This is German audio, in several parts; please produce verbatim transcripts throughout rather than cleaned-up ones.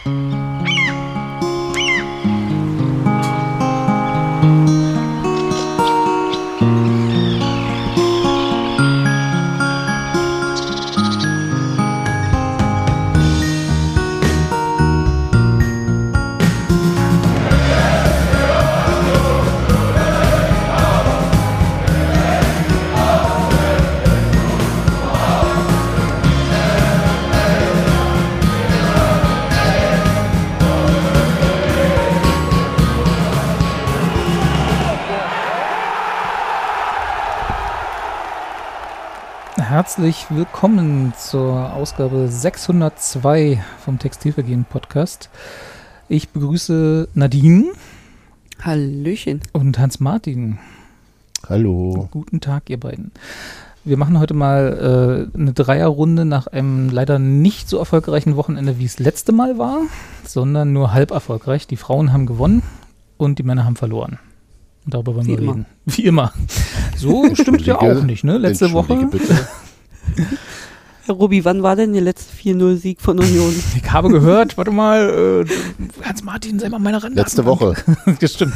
Herzlich willkommen zur Ausgabe sechshundertzwei vom Textilvergehen-Podcast. Ich begrüße Nadine. Hallöchen. Und Hans-Martin. Hallo. Guten Tag, ihr beiden. Wir machen heute mal äh, eine Dreierrunde nach einem leider nicht so erfolgreichen Wochenende, wie es letzte Mal war, sondern nur halb erfolgreich. Die Frauen haben gewonnen und die Männer haben verloren. Und darüber wollen Wie wir immer. reden. Wie immer. So stimmt ja auch nicht, ne? Letzte Woche. Bitte. Herr Robi, wann war denn der letzte vier null Sieg von Union? Ich habe gehört, warte mal, äh, Hans-Martin, sei mal meine Randdaten. Letzte Woche. Das stimmt.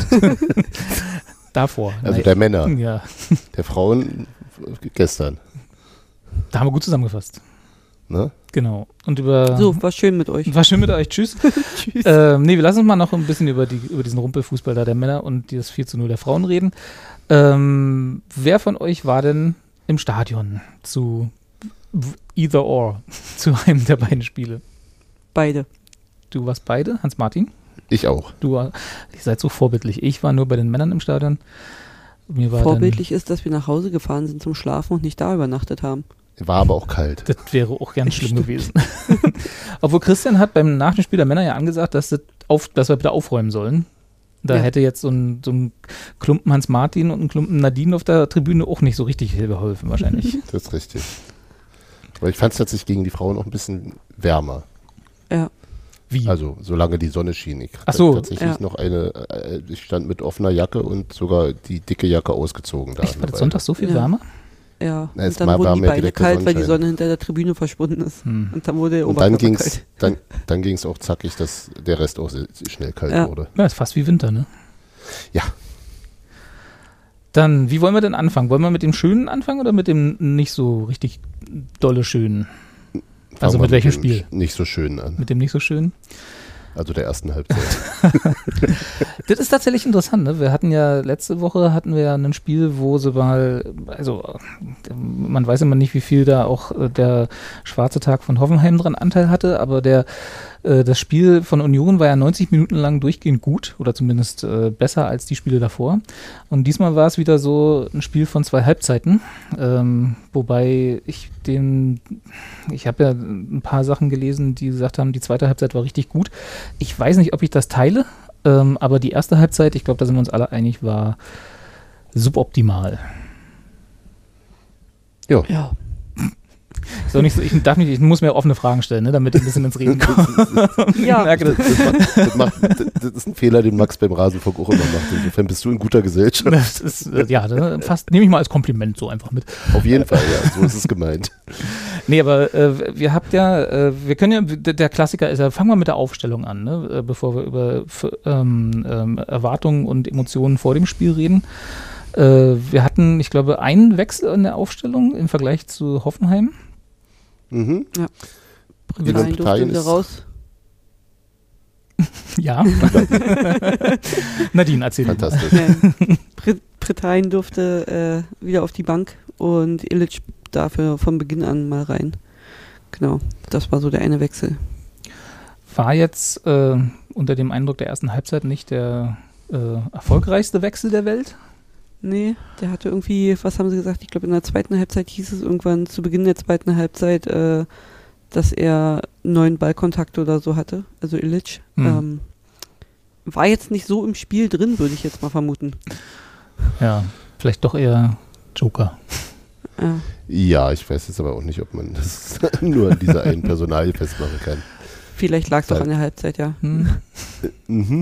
Davor. Also Nein. der Männer. Ja, Der Frauen gestern. da haben wir gut zusammengefasst. Ne? Genau. Und über. So, war schön mit euch. War schön mit euch. Tschüss. Tschüss. ähm, nee, wir lassen uns mal noch ein bisschen über, die, über diesen Rumpelfußball da der Männer und dieses vier zu null der Frauen reden. Ähm, wer von euch war denn im Stadion zu either or, zu einem der beiden Spiele? Beide. Du warst beide, Hans-Martin? Ich auch. Du war, ihr seid so vorbildlich. Ich war nur bei den Männern im Stadion. Mir war Vorbildlich ist, dass wir nach Hause gefahren sind zum Schlafen und nicht da übernachtet haben. War aber auch kalt. Dann, das wäre auch ganz schlimm Stimmt. gewesen. Obwohl Christian hat beim nach dem Spiel der Männer ja angesagt, dass, das auf, dass wir bitte aufräumen sollen. Da Ja. hätte jetzt so ein, so ein Klumpen Hans-Martin und ein Klumpen Nadine auf der Tribüne auch nicht so richtig geholfen wahrscheinlich. Das ist richtig. Aber ich fand es tatsächlich gegen die Frauen auch ein bisschen wärmer. Ja. Wie? Also solange die Sonne schien. Ich Ach hatte so. tatsächlich Ja. noch eine, äh, ich stand mit offener Jacke und sogar die dicke Jacke ausgezogen da. Echt, war das Sonntag so viel Ja. wärmer? Ja. Na, es Und dann war- war wurden die mehr Beine direkter kalt, weil die Sonnenschein. Sonne hinter der Tribüne verschwunden ist. Hm. Und dann wurde der Und dann Oberkörper ging es kalt. dann, dann ging's auch zackig, dass der Rest auch sehr, sehr schnell kalt Ja. wurde. Ja, ist fast wie Winter, ne? Ja. Dann, wie wollen wir denn anfangen? Wollen wir mit dem Schönen anfangen oder mit dem nicht so richtig dolle Schönen? Also Fangen mit wir welchem dem Spiel? Nicht so schön an. Mit dem nicht so schönen? Also der ersten Halbzeit. Das ist tatsächlich interessant, ne? Wir hatten ja, letzte Woche hatten wir ja ein Spiel, wo sie mal, also äh, man weiß immer nicht, wie viel da auch äh, der schwarze Tag von Hoffenheim dran Anteil hatte, aber der äh, das Spiel von Union war ja neunzig Minuten lang durchgehend gut oder zumindest äh, besser als die Spiele davor. Und diesmal war es wieder so ein Spiel von zwei Halbzeiten, ähm, wobei ich den, ich habe ja ein paar Sachen gelesen, die gesagt haben, die zweite Halbzeit war richtig gut. Ich weiß nicht, ob ich das teile, ähm, aber die erste Halbzeit, ich glaube, da sind wir uns alle einig, war suboptimal. Ja. Ja. So nicht so, ich darf nicht, ich muss mir offene Fragen stellen, ne, damit ich ein bisschen ins Reden komme. Ja. Ich merke, das, Das, macht, das, macht, das ist ein Fehler, den Max beim Rasenfunk auch immer macht. Insofern bist du in guter Gesellschaft. das ist, äh, ja, das fast nehme ich mal als Kompliment so einfach mit. Auf jeden Fall, ja, so ist es gemeint. Nee, aber äh, wir habt ja, äh, wir können ja, der der Klassiker ist ja, fangen wir mit der Aufstellung an, ne, äh, bevor wir über f- ähm, ähm, Erwartungen und Emotionen vor dem Spiel reden. Äh, wir hatten, ich glaube, einen Wechsel in der Aufstellung im Vergleich zu Hoffenheim. Mhm. Britannien durfte Italien wieder ist- raus. Ja. Nadine, erzähl mal. Fantastisch. Nein. Brit Britannien durfte äh, wieder auf die Bank und Illich dafür von Beginn an mal rein. Genau, das war so der eine Wechsel. War jetzt äh, unter dem Eindruck der ersten Halbzeit nicht der äh, erfolgreichste Wechsel der Welt? Nee, der hatte irgendwie, was haben sie gesagt? Ich glaube, in der zweiten Halbzeit hieß es irgendwann zu Beginn der zweiten Halbzeit, äh, dass er neun Ballkontakte oder so hatte, also Illich. Hm. Ähm, war jetzt nicht so im Spiel drin, würde ich jetzt mal vermuten. Ja, vielleicht doch eher Joker. Ja. Ja, ich weiß jetzt aber auch nicht, ob man das nur an dieser einen Personalie festmachen kann. Vielleicht lag es auch Weil- an der Halbzeit, ja. Hm. Mhm.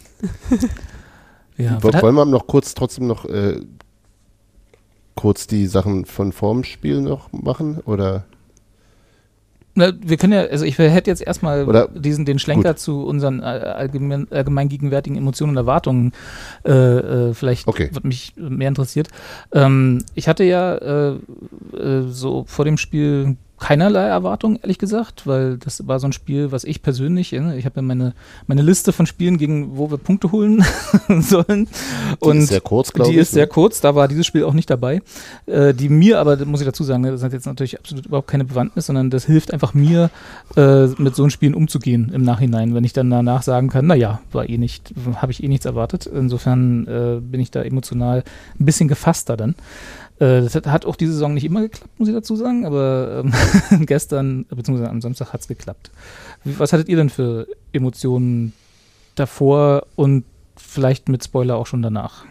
Ja, Wo- was hat- Wollen wir noch kurz trotzdem noch äh, kurz die Sachen von vorm Spiel noch machen? Oder Na, wir können ja, also ich hätte jetzt erstmal Oder- diesen den Schlenker gut. zu unseren äh, allgemein, allgemeingegenwärtigen Emotionen und Erwartungen äh, äh, vielleicht, Okay. was mich mehr interessiert. Ähm, ich hatte ja äh, äh, so vor dem Spiel keinerlei Erwartungen, ehrlich gesagt, weil das war so ein Spiel, was ich persönlich, äh, ich habe ja meine, meine Liste von Spielen, gegen wo wir Punkte holen sollen. Die Und ist sehr kurz, glaube ich. die ist sehr ne? kurz, da war dieses Spiel auch nicht dabei. Äh, die mir aber, das muss ich dazu sagen, ne, das hat jetzt natürlich absolut überhaupt keine Bewandtnis, sondern das hilft einfach mir, äh, mit so einem Spielen umzugehen im Nachhinein, wenn ich dann danach sagen kann, naja, war eh nicht, habe ich eh nichts erwartet. Insofern äh, bin ich da emotional ein bisschen gefasster dann. Äh, das hat, hat auch diese Saison nicht immer geklappt, muss ich dazu sagen, aber ähm, gestern, beziehungsweise am Samstag hat es geklappt. Wie- Was hattet ihr denn für Emotionen davor und vielleicht mit Spoiler auch schon danach?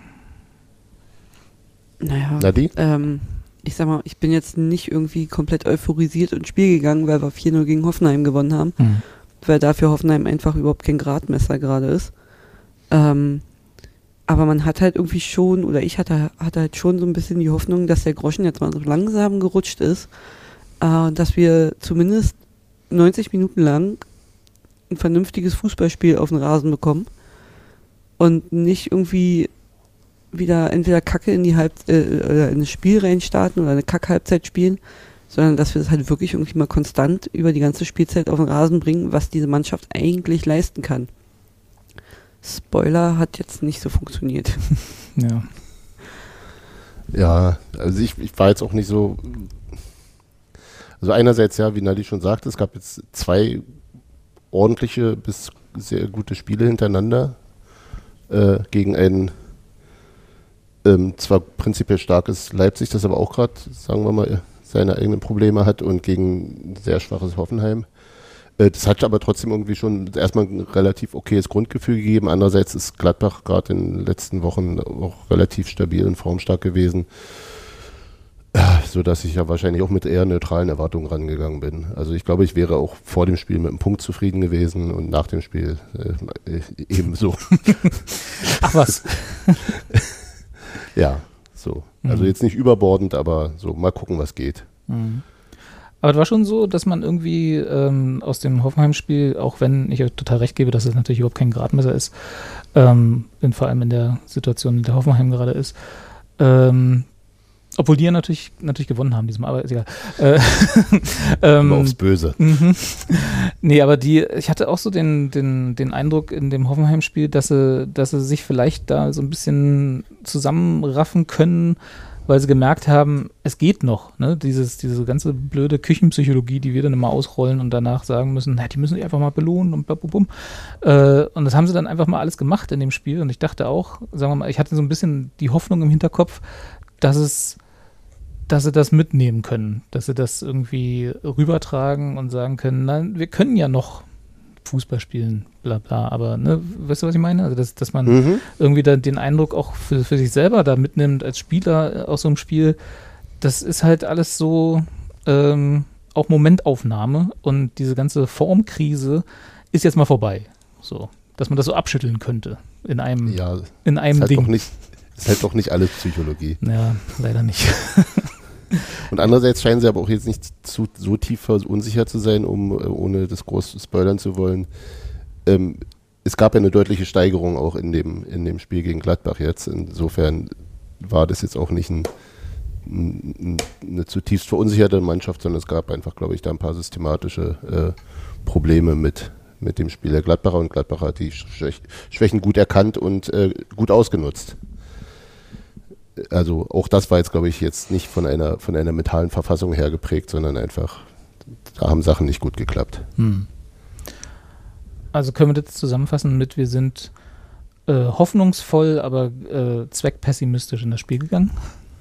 Naja, Nadi? ähm, ich sag mal, ich bin jetzt nicht irgendwie komplett euphorisiert ins Spiel gegangen, weil wir vier null gegen Hoffenheim gewonnen haben, Hm. weil dafür Hoffenheim einfach überhaupt kein Gradmesser gerade ist. Ähm, aber man hat halt irgendwie schon, oder ich hatte, hatte halt schon so ein bisschen die Hoffnung, dass der Groschen jetzt mal so langsam gerutscht ist, äh, dass wir zumindest neunzig Minuten lang ein vernünftiges Fußballspiel auf den Rasen bekommen und nicht irgendwie wieder entweder Kacke in die Halb äh, oder in das Spiel reinstarten oder eine Kack-Halbzeit spielen, sondern dass wir das halt wirklich irgendwie mal konstant über die ganze Spielzeit auf den Rasen bringen, was diese Mannschaft eigentlich leisten kann. Spoiler, hat jetzt nicht so funktioniert. Ja. Ja, also ich, ich war jetzt auch nicht so. Also einerseits, ja, wie Nadi schon sagte, es gab jetzt zwei ordentliche bis sehr gute Spiele hintereinander äh, gegen ein ähm, zwar prinzipiell starkes Leipzig, das aber auch gerade, sagen wir mal, seine eigenen Probleme hat, und gegen ein sehr schwaches Hoffenheim. Äh, das hat aber trotzdem irgendwie schon erstmal ein relativ okayes Grundgefühl gegeben. Andererseits ist Gladbach gerade in den letzten Wochen auch relativ stabil und formstark gewesen, sodass ich ja wahrscheinlich auch mit eher neutralen Erwartungen rangegangen bin. Also ich glaube, ich wäre auch vor dem Spiel mit einem Punkt zufrieden gewesen und nach dem Spiel äh, ebenso. Ach was. Ja, so. Also Mhm. jetzt nicht überbordend, aber so mal gucken, was geht. Mhm. Aber es war schon so, dass man irgendwie ähm, aus dem Hoffenheim-Spiel, auch wenn ich euch total recht gebe, dass es natürlich überhaupt kein Gradmesser ist, ähm, in, vor allem in der Situation, in der Hoffenheim gerade ist, ähm, obwohl die ja natürlich, natürlich gewonnen haben, diesem, aber ist egal. Äh, ähm, Immer aufs Böse. Mhm. Nee, aber die, ich hatte auch so den, den, den Eindruck in dem Hoffenheim-Spiel, dass sie, dass sie sich vielleicht da so ein bisschen zusammenraffen können, weil sie gemerkt haben, es geht noch, ne? Dieses, diese ganze blöde Küchenpsychologie, die wir dann immer ausrollen und danach sagen müssen, na, die müssen sich einfach mal belohnen und blablabla. Äh, und das haben sie dann einfach mal alles gemacht in dem Spiel, und ich dachte auch, sagen wir mal, ich hatte so ein bisschen die Hoffnung im Hinterkopf, dass es dass sie das mitnehmen können, dass sie das irgendwie rübertragen und sagen können, nein, wir können ja noch Fußball spielen, bla bla, aber ne, weißt du, was ich meine? Also, dass, dass man Mhm. irgendwie dann den Eindruck auch für, für sich selber da mitnimmt als Spieler aus so einem Spiel, das ist halt alles so ähm, auch Momentaufnahme, und diese ganze Formkrise ist jetzt mal vorbei. So, dass man das so abschütteln könnte in einem, Ja, in ist einem halt, Ding. doch nicht, ist halt doch nicht alles Psychologie. Ja, leider nicht. Und andererseits scheinen sie aber auch jetzt nicht zu, so tief verunsichert zu sein, um, äh, ohne das groß spoilern zu wollen. Ähm, es gab ja eine deutliche Steigerung auch in dem, in dem Spiel gegen Gladbach jetzt. Insofern war das jetzt auch nicht ein, ein, eine zutiefst verunsicherte Mannschaft, sondern es gab einfach, glaube ich, da ein paar systematische äh, Probleme mit, mit dem Spiel der Gladbacher, und Gladbacher hat die Schwäch- Schwächen gut erkannt und äh, gut ausgenutzt. Also auch das war jetzt, glaube ich, jetzt nicht von einer, von einer mentalen Verfassung her geprägt, sondern einfach, da haben Sachen nicht gut geklappt. Hm. Also können wir das zusammenfassen mit, wir sind äh, hoffnungsvoll, aber äh, zweckpessimistisch in das Spiel gegangen?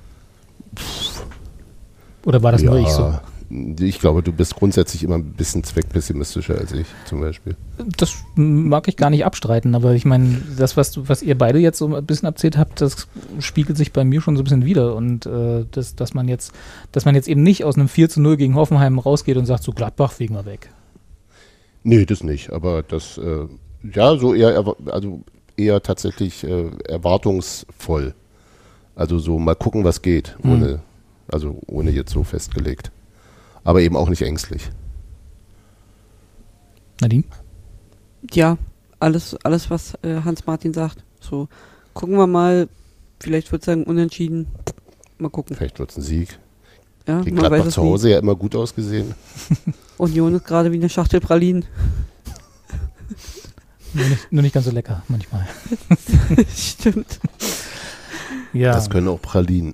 Oder war das nur ich so? Ich glaube, du bist grundsätzlich immer ein bisschen zweckpessimistischer als ich zum Beispiel. Das mag ich gar nicht abstreiten, aber ich meine, das, was, du, was ihr beide jetzt so ein bisschen erzählt habt, das spiegelt sich bei mir schon so ein bisschen wider, und äh, das, dass man jetzt, dass man jetzt eben nicht aus einem vier zu null gegen Hoffenheim rausgeht und sagt, so Gladbach fegen wir weg. Nee, das nicht, aber das, äh, ja, so eher, erwa- also eher tatsächlich äh, erwartungsvoll. Also so mal gucken, was geht, Mhm. ohne, also ohne jetzt so festgelegt. Aber eben auch nicht ängstlich. Nadine? Ja, alles, alles was äh, Hans-Martin sagt. So, gucken wir mal, vielleicht wird es dann unentschieden. Mal gucken. Vielleicht wird es ein Sieg. Ja, Gegen man weiß Gladbach es zu nie. Hause ja immer gut ausgesehen. Union ist gerade wie eine Schachtel Pralinen. Nur nicht, nur nicht ganz so lecker manchmal. Stimmt. Ja. Das können auch Pralinen.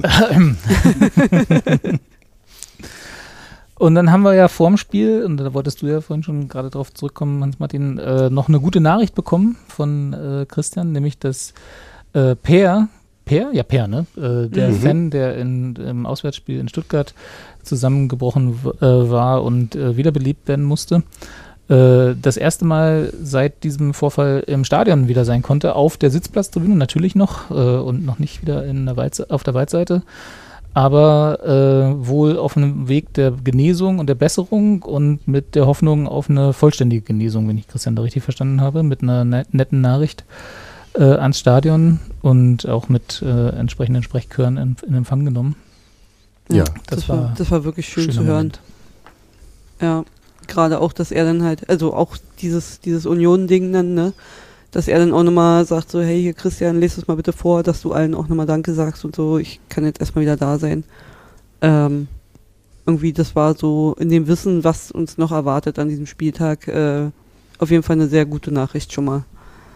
Und dann haben wir ja vorm Spiel, und da wolltest du ja vorhin schon gerade drauf zurückkommen, Hans-Martin, äh, noch eine gute Nachricht bekommen von äh, Christian, nämlich dass äh, Per, Per, ja Per, ne? Äh, der Mhm. Fan, der in, im Auswärtsspiel in Stuttgart zusammengebrochen w- äh, war und äh, wiederbelebt werden musste, äh, das erste Mal seit diesem Vorfall im Stadion wieder sein konnte, auf der Sitzplatztribüne natürlich noch äh, und noch nicht wieder in der Weitse- auf der Weitseite. Aber äh, wohl auf einem Weg der Genesung und der Besserung und mit der Hoffnung auf eine vollständige Genesung, wenn ich Christian da richtig verstanden habe, mit einer net- netten Nachricht äh, ans Stadion und auch mit äh, entsprechenden Sprechchören in, in Empfang genommen. Ja. Das, Das, war, war, das war wirklich schön schöner zu hören. Moment. Ja, gerade auch, dass er dann halt, also auch dieses, dieses Union-Ding dann, ne, dass er dann auch nochmal sagt so, hey, hier Christian, lest es mal bitte vor, dass du allen auch nochmal Danke sagst und so, ich kann jetzt erstmal wieder da sein. Ähm, irgendwie, das war so in dem Wissen, was uns noch erwartet an diesem Spieltag, äh, auf jeden Fall eine sehr gute Nachricht schon mal.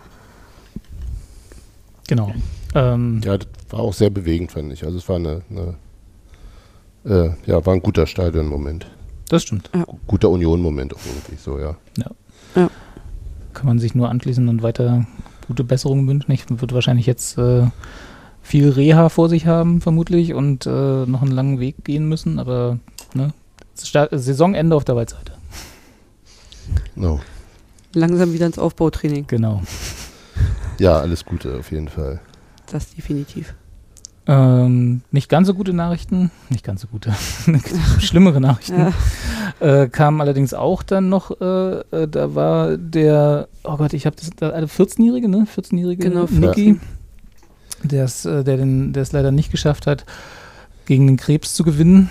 Genau. Ähm, Ja, das war auch sehr bewegend, fand ich. Also es war eine, eine äh, ja, war ein guter Stadion-Moment. Das stimmt. Guter Union-Moment auch irgendwie so, ja. Kann man sich nur anschließen und weiter gute Besserungen wünschen. Ich würde wahrscheinlich jetzt äh, viel Reha vor sich haben, vermutlich, und äh, noch einen langen Weg gehen müssen, aber ne, Start, Saisonende auf der Weitseite. No. Langsam wieder ins Aufbautraining, Genau. Ja, alles Gute auf jeden Fall. das definitiv. Ähm, nicht ganz so gute Nachrichten, nicht ganz so gute, schlimmere Nachrichten, Ja. äh, kamen allerdings auch dann noch, äh, äh, da war der, oh Gott, ich habe das, da, eine vierzehnjährige, ne, vierzehnjährige Genau, Niki, der es äh, der den, der es leider nicht geschafft hat, gegen den Krebs zu gewinnen,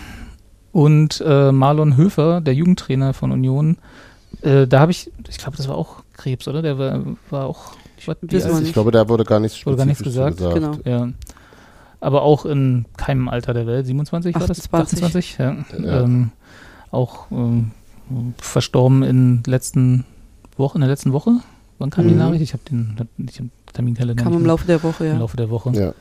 und äh, Marlon Höfer, der Jugendtrainer von Union, äh, da habe ich, ich glaube, das war auch Krebs, oder? Der war, war auch, was, wie Wissen wir alt? nicht. Ich glaube, da wurde gar nichts Wurde gar nichts spezifisch gesagt. Genau. Ja. Aber auch in keinem Alter der Welt, siebenundzwanzig war das? achtundzwanzig. achtundzwanzig, ja. Ja. Ähm, auch ähm, verstorben in letzten Woche, in der letzten Woche. Wann kam die Mhm. Nachricht? Ich habe den, ich hab den Terminkalender Kam nicht im mehr- Laufe der Woche, im ja. Laufe der Woche. Ja.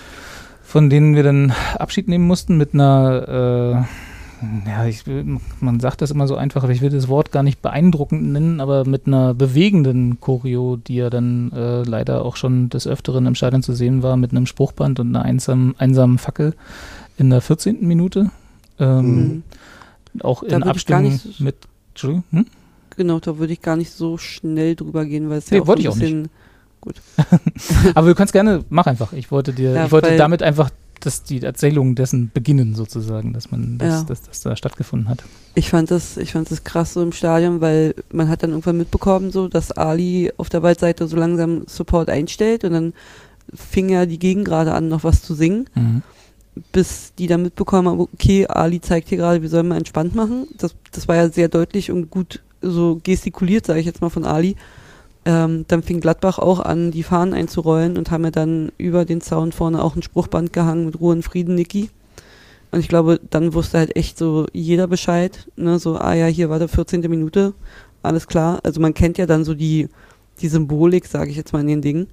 Von denen wir dann Abschied nehmen mussten mit einer, äh, ja, ich will, man sagt das immer so einfach, aber ich will das Wort gar nicht beeindruckend nennen, aber mit einer bewegenden Choreo, die ja dann äh, leider auch schon des Öfteren im Stadion zu sehen war, mit einem Spruchband und einer einsamen, einsamen Fackel in der vierzehnten Minute. Ähm, Mhm. Auch Da in würd ich gar Abstimmung nicht so- mit, Entschuldigung, hm? Genau, da würde ich gar nicht so schnell drüber gehen, weil es Nee, ja auch wollte so ich ein auch bisschen, Aber du kannst gerne, mach einfach. Ich wollte dir, Ja, ich wollte weil- damit einfach das, die Erzählung dessen beginnen, sozusagen, dass man das, Ja. dass das da stattgefunden hat. ich fand das, ich fand das krass so im Stadion, weil man hat dann irgendwann mitbekommen, so, dass Ali auf der Waldseite so langsam Support einstellt und dann fing ja die Gegend gerade an, noch was zu singen, Mhm. bis die dann mitbekommen haben, okay, Ali zeigt hier gerade, wir sollen mal entspannt machen. Das, das war ja sehr deutlich und gut so gestikuliert, sage ich jetzt mal von Ali. Ähm, dann fing Gladbach auch an, die Fahnen einzurollen und haben ja dann über den Zaun vorne auch ein Spruchband gehangen mit Ruhe und Frieden, Niki. Und ich glaube, dann wusste halt echt so jeder Bescheid, ne, so, ah ja, hier war der vierzehnte Minute, alles klar. Also man kennt ja dann so die, die Symbolik, sage ich jetzt mal in den Dingen.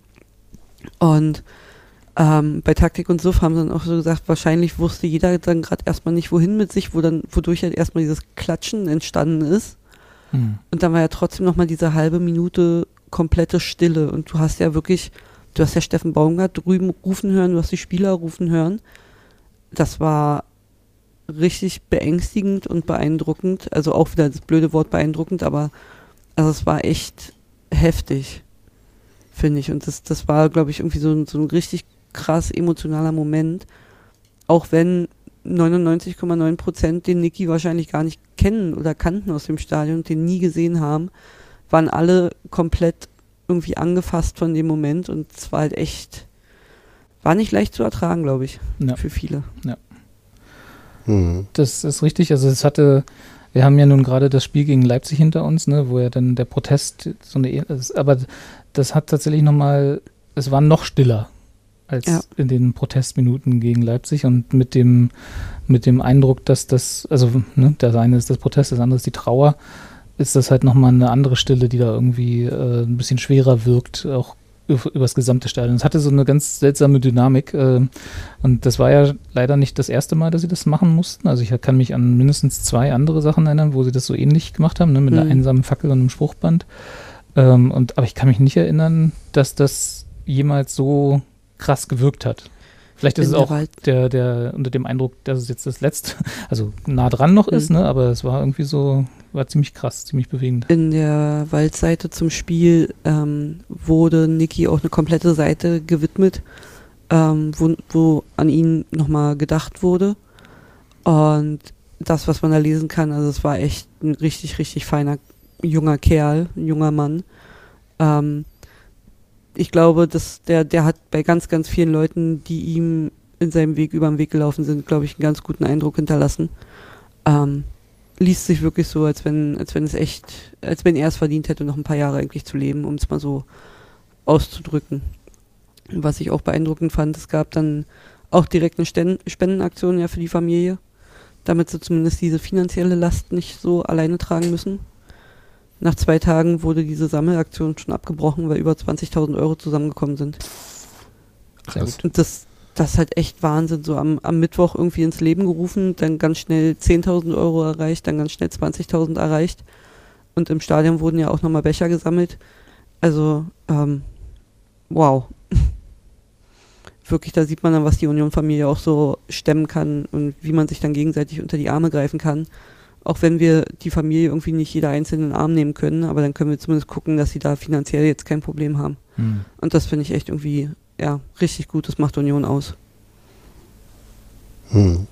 Und ähm, bei Taktik und Suff haben sie dann auch so gesagt, wahrscheinlich wusste jeder dann gerade erstmal nicht, wohin mit sich, wo dann, wodurch halt erstmal dieses Klatschen entstanden ist. Mhm. Und dann war ja trotzdem nochmal diese halbe Minute komplette Stille. Und du hast ja wirklich, du hast ja Steffen Baumgart drüben rufen hören, du hast die Spieler rufen hören. Das war richtig beängstigend und beeindruckend. Also auch wieder das blöde Wort beeindruckend, aber also es war echt heftig, finde ich. Und das, das war, glaube ich, irgendwie so ein, so ein richtig krass emotionaler Moment. Auch wenn neunundneunzig Komma neun Prozent den Niki wahrscheinlich gar nicht kennen oder kannten aus dem Stadion und den nie gesehen haben, waren alle komplett irgendwie angefasst von dem Moment und es war halt echt, war nicht leicht zu ertragen, glaube ich, Ja. für viele. Mhm. Das ist richtig. Also es hatte Wir haben ja nun gerade das Spiel gegen Leipzig hinter uns, ne, wo ja dann der Protest so eine, aber das hat tatsächlich nochmal, es war noch stiller als ja. in den Protestminuten gegen Leipzig und mit dem, mit dem Eindruck, dass das, also ne, das eine ist das Protest, das andere ist die Trauer, ist das halt nochmal eine andere Stille, die da irgendwie äh, ein bisschen schwerer wirkt, auch über das gesamte Stadion. Es hatte so eine ganz seltsame Dynamik äh, und das war ja leider nicht das erste Mal, dass sie das machen mussten. Also ich kann mich an mindestens zwei andere Sachen erinnern, wo sie das so ähnlich gemacht haben, ne, mit mhm. einer einsamen Fackel und einem Spruchband. Ähm, und, aber ich kann mich nicht erinnern, dass das jemals so krass gewirkt hat. Vielleicht ist es auch der, der unter dem Eindruck, dass es jetzt das letzte, also nah dran noch mhm. ist, ne, aber es war irgendwie so, war ziemlich krass, ziemlich bewegend. In der Waldseite zum Spiel ähm, wurde Niki auch eine komplette Seite gewidmet, ähm, wo, wo an ihn nochmal gedacht wurde. Und das, was man da lesen kann, also es war echt ein richtig, richtig feiner junger Kerl, ein junger Mann. Ähm, ich glaube, dass der, der hat bei ganz, ganz vielen Leuten, die ihm in seinem Weg über den Weg gelaufen sind, glaube ich, einen ganz guten Eindruck hinterlassen. Ähm, liest sich wirklich so, als wenn, als wenn es echt, als wenn er es verdient hätte, noch ein paar Jahre eigentlich zu leben, um es mal so auszudrücken. Was ich auch beeindruckend fand, es gab dann auch direkt eine Sten- Spendenaktion ja für die Familie, damit sie zumindest diese finanzielle Last nicht so alleine tragen müssen. Nach zwei Tagen wurde diese Sammelaktion schon abgebrochen, weil über zwanzigtausend Euro zusammengekommen sind. Krass. Und das, das ist halt echt Wahnsinn. So am, am Mittwoch irgendwie ins Leben gerufen, dann ganz schnell zehntausend Euro erreicht, dann ganz schnell zwanzigtausend erreicht. Und im Stadion wurden ja auch nochmal Becher gesammelt. Also, ähm, wow. Wirklich, da sieht man dann, was die Union-Familie auch so stemmen kann und wie man sich dann gegenseitig unter die Arme greifen kann. Auch wenn wir die Familie irgendwie nicht jeder einzelne in den Arm nehmen können, aber dann können wir zumindest gucken, dass sie da finanziell jetzt kein Problem haben. Hm. Und das finde ich echt irgendwie, ja, richtig gut. Das macht Union aus. Hm.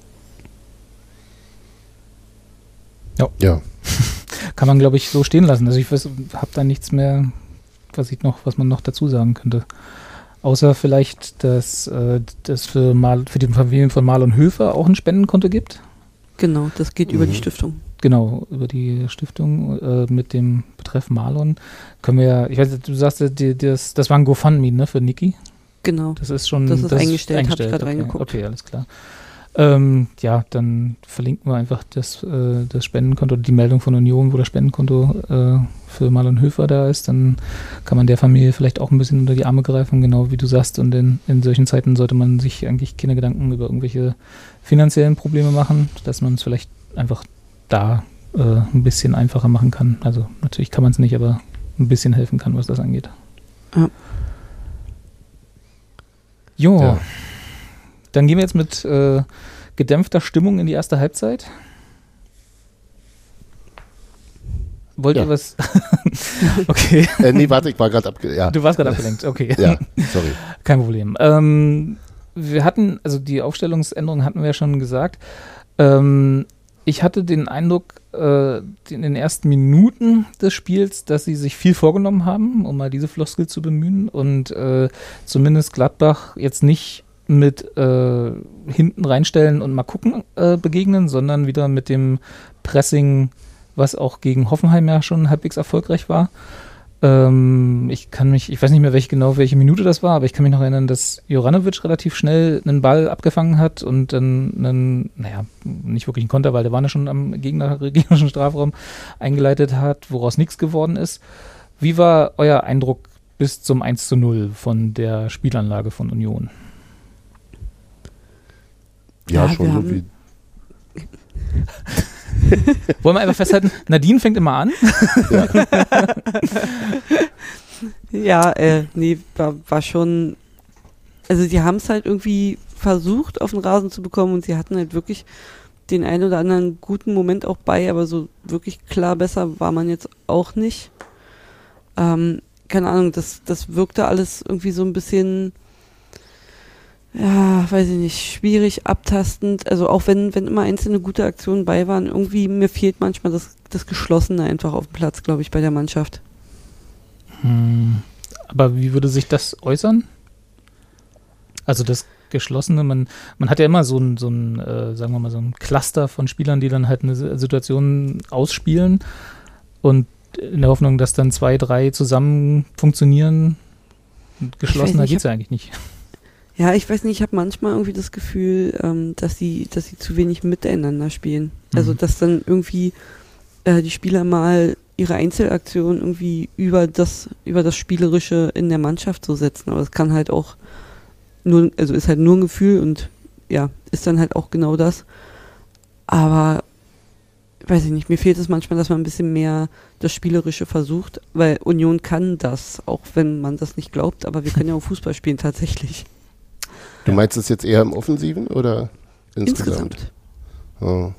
Ja. ja. Kann man, glaube ich, so stehen lassen. Also ich habe da nichts mehr, was ich noch, was man noch dazu sagen könnte. Außer vielleicht, dass äh, das für, Mal, für die Familien von Marlon Höfer auch ein Spendenkonto gibt. Genau, das geht mhm. über die Stiftung. Genau, über die Stiftung äh, mit dem Betreff Marlon. Können wir ja, ich weiß nicht, du sagst, die, das, das war ein GoFundMe, ne, für Niki? Genau. Das ist schon das ist das eingestellt, eingestellt. habe ich gerade okay. reingeguckt. Okay, alles klar. Ähm, ja, dann verlinken wir einfach das, äh, das Spendenkonto, die Meldung von Union, wo das Spendenkonto äh, für Marlon Höfer da ist. Dann kann man der Familie vielleicht auch ein bisschen unter die Arme greifen, genau wie du sagst. Und in, in solchen Zeiten sollte man sich eigentlich keine Gedanken über irgendwelche finanziellen Probleme machen, dass man es vielleicht einfach da äh, ein bisschen einfacher machen kann. Also natürlich kann man es nicht, aber ein bisschen helfen kann, was das angeht. Ja. Jo. Ja. Dann gehen wir jetzt mit äh, gedämpfter Stimmung in die erste Halbzeit. Wollt ja. ihr was? Okay. Äh, nee, warte, ich war gerade abgelenkt. Ja. Du warst gerade abgelenkt, okay. Ja, sorry. Kein Problem. Ähm, wir hatten, also die Aufstellungsänderungen hatten wir ja schon gesagt. Ähm, ich hatte den Eindruck, äh, in den ersten Minuten des Spiels, dass sie sich viel vorgenommen haben, um mal diese Floskel zu bemühen und äh, zumindest Gladbach jetzt nicht mit äh, hinten reinstellen und mal gucken äh, begegnen, sondern wieder mit dem Pressing, was auch gegen Hoffenheim ja schon halbwegs erfolgreich war. Ähm, ich kann mich, ich weiß nicht mehr welche, genau welche Minute das war, aber ich kann mich noch erinnern, dass Juranovic relativ schnell einen Ball abgefangen hat und dann einen, naja, nicht wirklich einen Konter, weil der war ja schon am Gegner, gegnerischen Strafraum eingeleitet hat, woraus nichts geworden ist. Wie war euer Eindruck bis zum eins zu null von der Spielanlage von Union? Ja, ja schon irgendwie. Wollen wir einfach festhalten, Nadine fängt immer an. Ja, ja äh, nee, war, war schon, also sie haben es halt irgendwie versucht auf den Rasen zu bekommen und sie hatten halt wirklich den einen oder anderen guten Moment auch bei, aber so wirklich klar besser war man jetzt auch nicht. Ähm, keine Ahnung, das, das wirkte alles irgendwie so ein bisschen, ja, weiß ich nicht, schwierig, abtastend. Also auch wenn, wenn immer einzelne gute Aktionen bei waren, irgendwie mir fehlt manchmal das, das Geschlossene einfach auf dem Platz, glaube ich, bei der Mannschaft. Hm, aber wie würde sich das äußern? Also das Geschlossene, man, man hat ja immer so ein, so ein äh, sagen wir mal, so ein Cluster von Spielern, die dann halt eine Situation ausspielen und in der Hoffnung, dass dann zwei, drei zusammen funktionieren. Geschlossener geht es ja eigentlich nicht. Ja, ich weiß nicht, ich habe manchmal irgendwie das Gefühl, ähm, dass sie, dass sie zu wenig miteinander spielen. Mhm. Also dass dann irgendwie äh, die Spieler mal ihre Einzelaktion irgendwie über das, über das Spielerische in der Mannschaft so setzen. Aber das kann halt auch nur, also ist halt nur ein Gefühl und ja, ist dann halt auch genau das. Aber weiß ich nicht, mir fehlt es manchmal, dass man ein bisschen mehr das Spielerische versucht, weil Union kann das, auch wenn man das nicht glaubt, aber wir können ja auch Fußball spielen tatsächlich. Du meinst es jetzt eher im Offensiven oder insgesamt? Insgesamt. Oh.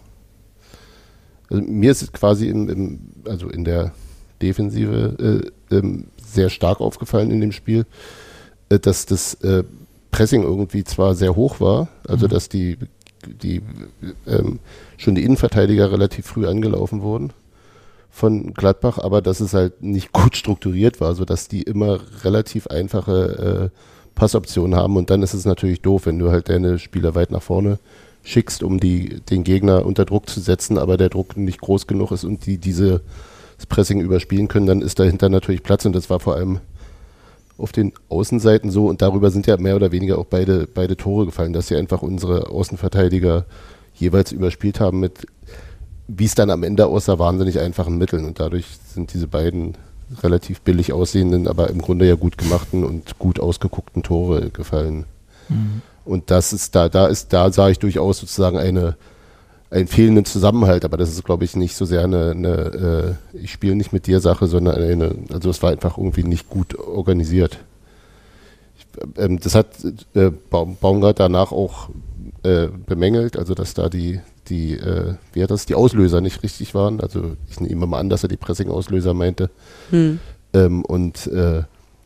Also mir ist es quasi im, im, also in der Defensive äh, ähm, sehr stark aufgefallen in dem Spiel, äh, dass das äh, Pressing irgendwie zwar sehr hoch war, also mhm. dass die, die ähm, schon die Innenverteidiger relativ früh angelaufen wurden von Gladbach, aber dass es halt nicht gut strukturiert war, sodass die immer relativ einfache äh, Passoptionen haben und dann ist es natürlich doof, wenn du halt deine Spieler weit nach vorne schickst, um die, den Gegner unter Druck zu setzen, aber der Druck nicht groß genug ist und die diese das Pressing überspielen können, dann ist dahinter natürlich Platz und das war vor allem auf den Außenseiten so und darüber sind ja mehr oder weniger auch beide, beide Tore gefallen, dass sie einfach unsere Außenverteidiger jeweils überspielt haben mit, wie es dann am Ende aussah, wahnsinnig einfachen Mitteln und dadurch sind diese beiden relativ billig aussehenden, aber im Grunde ja gut gemachten und gut ausgeguckten Tore gefallen. Mhm. Und das ist da, da ist, da sah ich durchaus sozusagen eine, einen fehlenden Zusammenhalt, aber das ist, glaube ich, nicht so sehr eine, eine äh, ich spiele nicht mit dir Sache, sondern eine, also es war einfach irgendwie nicht gut organisiert. Ich, ähm, das hat äh, Baum, Baumgart danach auch äh, bemängelt, also dass da die, die, äh, wie hat das, die Auslöser nicht richtig waren. Also ich nehme mal an, dass er die Pressing-Auslöser meinte. Hm. Ähm, und äh,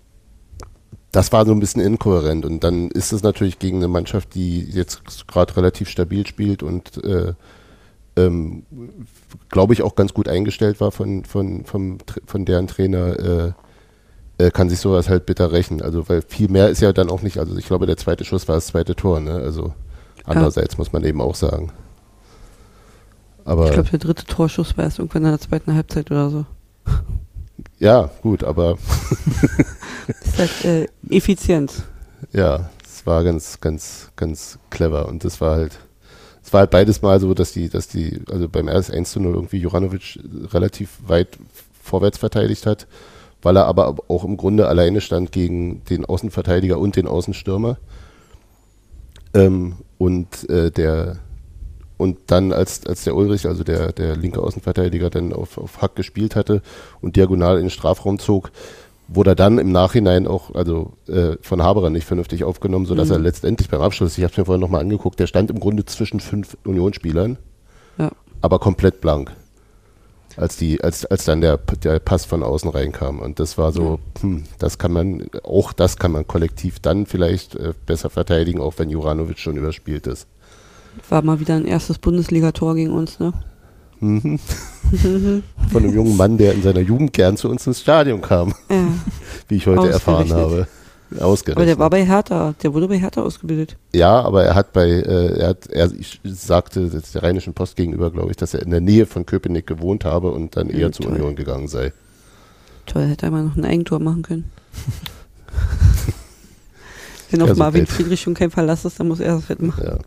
das war so ein bisschen inkohärent und dann ist es natürlich gegen eine Mannschaft, die jetzt gerade relativ stabil spielt und äh, ähm, glaube ich auch ganz gut eingestellt war von, von, vom, von deren Trainer, äh, äh, kann sich sowas halt bitter rächen. Also weil viel mehr ist ja dann auch nicht, also ich glaube der zweite Schuss war das zweite Tor, ne? Also andererseits ja. muss man eben auch sagen. Aber ich glaube der dritte Torschuss war erst irgendwann in der zweiten Halbzeit oder so. Ja, gut, aber das ist halt äh, Effizienz. Ja, es war ganz, ganz, ganz clever und das war halt, es war halt beides mal so, dass die, dass die, also beim ersten eins zu null irgendwie Juranovic relativ weit vorwärts verteidigt hat, weil er aber auch im Grunde alleine stand gegen den Außenverteidiger und den Außenstürmer. Ähm, und äh, der Und dann, als, als der Ulrich, also der, der linke Außenverteidiger, dann auf, auf Hack gespielt hatte und diagonal in den Strafraum zog, wurde er dann im Nachhinein auch, also äh, von Haberer nicht vernünftig aufgenommen, sodass mhm. er letztendlich beim Abschluss, ich habe es mir vorhin nochmal angeguckt, der stand im Grunde zwischen fünf Unionsspielern, ja. aber komplett blank, als die, als, als dann der, der Pass von außen reinkam. Und das war so, ja. hm, das kann man, auch das kann man kollektiv dann vielleicht äh, besser verteidigen, auch wenn Juranovic schon überspielt ist. War mal wieder ein erstes Bundesliga-Tor gegen uns, ne? Mhm. Von einem jungen Mann, der in seiner Jugend gern zu uns ins Stadion kam. Ja. Wie ich heute erfahren habe. Ausgerechnet. Aber der war bei Hertha, der wurde bei Hertha ausgebildet. Ja, aber er hat bei, äh, er hat, er sagte das der Rheinischen Post gegenüber, glaube ich, dass er in der Nähe von Köpenick gewohnt habe und dann eher mhm, zur Union gegangen sei. Toll, hätte er mal noch ein Eigentor machen können. Wenn auf ja, so Marvin Welt. Friedrich schon kein Verlass ist, dann muss er das halt machen. Ja.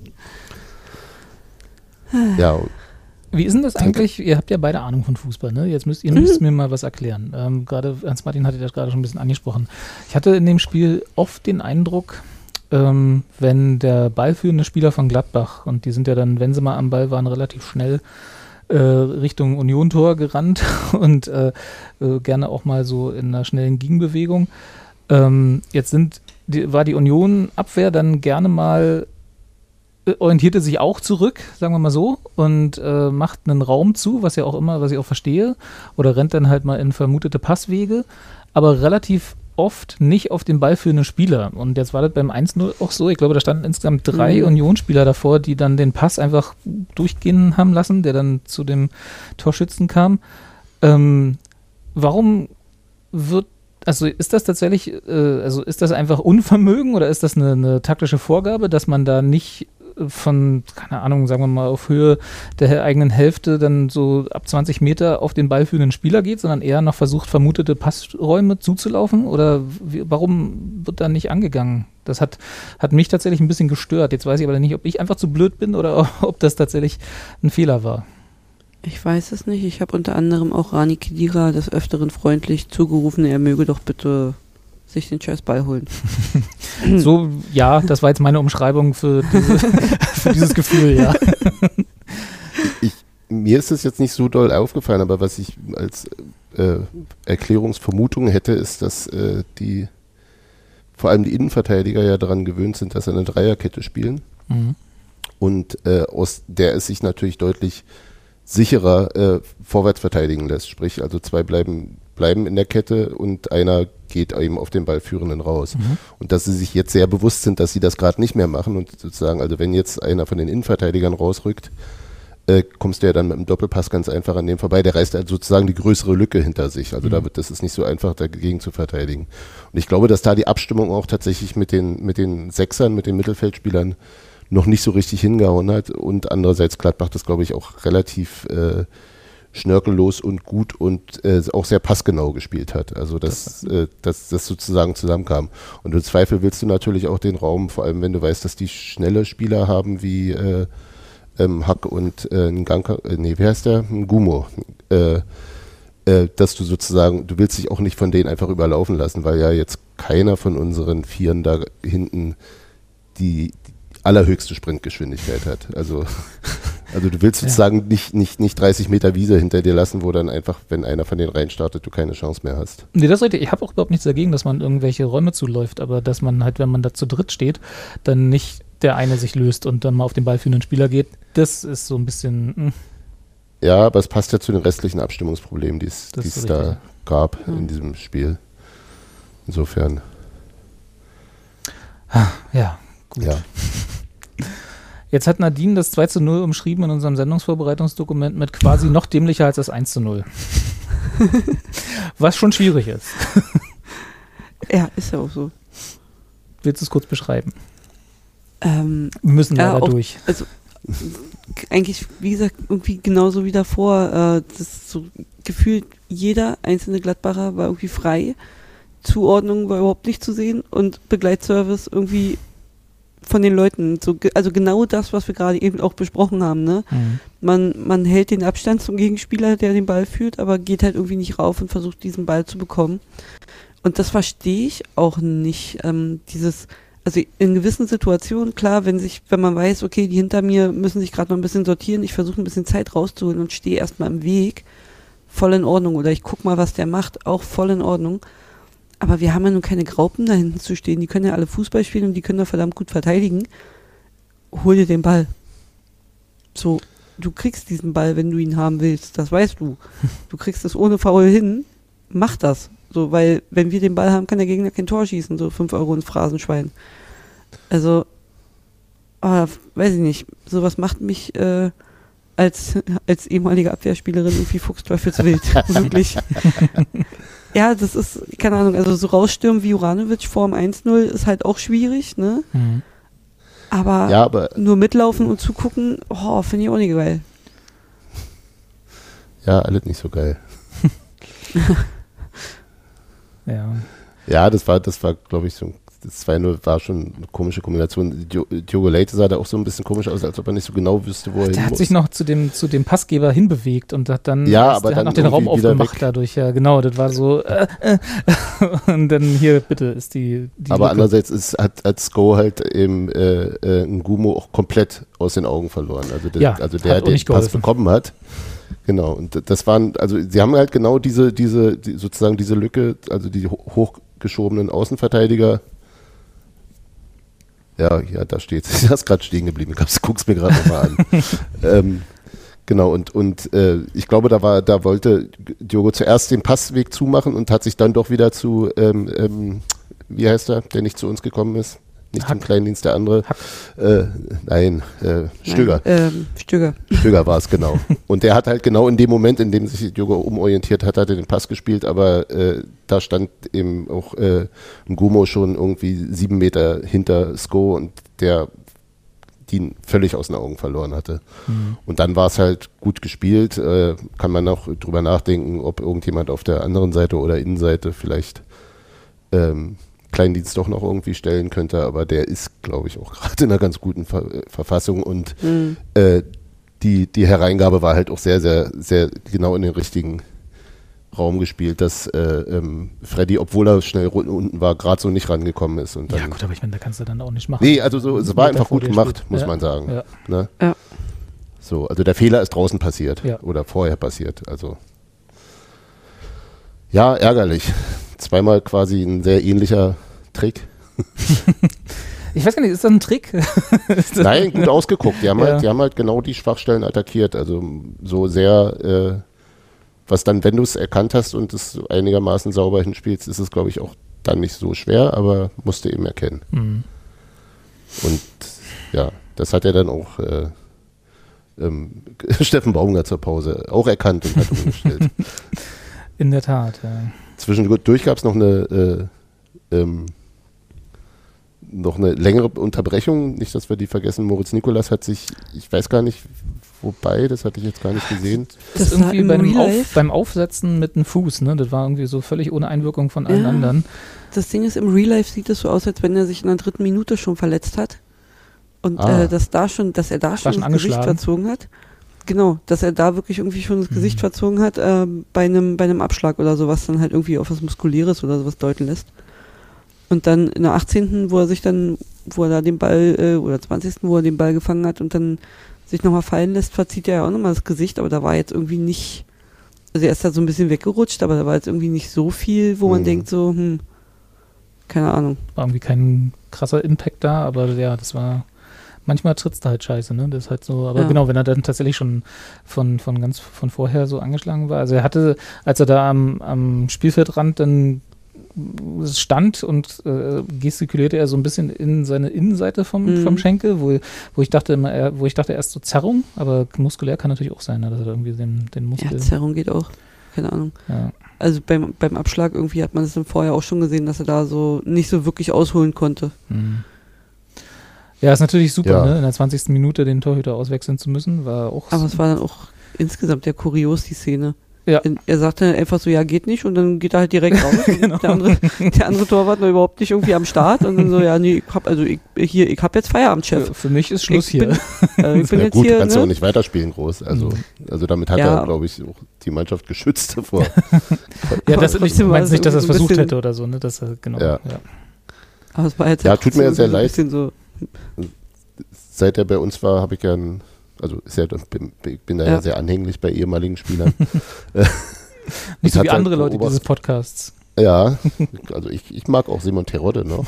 Ja. Wie ist denn das eigentlich? Ihr habt ja beide Ahnung von Fußball, ne? Jetzt müsst ihr müsst mir mal was erklären. Ähm, gerade Hans-Martin hatte das gerade schon ein bisschen angesprochen. Ich hatte in dem Spiel oft den Eindruck, ähm, wenn der ballführende Spieler von Gladbach, und die sind ja dann, wenn sie mal am Ball waren, relativ schnell äh, Richtung Union-Tor gerannt und äh, äh, gerne auch mal so in einer schnellen Gegenbewegung. Ähm, jetzt sind die, war die Union-Abwehr dann gerne mal orientierte sich auch zurück, sagen wir mal so, und äh, macht einen Raum zu, was ja auch immer, was ich auch verstehe, oder rennt dann halt mal in vermutete Passwege, aber relativ oft nicht auf den ballführenden Spieler. Und jetzt war das beim eins null auch so, ich glaube, da standen insgesamt drei mhm. Unionsspieler davor, die dann den Pass einfach durchgehen haben lassen, der dann zu dem Torschützen kam. Ähm, warum wird also ist das tatsächlich, äh, also ist das einfach Unvermögen oder ist das eine, eine taktische Vorgabe, dass man da nicht von, keine Ahnung, sagen wir mal, auf Höhe der eigenen Hälfte dann so ab zwanzig Meter auf den ballführenden Spieler geht, sondern eher noch versucht, vermutete Passräume zuzulaufen? Oder wie, warum wird da nicht angegangen? Das hat, hat mich tatsächlich ein bisschen gestört. Jetzt weiß ich aber nicht, ob ich einfach zu blöd bin oder ob das tatsächlich ein Fehler war. Ich weiß es nicht. Ich habe unter anderem auch Rani Khedira des Öfteren freundlich zugerufen, er möge doch bitte sich den scheiß Ball holen. So, ja, das war jetzt meine Umschreibung für, diese, für dieses Gefühl, ja. Ich, mir ist es jetzt nicht so doll aufgefallen, aber was ich als äh, Erklärungsvermutung hätte, ist, dass äh, die vor allem die Innenverteidiger ja daran gewöhnt sind, dass sie eine Dreierkette spielen. Mhm. Und äh, aus der es sich natürlich deutlich sicherer äh, vorwärts verteidigen lässt. Sprich, also zwei bleiben, bleiben in der Kette und einer geht eben auf den Ballführenden raus. Mhm. Und dass sie sich jetzt sehr bewusst sind, dass sie das gerade nicht mehr machen und sozusagen, also wenn jetzt einer von den Innenverteidigern rausrückt, äh, kommst du ja dann mit dem Doppelpass ganz einfach an dem vorbei. Der reißt halt sozusagen die größere Lücke hinter sich. Also mhm. da wird, das ist nicht so einfach, dagegen zu verteidigen. Und ich glaube, dass da die Abstimmung auch tatsächlich mit den, mit den Sechsern, mit den Mittelfeldspielern noch nicht so richtig hingehauen hat und andererseits Gladbach das, glaube ich, auch relativ äh, schnörkellos und gut und äh, auch sehr passgenau gespielt hat. Also dass äh, das, das sozusagen zusammenkam. Und im Zweifel willst du natürlich auch den Raum, vor allem wenn du weißt, dass die schnelle Spieler haben wie äh, ähm, Hack und äh, Nganka, äh, nee, wie heißt der? Ngumo. Äh, äh, dass du sozusagen, du willst dich auch nicht von denen einfach überlaufen lassen, weil ja jetzt keiner von unseren Vieren da hinten die allerhöchste Sprintgeschwindigkeit hat. Also, also du willst sozusagen ja. nicht, nicht, nicht dreißig Meter Wiese hinter dir lassen, wo dann einfach, wenn einer von denen reinstartet, du keine Chance mehr hast. Nee, das ist richtig. Ich habe auch überhaupt nichts dagegen, dass man irgendwelche Räume zuläuft, aber dass man halt, wenn man da zu dritt steht, dann nicht der eine sich löst und dann mal auf den ballführenden Spieler geht, das ist so ein bisschen... Mh. Ja, aber es passt ja zu den restlichen Abstimmungsproblemen, die es da gab mhm. in diesem Spiel. Insofern. Ja, gut. Ja. Jetzt hat Nadine das zwei zu null umschrieben in unserem Sendungsvorbereitungsdokument mit quasi noch dämlicher als das eins zu null. Was schon schwierig ist. Ja, ist ja auch so. Willst du es kurz beschreiben? Ähm, Wir müssen ja, leider auch, durch. Also eigentlich, wie gesagt, irgendwie genauso wie davor. Äh, das ist so gefühlt jeder einzelne Gladbacher war irgendwie frei. Zuordnung war überhaupt nicht zu sehen und Begleitservice irgendwie von den Leuten, so, also genau das, was wir gerade eben auch besprochen haben, ne? Mhm. Man, man hält den Abstand zum Gegenspieler, der den Ball führt, aber geht halt irgendwie nicht rauf und versucht, diesen Ball zu bekommen. Und das verstehe ich auch nicht. Ähm, dieses, also in gewissen Situationen, klar, wenn sich, wenn man weiß, okay, die hinter mir müssen sich gerade noch ein bisschen sortieren, ich versuche ein bisschen Zeit rauszuholen und stehe erstmal im Weg, voll in Ordnung. Oder ich guck mal, was der macht, auch voll in Ordnung. Aber wir haben ja nun keine Graupen da hinten zu stehen. Die können ja alle Fußball spielen und die können da verdammt gut verteidigen. Hol dir den Ball. So, du kriegst diesen Ball, wenn du ihn haben willst. Das weißt du. Du kriegst es ohne Foul hin. Mach das. So, weil, wenn wir den Ball haben, kann der Gegner kein Tor schießen. So fünf Euro ins Phrasenschwein. Also, oh, weiß ich nicht. Sowas macht mich äh, als, als ehemalige Abwehrspielerin irgendwie fuchsteufelswild. Wirklich. Ja, das ist, keine Ahnung, also so rausstürmen wie Juranovic vor dem eins null ist halt auch schwierig, ne? Mhm. Aber, ja, aber nur mitlaufen und zugucken, oh, finde ich auch nicht geil. Ja, alles nicht so geil. Ja. Ja, das war, das war, glaube ich, so das zwei null war schon eine komische Kombination. Diogo Leite sah da auch so ein bisschen komisch aus, als ob er nicht so genau wüsste, wo er hin muss. Der hat sich noch zu dem, zu dem Passgeber hinbewegt und hat dann, ja, aber der dann hat noch den Raum aufgemacht dadurch. Ja, genau, das war so äh, äh, und dann hier, bitte, ist die, die Aber Lücke. Andererseits ist, hat, hat Sko halt eben äh, äh, Ngumo auch komplett aus den Augen verloren. Also der, ja, also der, der den Pass bekommen hat. Genau, und das waren, also sie haben halt genau diese, diese, die, sozusagen diese Lücke, also die hochgeschobenen Außenverteidiger. Ja, ja, da steht es. Du hast gerade stehen geblieben. Ich guck's mir gerade nochmal an. ähm, genau, und, und äh, ich glaube, da war, da wollte Diogo zuerst den Passweg zumachen und hat sich dann doch wieder zu, ähm, ähm, wie heißt er, der nicht zu uns gekommen ist? nicht Hack. zum Kleindienst, der andere. Äh, nein, äh, Stöger. Nein, ähm, Stöger. Stöger war es, genau. Und der hat halt genau in dem Moment, in dem sich Diogo umorientiert hat, hat er den Pass gespielt, aber äh, da stand eben auch äh, Ngumo schon irgendwie sieben Meter hinter Sko und der ihn völlig aus den Augen verloren hatte. Mhm. Und dann war es halt gut gespielt. Äh, kann man auch drüber nachdenken, ob irgendjemand auf der anderen Seite oder Innenseite vielleicht ähm, Kleindienst doch noch irgendwie stellen könnte, aber der ist, glaube ich, auch gerade in einer ganz guten Ver Verfassung und mhm. äh, die, die Hereingabe war halt auch sehr, sehr, sehr genau in den richtigen Raum gespielt, dass äh, ähm, Freddy, obwohl er schnell unten war, gerade so nicht rangekommen ist. Und dann, ja gut, aber ich meine, da kannst du dann auch nicht machen. Nee, also so, es war einfach gut gemacht, steht. muss ja. man sagen. Ja. Ne? Ja. So, also der Fehler ist draußen passiert ja. oder vorher passiert. Also ja, ärgerlich. Zweimal quasi ein sehr ähnlicher Trick. Ich weiß gar nicht, ist das ein Trick? Nein, gut ausgeguckt. Die haben, ja. halt, die haben halt genau die Schwachstellen attackiert. Also so sehr, äh, was dann, wenn du es erkannt hast und es einigermaßen sauber hinspielst, ist es, glaube ich, auch dann nicht so schwer, aber musst du eben erkennen. Mhm. Und ja, das hat er dann auch äh, ähm, Steffen Baumgart zur Pause auch erkannt und hat umgestellt. In der Tat, ja. Zwischendurch gab es noch eine äh, ähm, noch eine längere Unterbrechung, nicht, dass wir die vergessen. Moritz Nikolas hat sich, ich weiß gar nicht, wobei, das hatte ich jetzt gar nicht gesehen. Das, das ist irgendwie bei einem Auf, beim Aufsetzen mit dem Fuß, ne? Das war irgendwie so völlig ohne Einwirkung von allen ja. anderen. Das Ding ist, im Real Life sieht es so aus, als wenn er sich in der dritten Minute schon verletzt hat. Und ah. äh, dass, da schon, dass er da schon, schon das Gesicht verzogen hat. Genau, dass er da wirklich irgendwie schon das mhm. Gesicht verzogen hat, äh, bei einem bei einem Abschlag oder so, was dann halt irgendwie auf was Muskuläres oder sowas deuten lässt. Und dann in der achtzehnten, wo er sich dann, wo er da den Ball, äh, oder zwanzigsten, wo er den Ball gefangen hat und dann sich nochmal fallen lässt, verzieht er ja auch nochmal das Gesicht, aber da war jetzt irgendwie nicht, also er ist da so ein bisschen weggerutscht, aber da war jetzt irgendwie nicht so viel, wo man mhm. denkt so, hm, keine Ahnung. War irgendwie kein krasser Impact da, aber ja, das war, manchmal tritt's da halt scheiße, ne, das ist halt so, aber ja. genau, wenn er dann tatsächlich schon von, von ganz, von vorher so angeschlagen war, also er hatte, als er da am, am Spielfeldrand dann stand und äh, gestikulierte er so ein bisschen in seine Innenseite vom, mhm. vom Schenkel, wo, wo ich dachte immer, er, wo ich dachte erst so Zerrung, aber muskulär kann natürlich auch sein, ne, dass er irgendwie den, den Muskel... Ja, Zerrung geht auch, keine Ahnung. Ja. Also beim, beim Abschlag irgendwie hat man es dann vorher auch schon gesehen, dass er da so nicht so wirklich ausholen konnte. Mhm. Ja, ist natürlich super, ja. ne, in der zwanzigsten Minute den Torhüter auswechseln zu müssen, war auch... Aber es war dann auch insgesamt ja kurios, die Szene. Ja. Er sagte einfach so, ja, geht nicht, und dann geht er halt direkt raus. Genau. der, andere, der andere Torwart war überhaupt nicht irgendwie am Start und dann so, ja, nee, ich hab, also ich, hier, ich hab jetzt Feierabend, Chef. Für, für mich ist Schluss ich hier. Bin, äh, ich bin ja, jetzt gut, hier, du kannst ne? ja auch nicht weiterspielen groß. Also, also damit hat ja. er, glaube ich, auch die Mannschaft geschützt davor. ja, das nicht, du meinst nicht, dass er es versucht hätte oder so, ne? Das, genau, ja. ja. Aber es war jetzt ja, halt tut mir ja sehr leid. So Seit er bei uns war, habe ich ja ein, also ist ja, bin, bin da ja. ja sehr anhänglich bei ehemaligen Spielern. Nicht so wie andere Leute dieses Podcasts. Ja, also ich, ich mag auch Simon Terodde noch.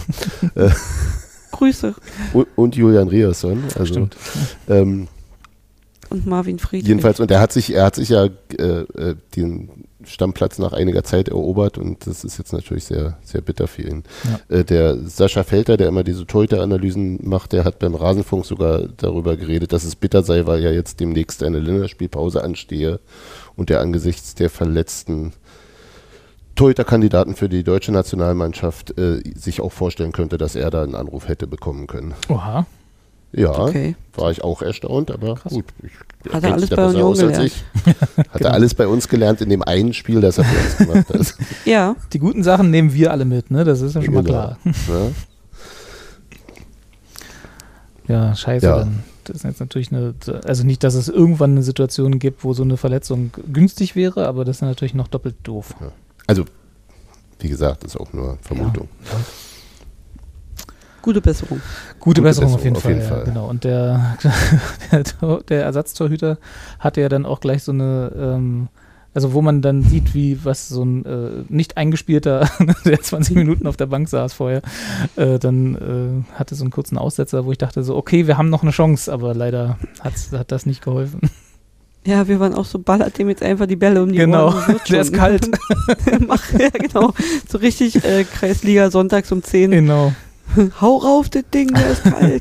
Grüße. Und, und Julian Riasson. Also, Stimmt. Ähm, und Marvin Friedrich. Jedenfalls, und er hat sich, er hat sich ja äh, den Stammplatz nach einiger Zeit erobert und das ist jetzt natürlich sehr, sehr bitter für ihn. Ja. Äh, der Sascha Felter, der immer diese Torhüter-Analysen macht, der hat beim Rasenfunk sogar darüber geredet, dass es bitter sei, weil ja jetzt demnächst eine Länderspielpause anstehe und der angesichts der verletzten Torhüter-Kandidaten für die deutsche Nationalmannschaft äh, sich auch vorstellen könnte, dass er da einen Anruf hätte bekommen können. Oha. Ja, okay. War ich auch erstaunt, aber Krass. gut. Ich, hat er alles bei Union gelernt? Hat genau. er alles bei uns gelernt in dem einen Spiel, das er für uns gemacht hat. Ja. Die guten Sachen nehmen wir alle mit, ne? Das ist ja schon genau. mal klar. Ja, ja scheiße. Ja. Dann. Das ist jetzt natürlich eine, also nicht, dass es irgendwann eine Situation gibt, wo so eine Verletzung günstig wäre, aber das ist natürlich noch doppelt doof. Ja. Also, wie gesagt, das ist auch nur Vermutung. Ja. Ja. Gute Besserung. Gute, Gute Besserung, Besserung auf jeden auf Fall. Jeden ja, Fall. Genau. Und der, der, der Ersatztorhüter hatte ja dann auch gleich so eine, ähm, also wo man dann sieht, wie was so ein äh, nicht eingespielter, der zwanzig Minuten auf der Bank saß vorher, äh, dann äh, hatte so einen kurzen Aussetzer, wo ich dachte so, okay, wir haben noch eine Chance, aber leider hat's, hat das nicht geholfen. Ja, wir waren auch so, ballert dem jetzt einfach die Bälle um die genau. Ohren. Genau, der ist kalt. Mach, ja, genau. So richtig äh, Kreisliga sonntags um zehn. Genau. Hau rauf, das Ding, der ist kalt.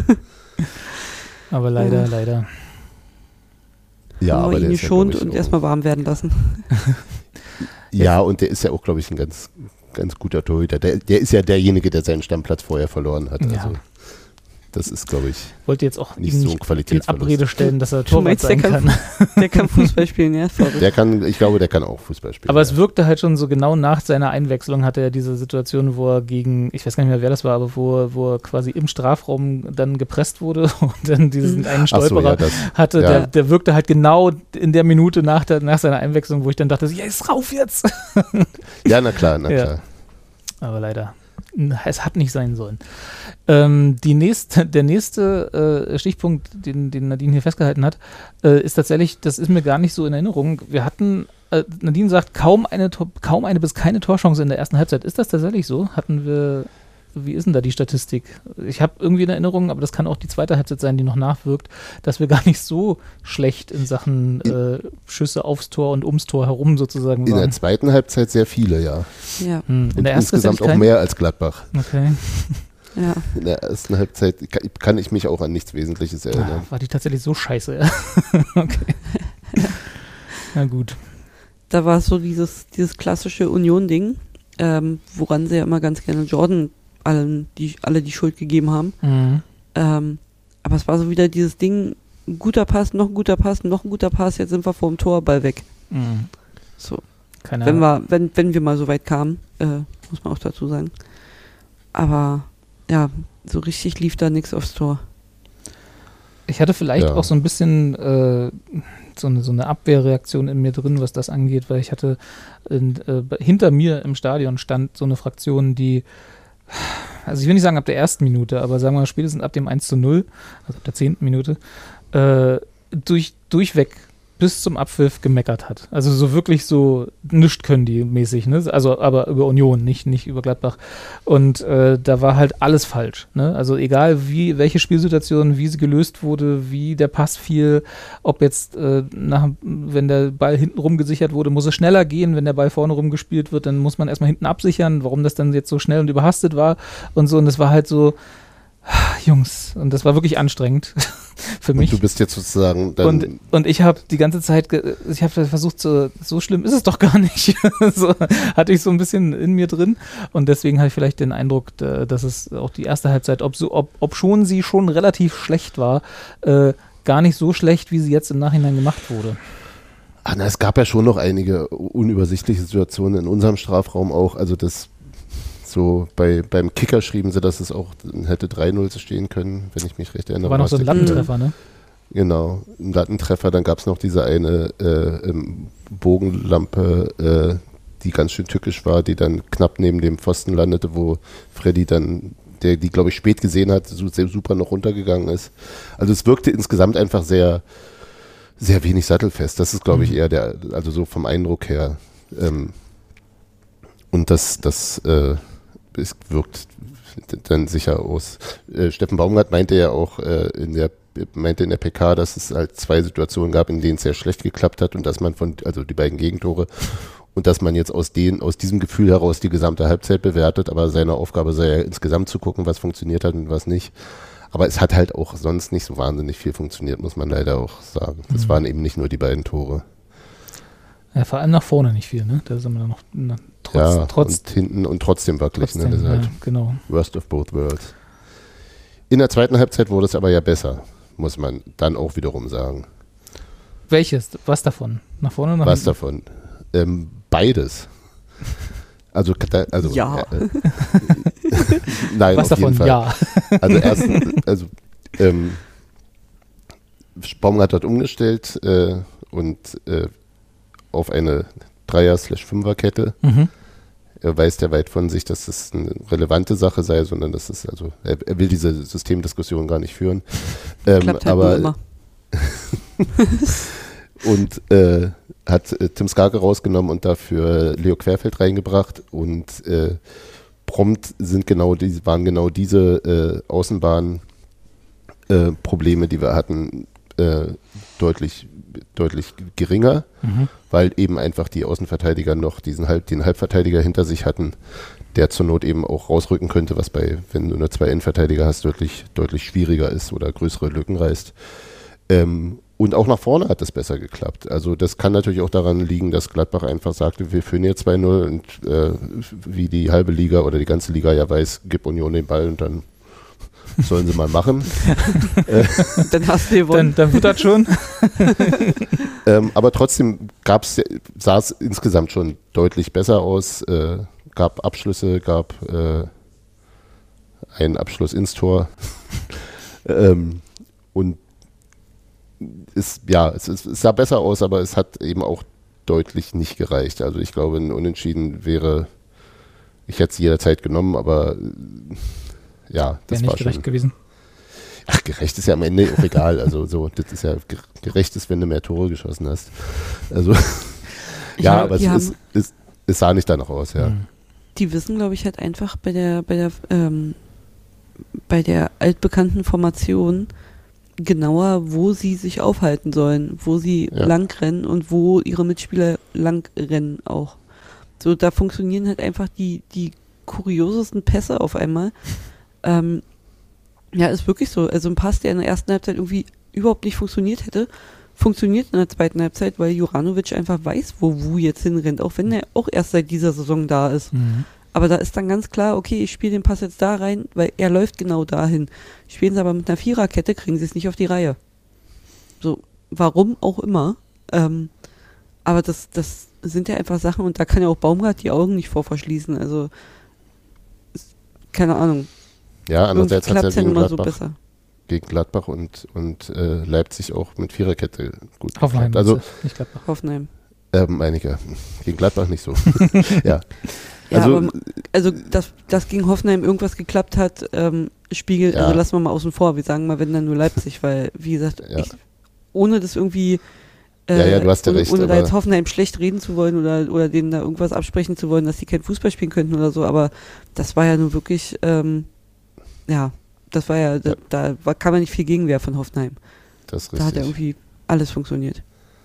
Aber leider, Ja. leider. Ja, Haben aber wir der ihn ist ja, geschont glaub ich, und auch- erstmal warm werden lassen. Ja, und der ist ja auch, glaube ich, ein ganz, ganz guter Torhüter. Der, der ist ja derjenige, der seinen Stammplatz vorher verloren hat. Ja. Also, das ist, glaube ich, Wollte jetzt auch nicht ihm so ein nicht in Qualitätsverlust. Abrede stellen, dass er Du Torwart meinst, der sein kann, kann. der kann Fußball spielen, ja, verrückt. Der kann, ich glaube, der kann auch Fußball spielen. Aber es ja. wirkte halt schon so genau nach seiner Einwechslung hatte er diese Situation, wo er gegen, ich weiß gar nicht mehr, wer das war, aber wo, er- wo er quasi im Strafraum dann gepresst wurde und dann diesen Mhm. einen Ach so, Stolperer ja, das, hatte, ja. der, der wirkte halt genau in der Minute nach, der, nach seiner Einwechslung, wo ich dann dachte, ja, ist rauf jetzt. ja, na klar, na Ja. klar. Aber leider, es hat nicht sein sollen. Ähm, die nächste, der nächste äh, Stichpunkt, den, den Nadine hier festgehalten hat, äh, ist tatsächlich, das ist mir gar nicht so in Erinnerung. Wir hatten, äh, Nadine sagt, kaum eine, Tor- kaum eine bis keine Torchance in der ersten Halbzeit. Ist das tatsächlich so? Hatten wir, wie ist denn da die Statistik? Ich habe irgendwie eine Erinnerung, aber das kann auch die zweite Halbzeit sein, die noch nachwirkt, dass wir gar nicht so schlecht in Sachen äh, Schüsse aufs Tor und ums Tor herum sozusagen In der waren. zweiten Halbzeit sehr viele, ja. Ja, Hm. In Und der ersten insgesamt auch tatsächlich mehr als Gladbach. kein- Okay. ja. In der ersten Halbzeit kann, kann ich mich auch an nichts Wesentliches erinnern. Ah, war die tatsächlich so scheiße? Ja. Okay. Na gut. Da war es so dieses, dieses klassische Union-Ding, ähm, woran sie ja immer ganz gerne Jordan allen die, alle die Schuld gegeben haben. Mhm. Ähm, aber es war so wieder dieses Ding, ein guter Pass, noch ein guter Pass, noch ein guter Pass, jetzt sind wir vor dem Tor, Ball weg. Mhm. So, Keine wenn Ahnung. wir, wenn, wenn wir mal so weit kamen, äh, muss man auch dazu sagen. Aber ja, so richtig lief da nichts aufs Tor. Ich hatte vielleicht Ja. auch so ein bisschen äh, so, eine, so eine Abwehrreaktion in mir drin, was das angeht, weil ich hatte in, äh, hinter mir im Stadion stand so eine Fraktion, die, also ich will nicht sagen ab der ersten Minute, aber sagen wir mal spätestens ab dem eins zu null, also ab der zehnten Minute, äh, durch, durchweg bis zum Abpfiff gemeckert hat. Also so wirklich so nichts können die mäßig, ne? Also aber über Union, nicht, nicht über Gladbach. Und äh, da war halt alles falsch, ne? Also egal wie, welche Spielsituation, wie sie gelöst wurde, wie der Pass fiel, ob jetzt äh, nach, wenn der Ball hinten rum gesichert wurde, muss es schneller gehen, wenn der Ball vorne rum gespielt wird, dann muss man erstmal hinten absichern, warum das dann jetzt so schnell und überhastet war und so. Und das war halt so, Jungs, und das war wirklich anstrengend für mich. Und du bist jetzt sozusagen dann, Und, und ich habe die ganze Zeit, ge- ich habe versucht, so, so schlimm ist es doch gar nicht. So hatte ich so ein bisschen in mir drin. Und deswegen habe ich vielleicht den Eindruck, da- dass es auch die erste Halbzeit, ob, so, ob, ob schon sie schon relativ schlecht war, äh, gar nicht so schlecht, wie sie jetzt im Nachhinein gemacht wurde. ah, na, es gab ja schon noch einige unübersichtliche Situationen in unserem Strafraum auch. Also das so bei, beim Kicker schrieben sie, dass es auch hätte drei null stehen können, wenn ich mich recht erinnere. Da war noch so ein Was- Lattentreffer, ne? Genau, ein Lattentreffer. Dann gab es noch diese eine äh, ähm, Bogenlampe, äh, die ganz schön tückisch war, die dann knapp neben dem Pfosten landete, wo Freddy dann, der die, glaube ich, spät gesehen hat, so, sehr super noch runtergegangen ist. Also es wirkte insgesamt einfach sehr, sehr wenig sattelfest. Das ist, glaube ich, Mhm. eher der, also so vom Eindruck her. Ähm, und das, das äh, es wirkt dann sicher aus. Äh, Steffen Baumgart meinte ja auch äh, in der meinte in der P K, dass es halt zwei Situationen gab, in denen es sehr schlecht geklappt hat und dass man von, also die beiden Gegentore, und dass man jetzt aus den, aus diesem Gefühl heraus die gesamte Halbzeit bewertet, aber seine Aufgabe sei ja insgesamt zu gucken, was funktioniert hat und was nicht. Aber es hat halt auch sonst nicht so wahnsinnig viel funktioniert, muss man leider auch sagen. Das Mhm. waren eben nicht nur die beiden Tore. Ja, vor allem nach vorne nicht viel, ne? Da sind wir dann noch na, trotz, ja, trotz, und hinten und trotzdem wackelig. trotzdem, Ne? Das ist halt ja, genau. worst of both worlds. In der zweiten Halbzeit wurde es aber ja besser, muss man dann auch wiederum sagen. Welches? Was davon? Nach vorne oder nach Was hinten? davon? Ähm, beides. Also, da- also Ja. Äh, nein, Was auf jeden davon? Fall. Ja. Also erst, also ähm, Baumgart hat umgestellt äh, und äh, auf eine Dreier-Fünfer-Kette. Mhm. Er weist ja weit von sich, dass das eine relevante Sache sei, sondern das ist also, er, er will diese Systemdiskussion gar nicht führen. Ähm, Klappt halt aber nur immer. und äh, hat äh, Tim Skarke rausgenommen und dafür Leo Querfeld reingebracht und äh, prompt sind genau die, waren genau diese äh, Außenbahn äh, Probleme, die wir hatten, äh, deutlich, deutlich geringer, Mhm. weil eben einfach die Außenverteidiger noch diesen Halb, den Halbverteidiger hinter sich hatten, der zur Not eben auch rausrücken könnte, was bei, wenn du nur zwei Innenverteidiger hast, deutlich, deutlich schwieriger ist oder größere Lücken reißt. Ähm, und auch nach vorne hat das besser geklappt. Also das kann natürlich auch daran liegen, dass Gladbach einfach sagte, wir führen hier zwei null und äh, wie die halbe Liga oder die ganze Liga ja weiß, gib Union den Ball und dann sollen sie mal machen. äh, dann hast du gewonnen. Dann, dann wird das schon. ähm, aber trotzdem gab's, sah es insgesamt schon deutlich besser aus. Äh, gab Abschlüsse, gab äh, einen Abschluss ins Tor. ähm, und es, ja, es, es sah besser aus, aber es hat eben auch deutlich nicht gereicht. Also ich glaube, ein Unentschieden wäre, ich hätte es jederzeit genommen, aber ja, das wäre war nicht gerecht schon, gewesen. Ach, gerecht ist ja am Ende auch egal. Also so, das ist ja gerecht ist, wenn du mehr Tore geschossen hast. Also ja, aber es, es, es, es sah nicht danach aus, ja. Die wissen, glaube ich, halt einfach bei der, bei der, ähm, bei der altbekannten Formation genauer, wo sie sich aufhalten sollen, wo sie Ja. lang rennen und wo ihre Mitspieler lang rennen auch. So, da funktionieren halt einfach die, die kuriosesten Pässe auf einmal. Ähm, ja, ist wirklich so. Also ein Pass, der in der ersten Halbzeit irgendwie überhaupt nicht funktioniert hätte, funktioniert in der zweiten Halbzeit, weil Juranovic einfach weiß, wo Wu jetzt hinrennt, auch wenn er auch erst seit dieser Saison da ist. Mhm. Aber da ist dann ganz klar, okay, ich spiele den Pass jetzt da rein, weil er läuft genau dahin. Spielen sie aber mit einer Viererkette, kriegen sie es nicht auf die Reihe. So, warum auch immer. Ähm, aber das, das sind ja einfach Sachen und da kann ja auch Baumgart die Augen nicht vor verschließen. Also, ist, keine Ahnung. Ja, andererseits hat klappt es ja ja gegen immer so Gladbach, besser. gegen Gladbach und, und äh, Leipzig auch mit Viererkette gut Hoffenheim. geklappt. Also, nicht Gladbach. Hoffenheim. ähm, einige. Gegen Gladbach nicht so. ja. Ja, Also, aber also dass, dass gegen Hoffenheim irgendwas geklappt hat, ähm, spiegelt, Ja. also lassen wir mal außen vor, wir sagen mal, wenn dann nur Leipzig, weil, wie gesagt, Ja. ich, ohne das irgendwie äh, Ja, ja, du hast ja ohne, recht, ohne da aber- jetzt Hoffenheim schlecht reden zu wollen oder, oder denen da irgendwas absprechen zu wollen, dass sie kein Fußball spielen könnten oder so, aber das war ja nun wirklich, ähm, ja, das war ja, da, Ja. da war, kam ja nicht viel Gegenwehr von Hoffenheim. das ist Da hat ja richtig. irgendwie alles funktioniert.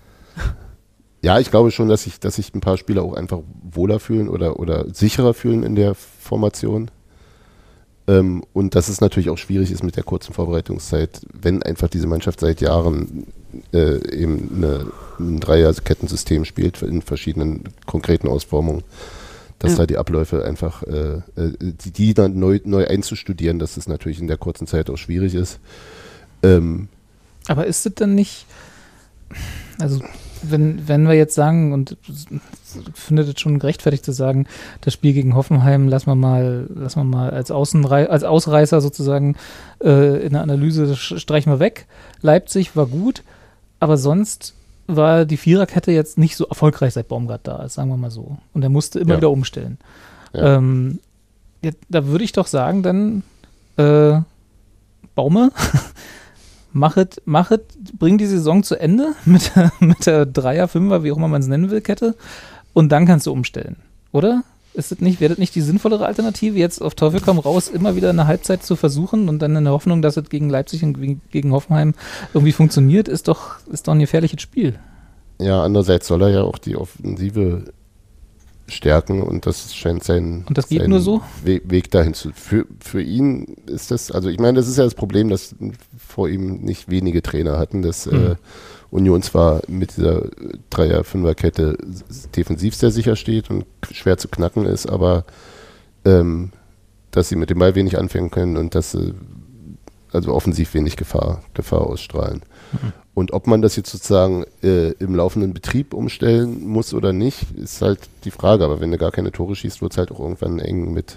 Ja, ich glaube schon, dass sich dass sich ein paar Spieler auch einfach wohler fühlen oder, oder sicherer fühlen in der Formation. Ähm, und dass es natürlich auch schwierig ist mit der kurzen Vorbereitungszeit, wenn einfach diese Mannschaft seit Jahren äh, eben eine, ein Dreierkettensystem spielt in verschiedenen konkreten Ausformungen, dass Ja. da die Abläufe einfach, äh, äh, die, die dann neu, neu einzustudieren, dass es natürlich in der kurzen Zeit auch schwierig ist. Ähm, Aber ist es denn nicht, also wenn, wenn wir jetzt sagen, und findet es schon gerechtfertigt zu sagen, das Spiel gegen Hoffenheim lassen wir mal, lassen wir mal als, Außenrei als Ausreißer sozusagen äh, in der Analyse sch- streichen wir weg. Leipzig war gut, aber sonst war die Viererkette jetzt nicht so erfolgreich, seit Baumgart da ist, sagen wir mal so. Und er musste immer Ja. wieder umstellen. Ja. Ähm, ja, da würde ich doch sagen, dann äh, Baume, machet, machet, bring die Saison zu Ende mit, der- mit der Dreier, Fünfer, wie auch immer man es nennen will, Kette und dann kannst du umstellen, oder? Ist das nicht, wäre das nicht die sinnvollere Alternative, jetzt auf Teufel komm raus, immer wieder eine Halbzeit zu versuchen und dann in der Hoffnung, dass es gegen Leipzig und gegen- gegen Hoffenheim irgendwie funktioniert, ist doch, ist doch ein gefährliches Spiel. ja, andererseits soll er ja auch die Offensive stärken und das scheint sein, Und das geht sein nur so? We Weg dahin zu. Für, für ihn ist das, also ich meine, das ist ja das Problem, dass vor ihm nicht wenige Trainer hatten, dass Mhm. äh, Union zwar mit dieser Dreier-Fünfer-Kette s- defensiv sehr sicher steht und k- schwer zu knacken ist, aber ähm, dass sie mit dem Ball wenig anfangen können und dass sie also offensiv wenig Gefahr, Gefahr ausstrahlen. Mhm. Und ob man das jetzt sozusagen äh, im laufenden Betrieb umstellen muss oder nicht, ist halt die Frage. Aber wenn du gar keine Tore schießt, wird es halt auch irgendwann eng mit.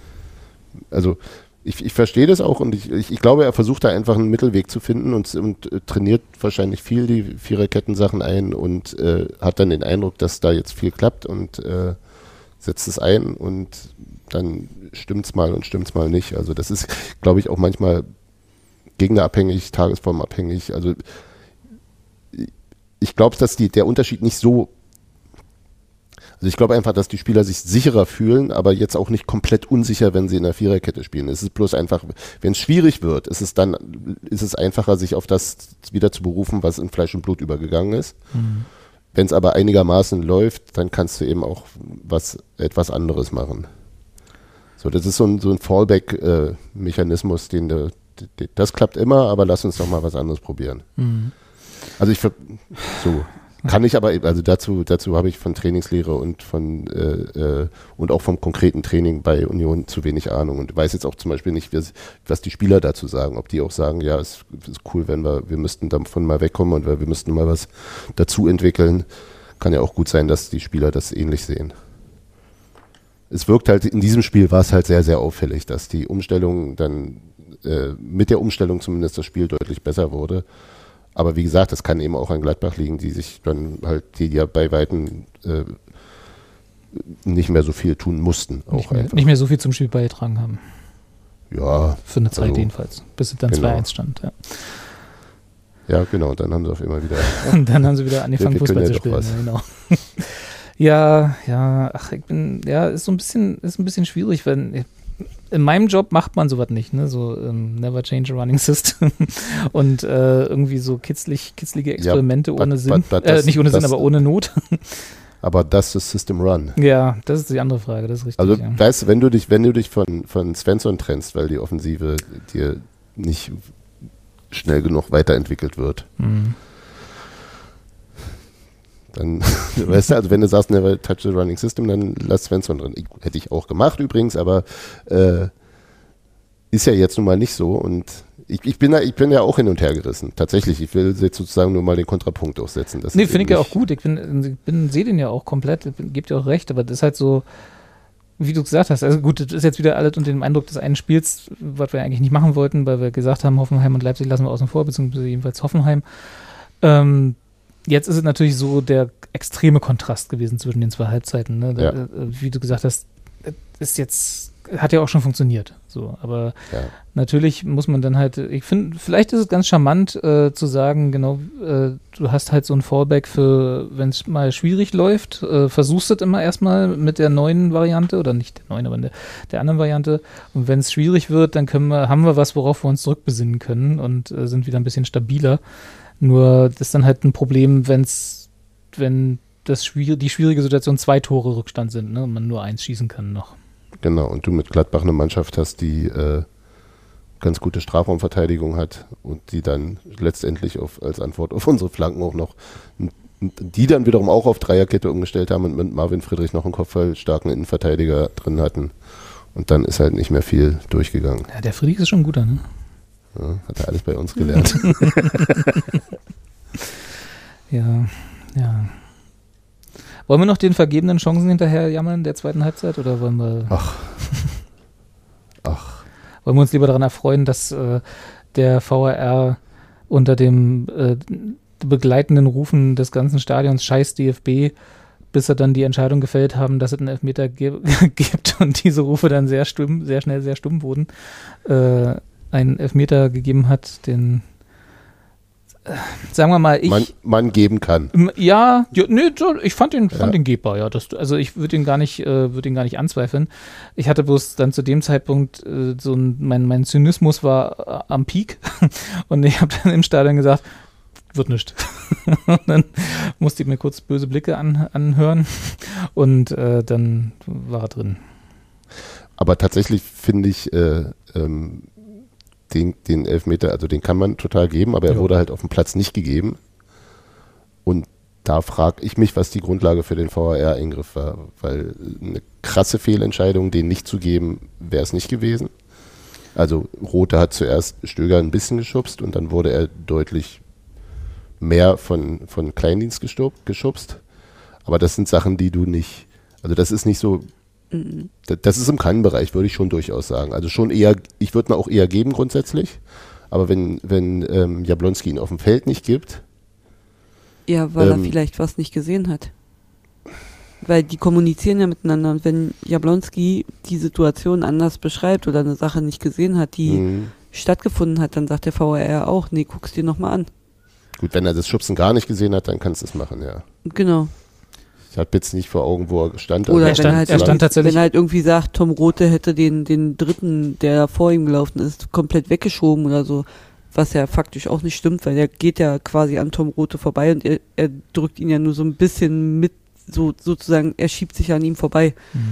Also ich, ich verstehe das auch und ich, ich, ich glaube, er versucht da einfach einen Mittelweg zu finden und, und äh, trainiert wahrscheinlich viel die Viererkettensachen ein und äh, hat dann den Eindruck, dass da jetzt viel klappt und äh, setzt es ein und dann stimmt's mal und stimmt's mal nicht. Also das ist, glaube ich, auch manchmal gegnerabhängig, tagesformabhängig. Also ich glaube, dass die, der Unterschied nicht so, also ich glaube einfach, dass die Spieler sich sicherer fühlen, aber jetzt auch nicht komplett unsicher, wenn sie in der Viererkette spielen. Es ist bloß einfach, wenn es schwierig wird, ist es dann, ist es einfacher, sich auf das wieder zu berufen, was in Fleisch und Blut übergegangen ist. Mhm. Wenn es aber einigermaßen läuft, dann kannst du eben auch was, etwas anderes machen. So, das ist so ein, so ein Fallback-Mechanismus, den du, das klappt immer, aber lass uns doch mal was anderes probieren. Mhm. Also ich, so, kann ich aber, also dazu, dazu habe ich von Trainingslehre und von, äh, äh, und auch vom konkreten Training bei Union zu wenig Ahnung und weiß jetzt auch zum Beispiel nicht, was, was die Spieler dazu sagen, ob die auch sagen, ja, es ist cool, wenn wir, wir müssten davon mal wegkommen und wir müssten mal was dazu entwickeln. Kann ja auch gut sein, dass die Spieler das ähnlich sehen. Es wirkt halt, in diesem Spiel war es halt sehr, sehr auffällig, dass die Umstellung dann, äh, mit der Umstellung zumindest das Spiel deutlich besser wurde. Aber wie gesagt, das kann eben auch an Gladbach liegen, die sich dann halt, die ja bei Weitem äh, nicht mehr so viel tun mussten. Auch Nicht mehr, nicht mehr so viel zum Spiel beigetragen haben. Ja. Für eine Zeit also, jedenfalls, bis es dann genau. zwei eins stand. Ja. Ja, genau, dann haben sie auf immer wieder. Und dann haben sie wieder angefangen, wir, wir Fußball ja zu spielen. was. Ja, genau. ja, ja, ach, ich bin, ja, ist so ein bisschen, ist ein bisschen schwierig, wenn in meinem Job macht man sowas nicht, ne? So um, never change a running system und äh, irgendwie so kitzlig, kitzlige Experimente ja, but, ohne Sinn. But, but äh, nicht ohne Sinn, aber ohne Not. Aber das ist System Run. Ja, das ist die andere Frage, das ist richtig. Also ja. weißt du, wenn du dich, wenn du dich von, von Svensson trennst, weil die Offensive dir nicht schnell genug weiterentwickelt wird, mhm. dann, weißt du, also wenn du sagst, never touch the running system, dann lass Svensson drin. Ich, hätte ich auch gemacht übrigens, aber äh, ist ja jetzt nun mal nicht so und ich, ich, bin, ich bin ja auch hin und her gerissen. Tatsächlich, ich will jetzt sozusagen nur mal den Kontrapunkt aufsetzen. Das nee, finde ich ja auch gut. Ich bin, bin sehe den ja auch komplett, gebe dir auch recht, aber das ist halt so, wie du gesagt hast, also gut, das ist jetzt wieder alles unter dem Eindruck des einen Spiels, was wir eigentlich nicht machen wollten, weil wir gesagt haben, Hoffenheim und Leipzig lassen wir außen vor, beziehungsweise jedenfalls Hoffenheim. Ähm, jetzt ist es natürlich so der extreme Kontrast gewesen zwischen den zwei Halbzeiten. Ne? Ja. Da, wie du gesagt hast, ist jetzt, hat ja auch schon funktioniert. So, aber ja. natürlich muss man dann halt, ich finde, vielleicht ist es ganz charmant äh, zu sagen, genau, äh, du hast halt so ein Fallback für, wenn es mal schwierig läuft, äh, versuchst du es immer erstmal mit der neuen Variante, oder nicht der neuen, aber der, der anderen Variante. Und wenn es schwierig wird, dann können wir, haben wir was, worauf wir uns zurückbesinnen können und äh, sind wieder ein bisschen stabiler. Nur das ist dann halt ein Problem, wenn's, wenn das schwierig, die schwierige Situation zwei Tore Rückstand sind, ne, und man nur eins schießen kann noch. Genau, und du mit Gladbach eine Mannschaft hast, die äh, ganz gute Strafraumverteidigung hat und die dann letztendlich auf, als Antwort auf unsere Flanken auch noch, die dann wiederum auch auf Dreierkette umgestellt haben und mit Marvin Friedrich noch einen kopfballstarken Innenverteidiger drin hatten. Und dann ist halt nicht mehr viel durchgegangen. Ja, der Friedrich ist schon ein guter, ne? Ja, hat er alles bei uns gelernt. ja, ja. Wollen wir noch den vergebenen Chancen hinterher jammern in der zweiten Halbzeit oder wollen wir. Ach. Ach. Wollen wir uns lieber daran erfreuen, dass äh, der V R R unter dem äh, begleitenden Rufen des ganzen Stadions Scheiß D F B, bis sie dann die Entscheidung gefällt haben, dass es einen Elfmeter ge- gibt und diese Rufe dann sehr stumm, sehr schnell sehr stumm wurden, äh, einen Elfmeter gegeben hat, den sagen wir mal, ich... Man, man geben kann. Ja, ja nee, ich fand den, fand ja. den gebbar, ja. Das, also ich würde ihn gar nicht, äh, würde ihn gar nicht anzweifeln. Ich hatte bloß dann zu dem Zeitpunkt äh, so ein, mein, mein Zynismus war äh, am Peak und ich habe dann im Stadion gesagt, wird nichts. Dann musste ich mir kurz böse Blicke an, anhören und äh, dann war er drin. Aber tatsächlich finde ich, äh, ähm, Den, den Elfmeter, also den kann man total geben, aber er ja. wurde halt auf dem Platz nicht gegeben. Und da frage ich mich, was die Grundlage für den V R R-Eingriff war, weil eine krasse Fehlentscheidung, den nicht zu geben, wäre es nicht gewesen. Also Rothe hat zuerst Stöger ein bisschen geschubst und dann wurde er deutlich mehr von, von Kleindienst gestob, geschubst. Aber das sind Sachen, die du nicht, also das ist nicht so, das ist im Kannenbereich, würde ich schon durchaus sagen. Also schon eher, ich würde mir auch eher geben grundsätzlich, aber wenn, wenn ähm, Jablonski ihn auf dem Feld nicht gibt. Ja, weil ähm, er vielleicht was nicht gesehen hat. Weil die kommunizieren ja miteinander und wenn Jablonski die Situation anders beschreibt oder eine Sache nicht gesehen hat, die mhm. stattgefunden hat, dann sagt der V R R auch, nee, guck's dir nochmal an. Gut, wenn er das Schubsen gar nicht gesehen hat, dann kannst du es machen, ja. Genau. Ich habe jetzt nicht vor Augen, wo er stand. Oder er wenn, stand, er halt er stand tatsächlich wenn er halt irgendwie sagt, Tom Rothe hätte den, den dritten, der vor ihm gelaufen ist, komplett weggeschoben oder so, was ja faktisch auch nicht stimmt, weil er geht ja quasi an Tom Rothe vorbei und er, er drückt ihn ja nur so ein bisschen mit, so sozusagen, er schiebt sich an ihm vorbei. Mhm.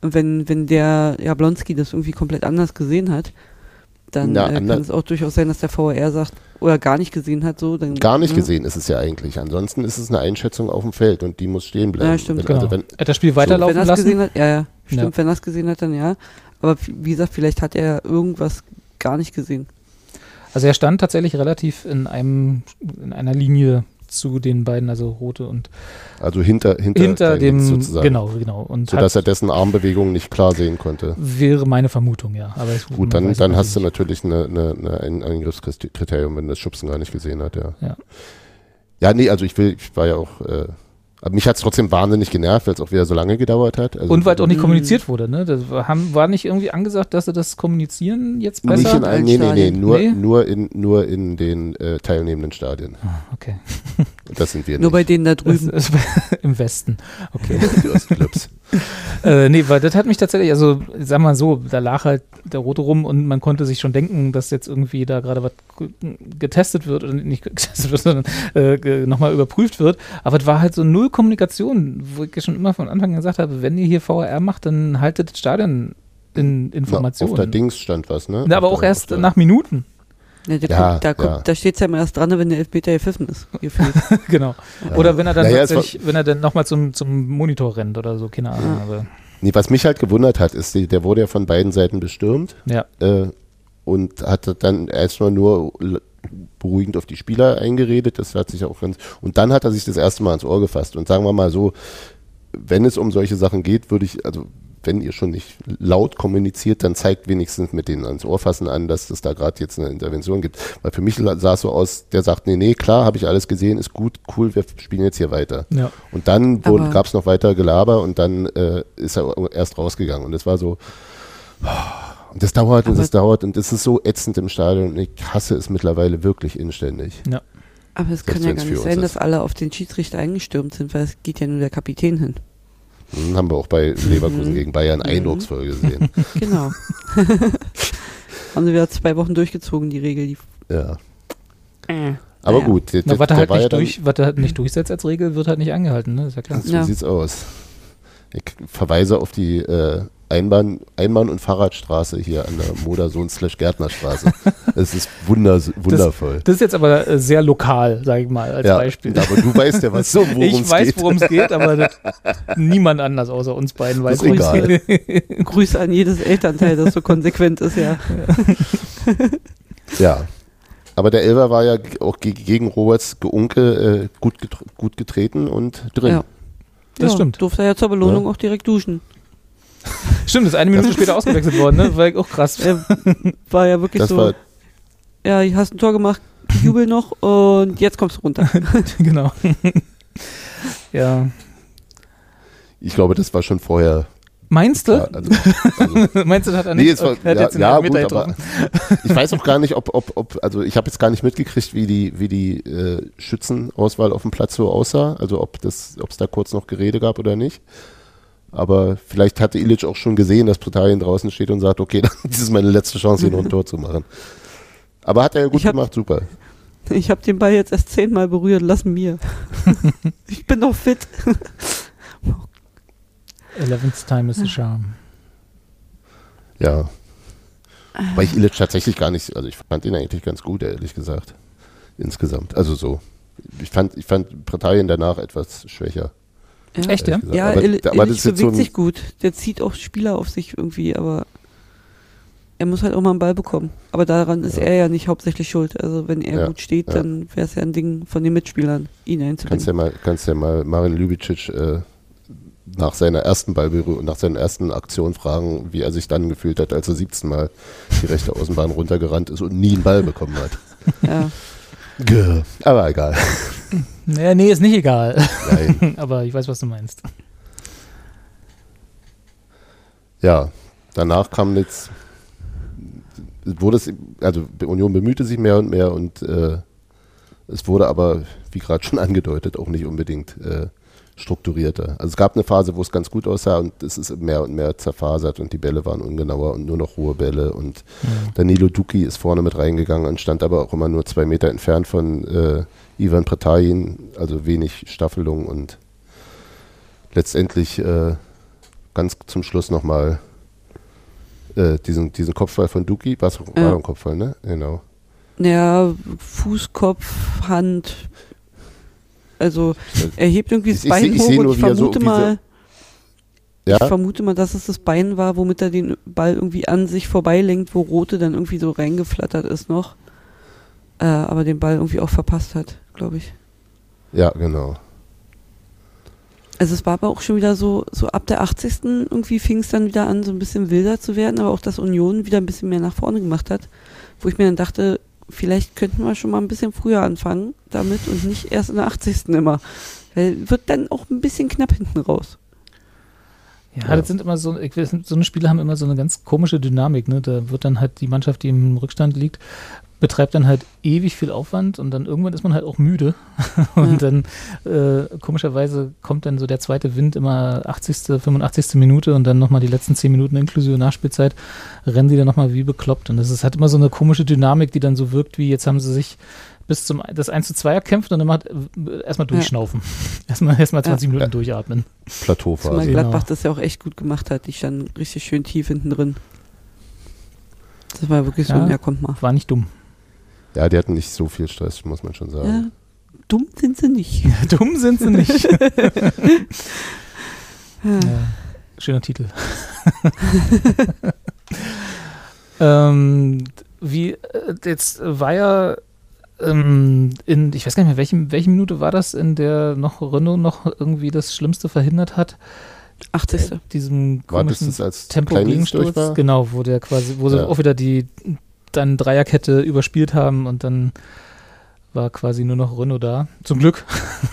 wenn, wenn der Jablonski das irgendwie komplett anders gesehen hat, dann Ja, äh, kann ander- es auch durchaus sein, dass der V A R sagt, oder gar nicht gesehen hat, so. Dann, Gar nicht ne? gesehen ist es ja eigentlich. Ansonsten ist es eine Einschätzung auf dem Feld und die muss stehen bleiben. Ja, stimmt. Wenn, Genau. also wenn, Er hat das Spiel Wenn weiterlaufen er es lassen. gesehen hat, ja, ja, stimmt, Ja. wenn er es gesehen hat, dann ja. Aber f- wie gesagt, vielleicht hat er irgendwas gar nicht gesehen. Also er stand tatsächlich relativ in einem in einer Linie zu den beiden, also Rote und also hinter, hinter, hinter dem dem, sozusagen. genau, genau. Und Sodass er hat, dessen Armbewegungen nicht klar sehen konnte. wäre meine Vermutung, ja. Aber es, Gut, man dann, weiß dann es hast du nicht. natürlich eine, eine, eine, ein Eingriffskriterium, wenn das Schubsen gar nicht gesehen hat, ja. Ja. Ja, nee, also ich will, ich war ja auch, äh, aber mich hat es trotzdem wahnsinnig genervt, weil es auch wieder so lange gedauert hat. Also Und weil auch nicht Mhm. kommuniziert wurde, ne? Das war, haben, war nicht irgendwie angesagt, dass sie das kommunizieren jetzt besser? nicht in allen, nee, nee, nee, Stadien. nur, Nee? nur in, nur in den äh, teilnehmenden Stadien. Ah, okay. Das sind wir Nur bei nicht. denen da Das, drüben. das, im Westen. Okay. Die Ostclubs. äh, nee, weil das hat mich tatsächlich, also sag mal so, da lag halt der Rote rum und man konnte sich schon denken, dass jetzt irgendwie da gerade was g- getestet wird oder nicht getestet wird, sondern äh, ge- nochmal überprüft wird. Aber es war halt so null Kommunikation, wo ich ja schon immer von Anfang an gesagt habe, wenn ihr hier V R R macht, dann haltet das Stadion in Na, Informationen. auf der Dings stand was, ne? Na, aber Auf auch der- erst auf der- nach Minuten. Ja, der Ja, kommt, da kommt, ja. da steht es ja immer erst dran, wenn der Elfmeter gepfiffen ist. gefühlt. Genau. Ja. Oder wenn er dann Naja, es war- tatsächlich, wenn er dann nochmal zum, zum Monitor rennt oder so, keine Ahnung. Ja. Aber Nee, was mich halt gewundert hat, ist, die- der wurde ja von beiden Seiten bestürmt. ja. äh, und hat dann erstmal nur l- beruhigend auf die Spieler eingeredet, das hat sich auch ganz, und dann hat er sich das erste Mal ans Ohr gefasst und sagen wir mal so, wenn es um solche Sachen geht, würde ich, also wenn ihr schon nicht laut kommuniziert, dann zeigt wenigstens mit denen ans Ohr fassen an, dass es da gerade jetzt eine Intervention gibt, weil für mich la- sah es so aus, der sagt, nee, nee, klar, habe ich alles gesehen, ist gut, cool, wir spielen jetzt hier weiter. Ja. Und dann Aber- gab es noch weiter Gelaber und dann äh, ist er erst rausgegangen. Und es war so, und das dauert und Aber- das dauert und es ist so ätzend im Stadion und ich hasse es mittlerweile wirklich inständig. Ja. Aber es kann Selbst ja wenn's gar für nicht uns sein, ist. dass alle auf den Schiedsrichter eingestürmt sind, weil es geht ja nur der Kapitän hin. Hm, haben wir auch bei Leverkusen Mhm. gegen Bayern Mhm. eindrucksvoll gesehen. Genau. Haben sie wieder zwei Wochen durchgezogen, die Regel. Die Ja. äh. Aber Naja. gut, der, Na, was der er halt war ja nicht dann, durch, was er halt nicht durchsetzt als Regel, wird halt nicht angehalten, ne? Ist ja klar. so Ja. sieht's aus. Ich verweise auf die äh, Einbahn, Einbahn- und Fahrradstraße hier an der Modersohn-Gärtnerstraße. Es ist wunder, wundervoll. Das ist jetzt aber äh, sehr lokal, sage ich mal, als ja, Beispiel. aber du weißt ja, was so, worum Ich es weiß, geht. worum es geht, aber das, niemand anders außer uns beiden weiß, Das ist worum es egal. geht. Grüße an jedes Elternteil, das so konsequent ist, ja. Ja. Aber der Elfer war ja g- auch ge- gegen Roberts Geunke äh, gut, getr- gut getreten und drin. Ja. Das ja, stimmt. Durfte er ja zur Belohnung Ja. auch direkt duschen. Stimmt, ist eine Minute später ausgewechselt worden, ne? War auch krass. Er war ja wirklich Das so, war, ja, du hast ein Tor gemacht, jubel noch und jetzt kommst du runter. Genau. Ja. ich glaube, das war schon vorher. Meinst klar. du? Also, also, Meinst du, das hat er nee, nicht? es war, Okay, er hat ja, jetzt den ja Elfmeter gut, aber getroffen. ich weiß auch gar nicht, ob, ob, ob also ich habe jetzt gar nicht mitgekriegt, wie die, wie die äh, Schützenauswahl auf dem Platz so aussah. Also ob das, ob es da kurz noch Gerede gab oder nicht. Aber vielleicht hatte Ilic auch schon gesehen, dass Pretarien draußen steht und sagt, okay, das ist meine letzte Chance, hier noch ein Tor zu machen. Aber hat er ja gut Ich hab- gemacht, super. Ich habe den Ball jetzt erst zehnmal berührt, lass mir. Ich bin noch fit. Eleventh time is the charm. Ja. Weil ich Ilic tatsächlich gar nicht, also ich fand ihn eigentlich ganz gut, ehrlich gesagt. Insgesamt. Also so. Ich fand, ich fand Pretarien danach etwas schwächer. Ja. Echt, ja? ehrlich gesagt. Ja, aber, Illich aber das ist jetzt so bewegt ein, sich gut. Der zieht auch Spieler auf sich irgendwie, aber er muss halt auch mal einen Ball bekommen. Aber daran ist Ja. er ja nicht hauptsächlich schuld. Also wenn er Ja, gut steht, ja. dann wäre es ja ein Ding von den Mitspielern, ihn kannst einzubinden. ja mal, kannst ja mal Marin Ljubicic äh, nach seiner ersten Ballberührung, nach seiner ersten Aktion fragen, wie er sich dann gefühlt hat, als er siebzehn Mal die rechte Außenbahn runtergerannt ist und nie einen Ball bekommen hat. Ja. Gah. Aber egal. Naja, nee, ist nicht egal. Nein. Aber ich weiß, was du meinst. Ja, danach kam jetzt, wurde es, also Union bemühte sich mehr und mehr und äh, es wurde aber, wie gerade schon angedeutet, auch nicht unbedingt äh, strukturierter. Also es gab eine Phase, wo es ganz gut aussah und es ist mehr und mehr zerfasert und die Bälle waren ungenauer und nur noch hohe Bälle und Mhm. Danilo Duki ist vorne mit reingegangen und stand aber auch immer nur zwei Meter entfernt von äh, Ivan Pretarien, also wenig Staffelung und letztendlich äh, ganz zum Schluss nochmal äh, diesen, diesen Kopfball von Duki. Was war Ja. doch ein Kopfball, ne? Genau. Ja, Fuß, Kopf, Hand. Also er hebt irgendwie das Ich- ich Bein seh- ich hoch seh und nur, ich wie er so- vermute wie so- mal, Ja, ich vermute mal, dass es das Bein war, womit er den Ball irgendwie an sich vorbeilenkt, wo Rote dann irgendwie so reingeflattert ist noch. Äh, aber den Ball irgendwie auch verpasst hat, glaube ich. ja, genau. Also es war aber auch schon wieder so, so ab der achtzigsten irgendwie fing es dann wieder an, so ein bisschen wilder zu werden, aber auch, dass Union wieder ein bisschen mehr nach vorne gemacht hat, wo ich mir dann dachte, vielleicht könnten wir schon mal ein bisschen früher anfangen damit und nicht erst in der achtzigsten immer. Weil wird dann auch ein bisschen knapp hinten raus. Ja, Ja. das sind immer so, ich weiß, so eine Spiele haben immer so eine ganz komische Dynamik, ne? Da wird dann halt die Mannschaft, die im Rückstand liegt, betreibt dann halt ewig viel Aufwand und dann irgendwann ist man halt auch müde. Und Ja. dann äh, komischerweise kommt dann so der zweite Wind immer achtzigste, fünfundachtzigste Minute und dann nochmal die letzten zehn Minuten inklusive Nachspielzeit rennen die dann nochmal wie bekloppt. Und das ist halt immer so eine komische Dynamik, die dann so wirkt, wie jetzt haben sie sich bis zum das eins zu zwei erkämpft und dann macht äh, erstmal durchschnaufen. Erstmal erstmal zwanzig Minuten Ja. durchatmen. Zumal Plateauphase. Genau. Gladbach das ja auch echt gut gemacht hat. Die standen richtig schön tief hinten drin. Das war wirklich so, Ja. ja, kommt mal. War nicht dumm. Ja, die hatten nicht so viel Stress, muss man schon Ja, sagen. dumm sind sie nicht. Dumm sind sie nicht. Ja, schöner Titel. ähm, wie, äh, jetzt war ja ähm, in, ich weiß gar nicht mehr, welche, welche Minute war das, in der noch Renault noch irgendwie das Schlimmste verhindert hat? achtzigste. Äh, diesem War das komischen das als Tempo-Gegensturz. Kleindienst durch war? Genau, wo der quasi, wo sie Ja. auch wieder die dann Dreierkette überspielt haben und dann war quasi nur noch Renault da. Zum Glück.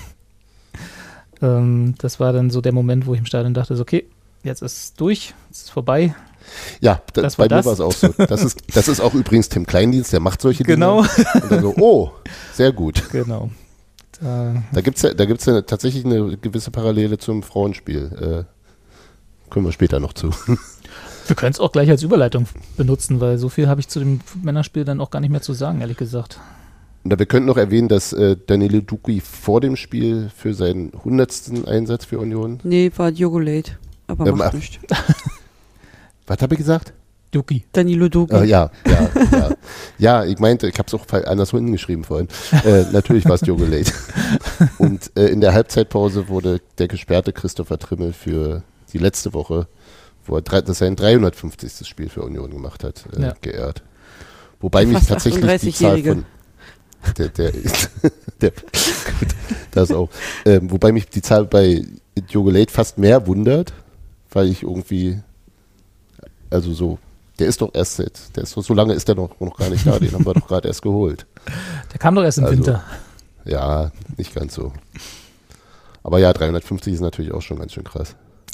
ähm, das war dann so der Moment, wo ich im Stadion dachte, so, okay, jetzt ist es durch, jetzt ist es vorbei. Ja, da, Das bei war mir das. war es auch so. Das ist, das ist auch übrigens Tim Kleindienst, der macht solche Genau. Dinge. Und dann so, oh, sehr gut. Genau. Da, Da gibt es ja, da gibt's ja tatsächlich eine gewisse Parallele zum Frauenspiel. Äh, kommen wir später noch zu. wir können es auch gleich als Überleitung benutzen, weil so viel habe ich zu dem Männerspiel dann auch gar nicht mehr zu sagen, ehrlich gesagt. Und wir könnten noch erwähnen, dass äh, Danilo Duki vor dem Spiel für seinen hundertsten Einsatz für Union. Nee, war Diogo Late. Aber Ähm, macht ach. nichts. Was habe ich gesagt? Duki. Danilo Duki. Äh, ja, ja, ja. Ja, ich meinte, ich habe es auch fall- anderswo hingeschrieben vorhin. Äh, natürlich war es Diogo Late. Und äh, in der Halbzeitpause wurde der gesperrte Christopher Trimmel für die letzte Woche, wo er drei, das sein dreihundertfünfzigstes Spiel für Union gemacht hat, äh, Ja. geehrt. Wobei mich Fast tatsächlich die Zahl achtunddreißigjährige. von der, der, der gut, das auch. Ähm, wobei mich die Zahl bei Diogo Late fast mehr wundert, weil ich irgendwie, also so, der ist doch erst jetzt, der ist doch, so lange ist der noch, noch gar nicht da, den haben wir doch gerade erst geholt. Der kam doch erst im Also, Winter. Ja, nicht ganz so. Aber ja, dreihundertfünfzig ist natürlich auch schon ganz schön krass.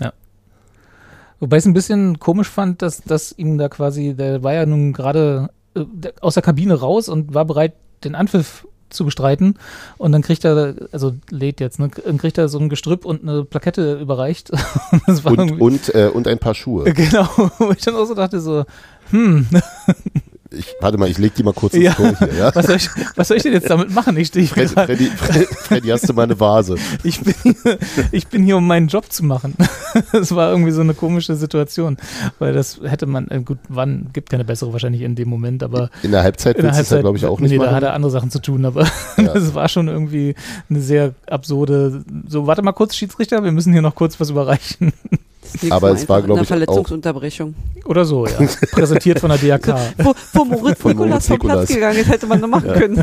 Wobei ich es ein bisschen komisch fand, dass, dass ihm da quasi, der war ja nun gerade äh, der- aus der Kabine raus und war bereit, den Anpfiff zu bestreiten. Und dann kriegt er, also lädt jetzt, ne, dann kriegt er so ein Gestrüpp und eine Plakette überreicht. Und das war Und, irgendwie- und, äh, und ein paar Schuhe. Genau, wo ich dann auch so dachte, so, hm, Ich, warte mal, ich leg die mal kurz Ja. ins Tor hier. Ja? was soll, ich, was soll ich denn jetzt damit machen? Ich, stehe Freddy, gerade- Freddy, Freddy, Freddy, hast du mal eine Vase? ich, bin hier, ich bin hier, um meinen Job zu machen. Das war irgendwie so eine komische Situation, weil das hätte man, äh, gut, wann, gibt keine bessere wahrscheinlich in dem Moment, aber In der Halbzeit in der willst du es ja, Halbzeit, glaube ich, auch nicht nee, da machen. hat er andere Sachen zu tun, aber Ja. das war schon irgendwie eine sehr absurde, so, warte mal kurz, Schiedsrichter, wir müssen hier noch kurz was überreichen. Das nächste Aber Mal es war, einfach glaub eine ich, Verletzungsunterbrechung. Oder so, ja. Präsentiert von der D R K. Wo, wo Moritz Von Nikolas Moritz vom Platz Nikolas. gegangen ist, hätte man noch machen können.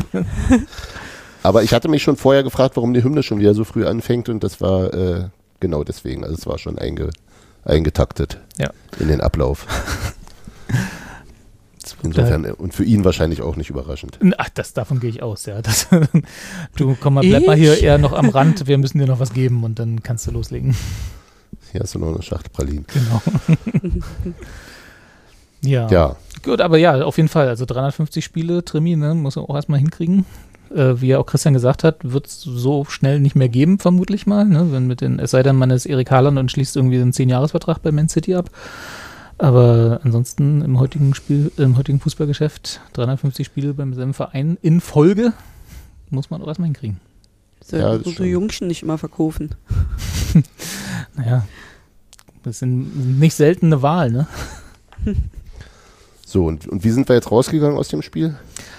Aber ich hatte mich schon vorher gefragt, warum die Hymne schon wieder so früh anfängt und das war äh, genau deswegen. Also es war schon einge, eingetaktet Ja. in den Ablauf. Insofern, äh, und für ihn wahrscheinlich auch nicht überraschend. Ach, das, davon gehe ich aus, ja. Das, du, komm mal, bleib mal hier Ich? eher noch am Rand, wir müssen dir noch was geben und dann kannst du loslegen. Hier hast du noch eine Schachtel Pralinen. Genau. ja. Ja, Gut, aber ja, auf jeden Fall. Also dreihundertfünfzig Spiele, Trimi, ne, muss man auch erstmal hinkriegen. Äh, wie ja auch Christian gesagt hat, wird es so schnell nicht mehr geben, vermutlich mal. Ne? Wenn mit den, es sei denn, man ist Erik Haaland und schließt irgendwie einen zehn-Jahres-Vertrag bei Man City ab. Aber ansonsten im heutigen Spiel, im heutigen Fußballgeschäft dreihundertfünfzig Spiele beim selben Verein in Folge muss man auch erstmal hinkriegen. So, Ja, das so, so stimmt. Jungschen nicht immer verkaufen. Naja, Das sind nicht seltene Wahl, ne? So, und, und wie sind wir jetzt rausgegangen aus dem Spiel?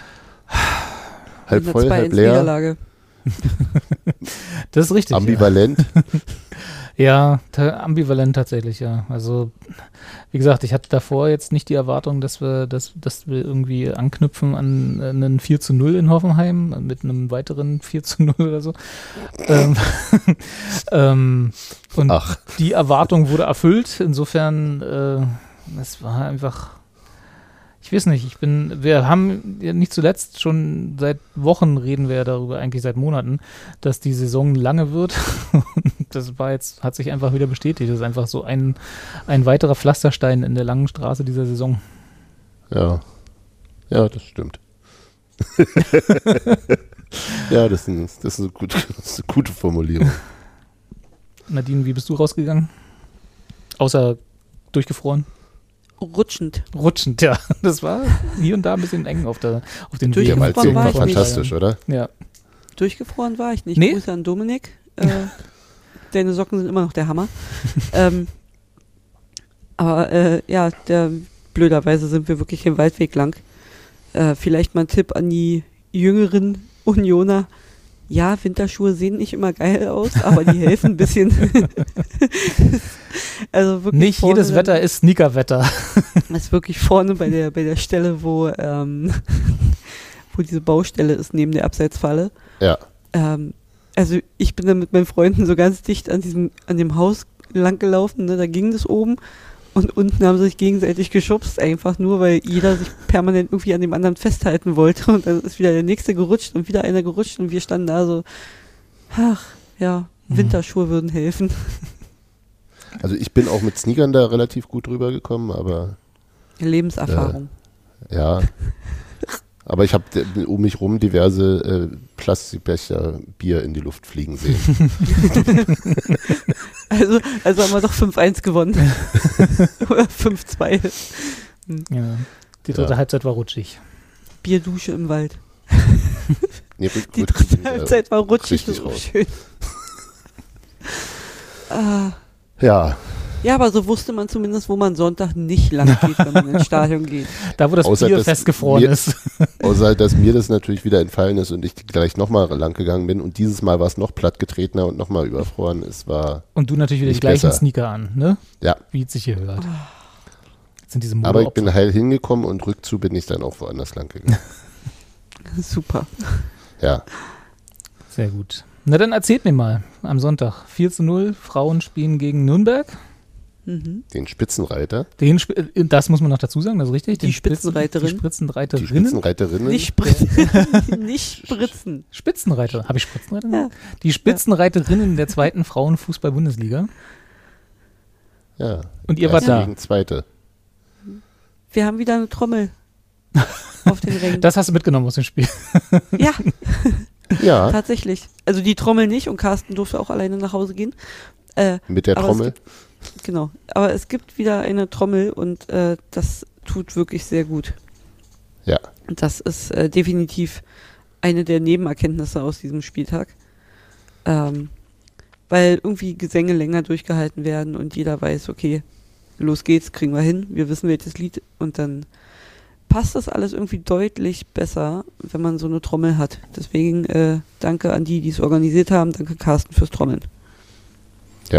Halb voll, halb leer? Niederlage. Das ist richtig. Ambivalent? Ja, ta- ambivalent tatsächlich, ja. Also, wie gesagt, ich hatte davor jetzt nicht die Erwartung, dass wir, dass, dass wir irgendwie anknüpfen an äh, einen vier zu null in Hoffenheim mit einem weiteren vier zu null oder so. ähm, ähm, und Ach. die Erwartung wurde erfüllt. Insofern, äh, es war einfach, ich weiß nicht, ich bin, wir haben ja nicht zuletzt schon seit Wochen reden wir ja darüber, eigentlich seit Monaten, dass die Saison lange wird. Das war jetzt, hat sich einfach wieder bestätigt. Das ist einfach so ein, ein weiterer Pflasterstein in der langen Straße dieser Saison. Ja. Ja, das stimmt. Ja, das ist, ein, das, ist eine gute, das ist eine gute Formulierung. Nadine, wie bist du rausgegangen? Außer durchgefroren? Rutschend. Rutschend, ja. Das war hier und da ein bisschen eng auf, der, auf den Durch- Der Wegen. Durchgefroren Waldweg war war ich fantastisch, oder? Ja. Durchgefroren war ich nicht. Nee? Grüße an Dominik. Äh, deine Socken sind immer noch der Hammer. ähm, aber äh, ja, der, blöderweise sind wir wirklich den Waldweg lang. Äh, vielleicht mal ein Tipp an die jüngeren Unioner. Ja, Winterschuhe sehen nicht immer geil aus, aber die helfen ein bisschen. Also wirklich Nicht vorne jedes dann- Wetter ist Sneakerwetter. Das ist wirklich vorne bei der, bei der Stelle, wo, ähm, wo diese Baustelle ist, neben der Abseitsfalle. Ja. Ähm, also ich bin dann mit meinen Freunden so ganz dicht an diesem, an dem Haus lang gelaufen, ne? Da ging das oben und unten haben sie sich gegenseitig geschubst, einfach nur, weil jeder sich permanent irgendwie an dem anderen festhalten wollte und dann ist wieder der nächste gerutscht und wieder einer gerutscht und wir standen da so, ach, ja, Winterschuhe würden helfen. Also ich bin auch mit Sneakern da relativ gut rübergekommen, aber Lebenserfahrung. ja. Aber ich habe um mich rum diverse äh, Plastikbecher Bier in die Luft fliegen sehen. Also, also haben wir doch fünf eins gewonnen. Oder fünf zwei. Ja. Die dritte Ja. Halbzeit war rutschig. Bierdusche im Wald. Nee, rück- Die rück- dritte äh, Halbzeit war rutschig, richtig das war raus. schön. ah, Ja, ja, aber so wusste man zumindest, wo man Sonntag nicht lang geht, wenn man ins Stadion geht. Da, wo das Außer, Bier dass festgefroren mir- ist. außer dass mir das natürlich wieder entfallen ist und ich gleich nochmal lang gegangen bin und dieses Mal war es noch plattgetretener und nochmal überfroren. Es war, Und du natürlich wieder die Nicht gleichen besser. Sneaker an, ne? ja, Wie es sich hier hört. Jetzt sind diese aber ich Modeopfer. bin heil hingekommen und rückzu bin ich dann auch woanders lang gegangen. Super. Ja, Sehr gut. Na dann erzählt mir mal am Sonntag. vier zu null, Frauen spielen gegen Nürnberg. Mhm. den Spitzenreiter, Den, Sp- äh, das muss man noch dazu sagen, das ist richtig. Die Den Spitzen- Spitzenreiterin. Die die Spitzenreiterinnen. Spitzenreiterinnen. Nicht spritzen. nicht spritzen. Spitzenreiter. Habe ich Spitzenreiter? Ja. Die Spitzenreiterinnen der zweiten Frauenfußball-Bundesliga. Ja, Und ihr wart Erste da. gegen Zweite. Wir haben wieder eine Trommel auf den Rängen. Das hast du mitgenommen aus dem Spiel. Ja, Ja, tatsächlich. Also die Trommel nicht und Carsten durfte auch alleine nach Hause gehen. Äh, mit der aber Trommel. Es gibt, genau. Aber es gibt wieder eine Trommel und äh, das tut wirklich sehr gut. Ja, Und das ist äh, definitiv eine der Nebenerkenntnisse aus diesem Spieltag. Ähm, weil irgendwie Gesänge länger durchgehalten werden und jeder weiß, okay, los geht's, kriegen wir hin, wir wissen welches Lied und dann passt das alles irgendwie deutlich besser, wenn man so eine Trommel hat. Deswegen äh, danke an die, die es organisiert haben, danke Carsten fürs Trommeln. ja,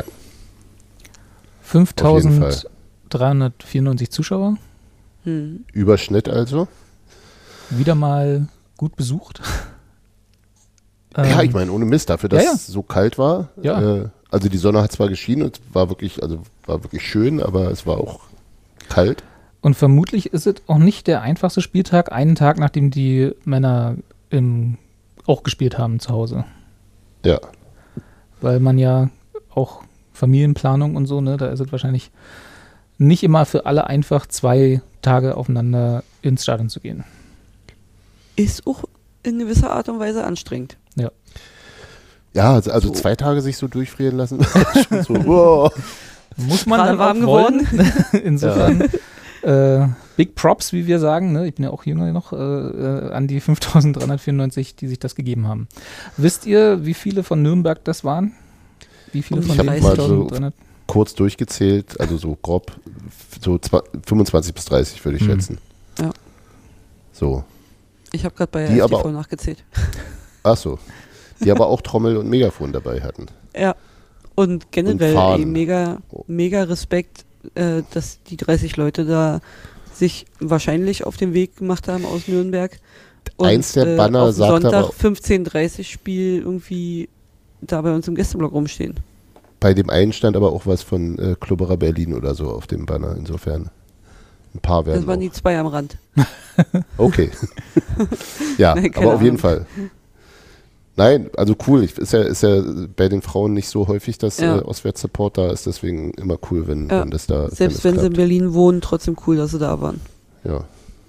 fünftausenddreihundertvierundneunzig Zuschauer. Hm. Überschnitt also. Wieder mal gut besucht. Ja, Ähm, ich meine, ohne Mist, dafür, dass ja, ja. es so kalt war. Ja. Äh, also die Sonne hat zwar geschienen und es war wirklich, also war wirklich schön, aber es war auch kalt. Und vermutlich ist es auch nicht der einfachste Spieltag, einen Tag nachdem die Männer im, auch gespielt haben zu Hause. Ja, Weil man ja auch Familienplanung und so, ne, da ist es wahrscheinlich nicht immer für alle einfach, zwei Tage aufeinander ins Stadion zu gehen. Ist auch in gewisser Art und Weise anstrengend. ja, also, also So. zwei Tage sich so durchfrieren lassen. Schon so, wow. Muss man Gerade dann warm auch wollen. Insofern äh, Big Props, wie wir sagen, ne? Ich bin ja auch jünger noch, äh, äh, an die fünftausenddreihundertvierundneunzig, die sich das gegeben haben. Wisst ihr, wie viele von Nürnberg das waren? Wie viele Um von die den dreißig. Ich hab mal so- fünftausenddreihundert? kurz durchgezählt, also so grob, so fünfundzwanzig bis dreißig würde ich Mhm. schätzen. Ja. So. Ich habe gerade bei Die F T V aber- nachgezählt. Ach so. Die aber auch Trommel und Megafon dabei hatten. Ja. Und generell, Und Fahnen. ey, mega, mega Respekt, äh, dass die dreißig Leute da sich wahrscheinlich auf den Weg gemacht haben aus Nürnberg. Und, Eins der äh, Banner auf dem sagt Sonntag aber- fünfzehn Uhr dreißig Spiel irgendwie da bei uns im Gästeblock rumstehen. Bei dem einen stand aber auch was von äh, Klubberer Berlin oder so auf dem Banner, insofern. Ein paar werden Das waren auch. die zwei am Rand. Okay. ja, Nein, keine aber auf jeden Ahnung. Fall. Nein, also cool. Ich, ist, ja, ist ja bei den Frauen nicht so häufig, dass Ja. äh, Auswärtssupport da ist, deswegen immer cool, wenn, Ja. wenn das da Selbst wenn wenn das sie in klappt. Berlin wohnen, trotzdem cool, dass sie da waren. Ja,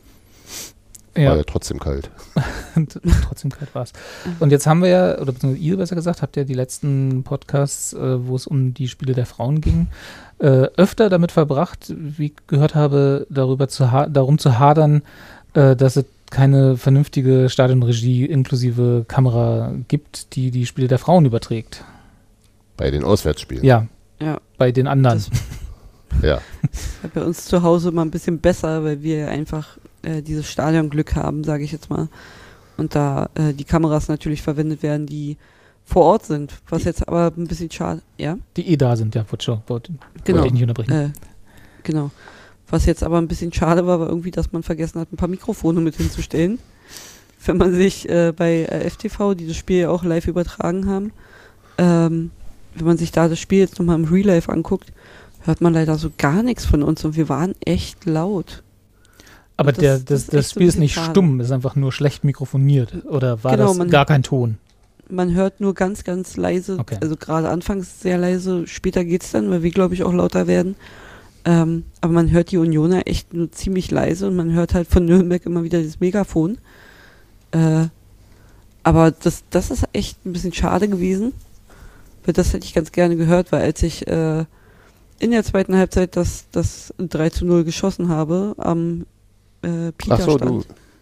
Ja. war ja trotzdem kalt. Und trotzdem kalt war es. Und jetzt haben wir ja, oder beziehungsweise ihr besser gesagt, habt ja die letzten Podcasts, äh, wo es um die Spiele der Frauen ging, äh, öfter damit verbracht, wie ich gehört habe, darüber zu ha- darum zu hadern, äh, dass es keine vernünftige Stadionregie inklusive Kamera gibt, die die Spiele der Frauen überträgt. Bei den Auswärtsspielen. Ja, Ja. bei den anderen. Das- Ja. Ja, bei uns zu Hause immer ein bisschen besser, weil wir einfach äh, dieses Stadionglück haben, sage ich jetzt mal. Und da äh, die Kameras natürlich verwendet werden, die vor Ort sind. Was jetzt aber ein bisschen schade. Ja, Die eh da sind, ja, wollte schon, wollte genau. wollte ich nicht unterbrechen. Äh, genau. Was jetzt aber ein bisschen schade war, war irgendwie, dass man vergessen hat, ein paar Mikrofone mit hinzustellen. Wenn man sich äh, bei äh, F T V, die das Spiel ja auch live übertragen haben, ähm, wenn man sich da das Spiel jetzt nochmal im Real Life anguckt, hört man leider so gar nichts von uns und wir waren echt laut. Aber das- der, das das, ist das echt so ein Spiel ist bisschen nicht schade. stumm, ist einfach nur schlecht mikrofoniert. Oder war Genau, das man- gar kein Ton? Man hört nur ganz, ganz leise, Okay. also gerade anfangs sehr leise, später geht's dann, weil wir, glaube ich, auch lauter werden. Ähm, aber man hört die Unioner echt nur ziemlich leise und man hört halt von Nürnberg immer wieder das Megafon. Äh, aber das, das ist echt ein bisschen schade gewesen, weil das hätte ich ganz gerne gehört, weil als ich äh, in der zweiten Halbzeit das, das drei zu null geschossen habe am äh, Ach so, Pieterstand.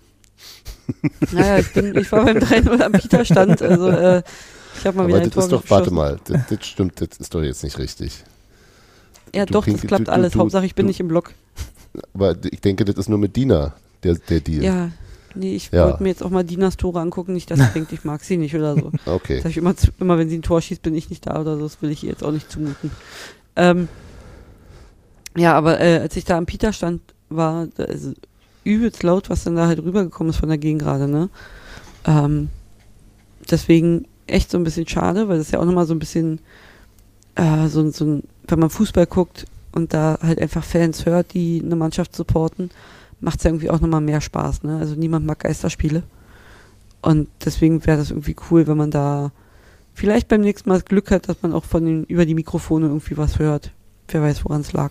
du. Naja, ich, bin, ich war beim drei null am Pieterstand, also äh, ich habe mal wieder Aber ein das Tor ist doch, geschossen. warte mal, das, das stimmt, das ist doch jetzt nicht richtig. Ja du doch, das kriegst- klappt du- alles, du- Hauptsache ich bin du- nicht im Block. Aber ich denke, das ist nur mit Dina, der, der Deal. Ja, nee, ich Ja. wollte mir jetzt auch mal Dinas Tore angucken, nicht, dass sie denkt, ich mag sie nicht oder so. Okay. Sag ich immer, zu- immer, wenn sie ein Tor schießt, bin ich nicht da oder so, das will ich ihr jetzt auch nicht zumuten. Ähm, ja, aber äh, als ich da am Pieterstand war, da ist übelst laut, was dann da halt rübergekommen ist von der Gegend gerade, ne? Ähm, deswegen echt so ein bisschen schade, weil das ja auch nochmal so ein bisschen äh, so, so ein, wenn man Fußball guckt und da halt einfach Fans hört, die eine Mannschaft supporten, macht es ja irgendwie auch nochmal mehr Spaß, ne? Also niemand mag Geisterspiele. Und deswegen wäre das irgendwie cool, wenn man da vielleicht beim nächsten Mal das Glück hat, dass man auch von den, über die Mikrofone irgendwie was hört. Wer weiß, woran es lag.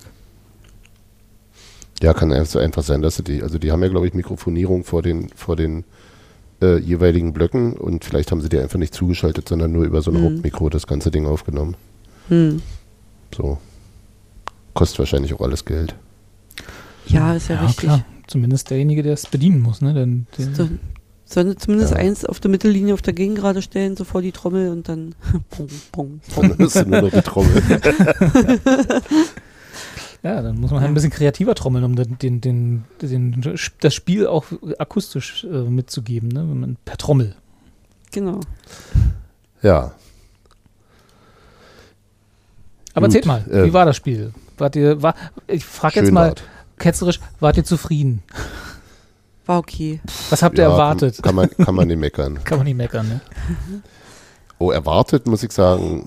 Ja, kann einfach so einfach sein, dass sie die, also die haben ja, glaube ich, Mikrofonierung vor den, vor den äh, jeweiligen Blöcken und vielleicht haben sie die einfach nicht zugeschaltet, sondern nur über so ein Mhm. Hauptmikro das ganze Ding aufgenommen. Hm. So. Kostet wahrscheinlich auch alles Geld. Ja, ist ja, richtig. klar. Zumindest derjenige, der es bedienen muss, ne? Denn, den, So, sollen sie zumindest Ja. eins auf der Mittellinie auf der Gegend gerade stellen, so vor die Trommel und dann pong, pong, Dann pong. ist nur noch die Trommel. ja, dann muss man halt Ja. ein bisschen kreativer trommeln, um den, den, den, den, das Spiel auch akustisch äh, mitzugeben, ne? Wenn man, per Trommel. Genau. Ja. Aber Gut, erzählt mal, äh, wie war das Spiel? Wart ihr, war, ich frage jetzt Schön mal wart. ketzerisch, wart ihr zufrieden? War okay. Was habt ihr Ja, erwartet? Kann, kann, man, kann man nicht meckern. Kann man nicht meckern, ne? Oh, erwartet, muss ich sagen.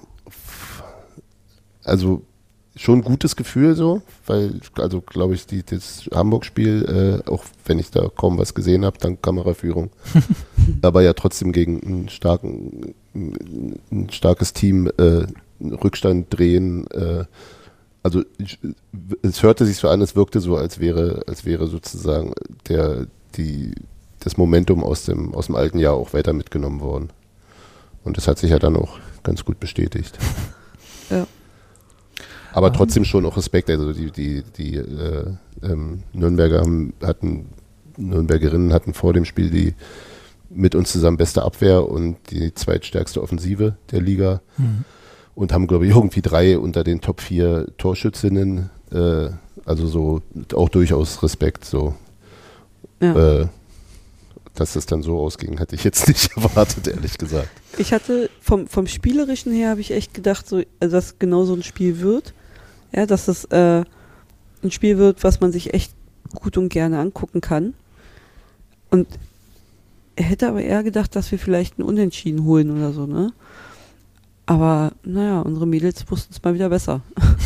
Also schon ein gutes Gefühl so, weil, also glaube ich, die, das Hamburg-Spiel, äh, auch wenn ich da kaum was gesehen habe, dank Kameraführung, aber ja trotzdem gegen einen starken, ein starkes Team äh, einen Rückstand drehen. Äh, also ich, es hörte sich so an, es wirkte so, als wäre, als wäre sozusagen der, die, das Momentum aus dem, aus dem alten Jahr auch weiter mitgenommen worden. Und das hat sich ja dann auch ganz gut bestätigt. Ja. Aber trotzdem schon auch Respekt. Also die, die, die äh, ähm, Nürnberger haben, hatten, Nürnbergerinnen hatten vor dem Spiel die mit uns zusammen beste Abwehr und die zweitstärkste Offensive der Liga. Mhm. und haben, glaube ich, irgendwie drei unter den Top vier Torschützinnen. Äh, also so auch durchaus Respekt. So. Ja. Äh, dass es dann so ausging, hätte ich jetzt nicht erwartet, ehrlich gesagt. Ich hatte vom, vom Spielerischen her habe ich echt gedacht, so, also dass genau so ein Spiel wird. Ja, dass es äh, ein Spiel wird, was man sich echt gut und gerne angucken kann. Und hätte aber eher gedacht, dass wir vielleicht ein Unentschieden holen oder so, ne? Aber naja, unsere Mädels wussten es mal wieder besser.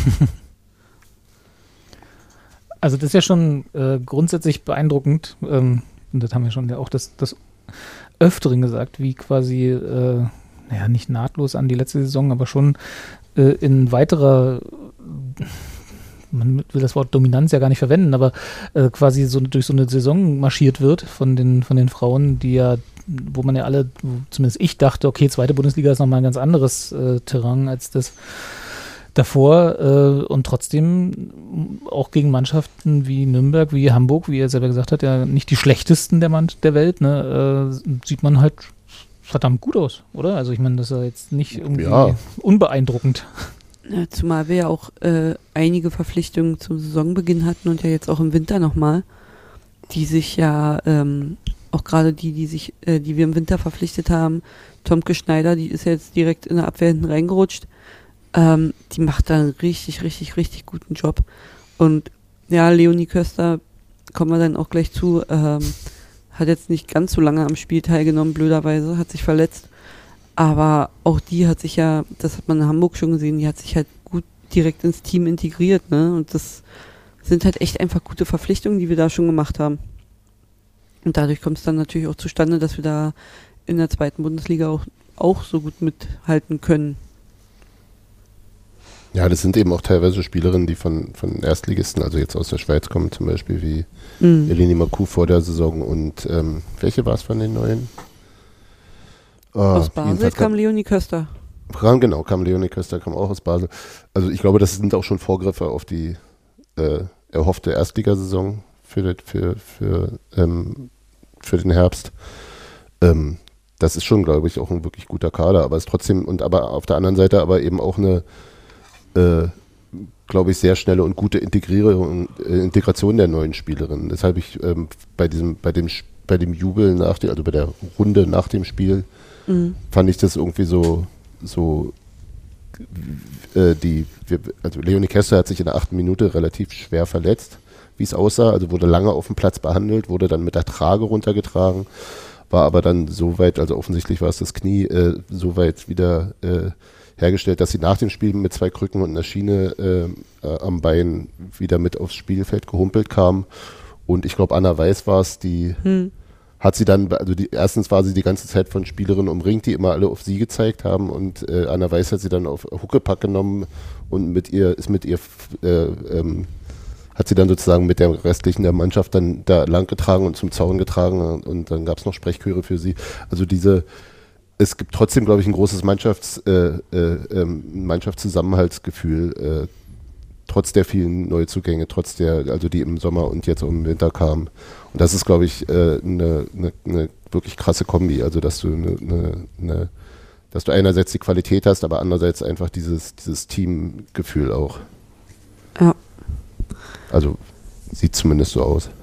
Also das ist ja schon äh, grundsätzlich beeindruckend. Ähm, und das haben wir schon ja auch das, das Öfteren gesagt, wie quasi, äh, naja, nicht nahtlos an die letzte Saison, aber schon äh, in weiterer, man will das Wort Dominanz ja gar nicht verwenden, aber äh, quasi so durch so eine Saison marschiert wird von den, von den Frauen, die ja, wo man ja alle, zumindest ich dachte, okay, zweite Bundesliga ist nochmal ein ganz anderes äh, Terrain als das davor äh, und trotzdem auch gegen Mannschaften wie Nürnberg, wie Hamburg, wie er selber gesagt hat, ja nicht die schlechtesten der, Mann, der Welt, ne, äh, sieht man halt verdammt gut aus, oder? Also ich meine, das ist ja jetzt nicht irgendwie Ja. unbeeindruckend. Ja, zumal wir ja auch äh, einige Verpflichtungen zum Saisonbeginn hatten und ja jetzt auch im Winter nochmal, die sich ja, ähm, auch gerade die, die sich, äh, die wir im Winter verpflichtet haben, Tomke Schneider, die ist ja jetzt direkt in der Abwehr hinten reingerutscht. Ähm, die macht da einen richtig, richtig, richtig guten Job. Und ja, Leonie Köster, kommen wir dann auch gleich zu, ähm, hat jetzt nicht ganz so lange am Spiel teilgenommen, blöderweise, hat sich verletzt. Aber auch die hat sich ja, das hat man in Hamburg schon gesehen, die hat sich halt gut direkt ins Team integriert, ne? Und das sind halt echt einfach gute Verpflichtungen, die wir da schon gemacht haben. Und dadurch kommt es dann natürlich auch zustande, dass wir da in der zweiten Bundesliga auch, auch so gut mithalten können. Ja, das sind eben auch teilweise Spielerinnen, die von, von Erstligisten, also jetzt aus der Schweiz kommen, zum Beispiel wie Mhm. Eleni Makou vor der Saison und ähm, welche war es von den Neuen? Ah, Aus Basel jedenfalls kam Leonie Köster. kam, genau, kam Leonie Köster, kam auch aus Basel. Also ich glaube, das sind auch schon Vorgriffe auf die äh, erhoffte Erstligasaison für, für, für, ähm, für den Herbst. Ähm, das ist schon, glaube ich, auch ein wirklich guter Kader, aber es ist trotzdem, und aber auf der anderen Seite aber eben auch eine Äh, glaube ich, sehr schnelle und gute Integrierung, äh, Integration der neuen Spielerinnen. Deshalb ich ähm, bei diesem, bei dem, bei dem Jubel nach dem, also bei der Runde nach dem Spiel, Mhm. fand ich das irgendwie so, so äh, die, wir, also Leonie Köster hat sich in der achten Minute relativ schwer verletzt, wie es aussah, also wurde lange auf dem Platz behandelt, wurde dann mit der Trage runtergetragen, war aber dann so weit, also offensichtlich war es das Knie, äh, so weit wieder äh, hergestellt, dass sie nach dem Spiel mit zwei Krücken und einer Schiene äh, äh, am Bein wieder mit aufs Spielfeld gehumpelt kam. Und ich glaube, Anna Weiß war es, die Hm. hat sie dann, also die, erstens war sie die ganze Zeit von Spielerinnen umringt, die immer alle auf sie gezeigt haben, und äh, Anna Weiß hat sie dann auf Huckepack genommen und mit ihr, ist mit ihr, äh, ähm, hat sie dann sozusagen mit der restlichen der Mannschaft dann da lang getragen und zum Zaun getragen, und, und dann gab es noch Sprechchöre für sie. Also diese Es gibt trotzdem, glaube ich, ein großes Mannschafts, äh, äh, ähm, Mannschaftszusammenhaltsgefühl, äh, trotz der vielen Neuzugänge, trotz der, also die im Sommer und jetzt im Winter kamen. Und das ist, glaube ich, eine äh, ne, ne, ne wirklich krasse Kombi. Also dass du ne, ne, ne, dass du einerseits die Qualität hast, aber andererseits einfach dieses, dieses Teamgefühl auch. Ja. Also sieht zumindest so aus.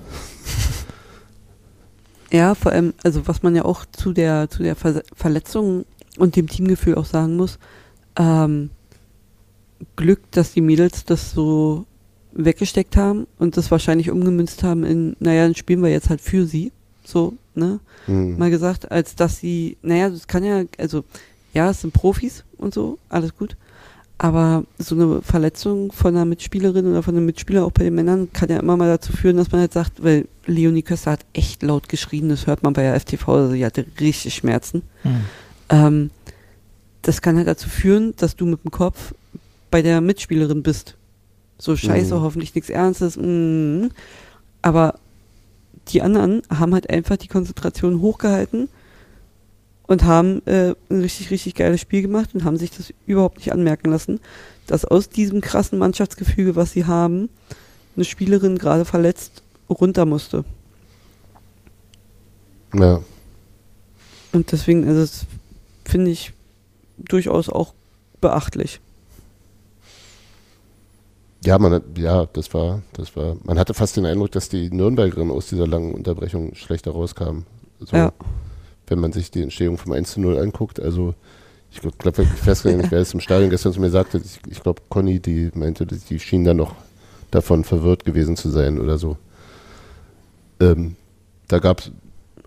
Ja, vor allem, also was man ja auch zu der, zu der Ver- Verletzung und dem Teamgefühl auch sagen muss, ähm, Glück, dass die Mädels das so weggesteckt haben und das wahrscheinlich umgemünzt haben in, naja, dann spielen wir jetzt halt für sie, so, ne, Hm. mal gesagt, als dass sie, naja, das kann ja, also, ja, es sind Profis und so, alles gut, aber so eine Verletzung von einer Mitspielerin oder von einem Mitspieler, auch bei den Männern, kann ja immer mal dazu führen, dass man halt sagt, weil Leonie Köster hat echt laut geschrien, das hört man bei der F T V, also sie hatte richtig Schmerzen. Hm. Ähm, das kann halt dazu führen, dass du mit dem Kopf bei der Mitspielerin bist. So scheiße, Mhm. hoffentlich nichts Ernstes. Mm. Aber die anderen haben halt einfach die Konzentration hochgehalten und haben äh, ein richtig, richtig geiles Spiel gemacht und haben sich das überhaupt nicht anmerken lassen, dass aus diesem krassen Mannschaftsgefüge, was sie haben, eine Spielerin gerade verletzt runter musste. Ja. Und deswegen, also das finde ich durchaus auch beachtlich. Ja, man hat, ja, das war, das war, man hatte fast den Eindruck, dass die Nürnbergerinnen aus dieser langen Unterbrechung schlechter rauskamen. So, Ja. wenn man sich die Entstehung vom eins zu null anguckt, also ich glaube, ich weiß gar nicht, wer es im Stadion gestern zu mir sagte, ich, ich glaube, Conny, die meinte, die schien dann noch davon verwirrt gewesen zu sein oder so. Ähm, da gab es,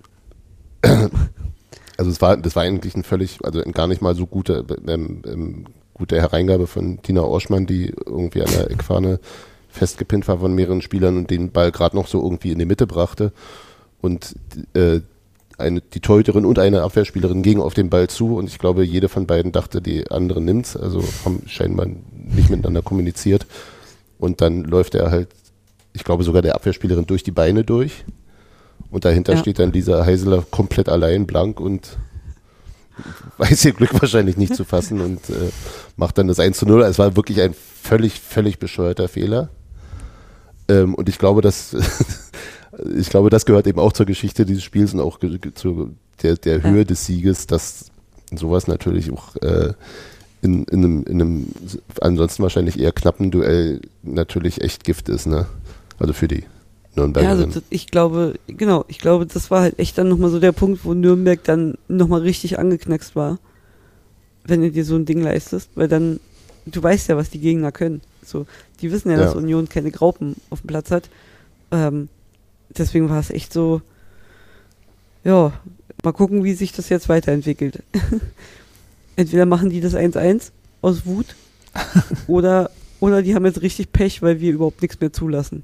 also es war, das war eigentlich ein völlig, also ein gar nicht mal so guter, ähm, ähm, gute Hereingabe von Tina Orschmann, die irgendwie an der Eckfahne festgepinnt war von mehreren Spielern und den Ball gerade noch so irgendwie in die Mitte brachte. Und äh, eine, die Torhüterin und eine Abwehrspielerin gingen auf den Ball zu und ich glaube, jede von beiden dachte, die andere nimmt's, also haben scheinbar nicht miteinander kommuniziert. Und dann läuft er halt, ich glaube sogar der Abwehrspielerin durch die Beine durch. Und dahinter Ja. steht dann dieser Heiseler komplett allein, blank und weiß ihr Glück wahrscheinlich nicht zu fassen und äh, macht dann das eins zu null. Es war wirklich ein völlig, völlig bescheuerter Fehler. Ähm, und ich glaube, dass ich glaube, das gehört eben auch zur Geschichte dieses Spiels und auch ge- ge- zu der, der Höhe Ja. des Sieges, dass sowas natürlich auch äh, in, in, einem, in einem ansonsten wahrscheinlich eher knappen Duell natürlich echt Gift ist, ne? Also für die Ja, also Nürnbergerinnen. das, ich glaube, genau, ich glaube, das war halt echt dann nochmal so der Punkt, wo Nürnberg dann nochmal richtig angeknackst war, wenn du dir so ein Ding leistest, weil dann, du weißt ja, was die Gegner können. So, die wissen ja, Ja. dass Union keine Graupen auf dem Platz hat. Ähm, deswegen war es echt so, ja, mal gucken, wie sich das jetzt weiterentwickelt. Entweder machen die das eins eins aus Wut oder, oder die haben jetzt richtig Pech, weil wir überhaupt nichts mehr zulassen.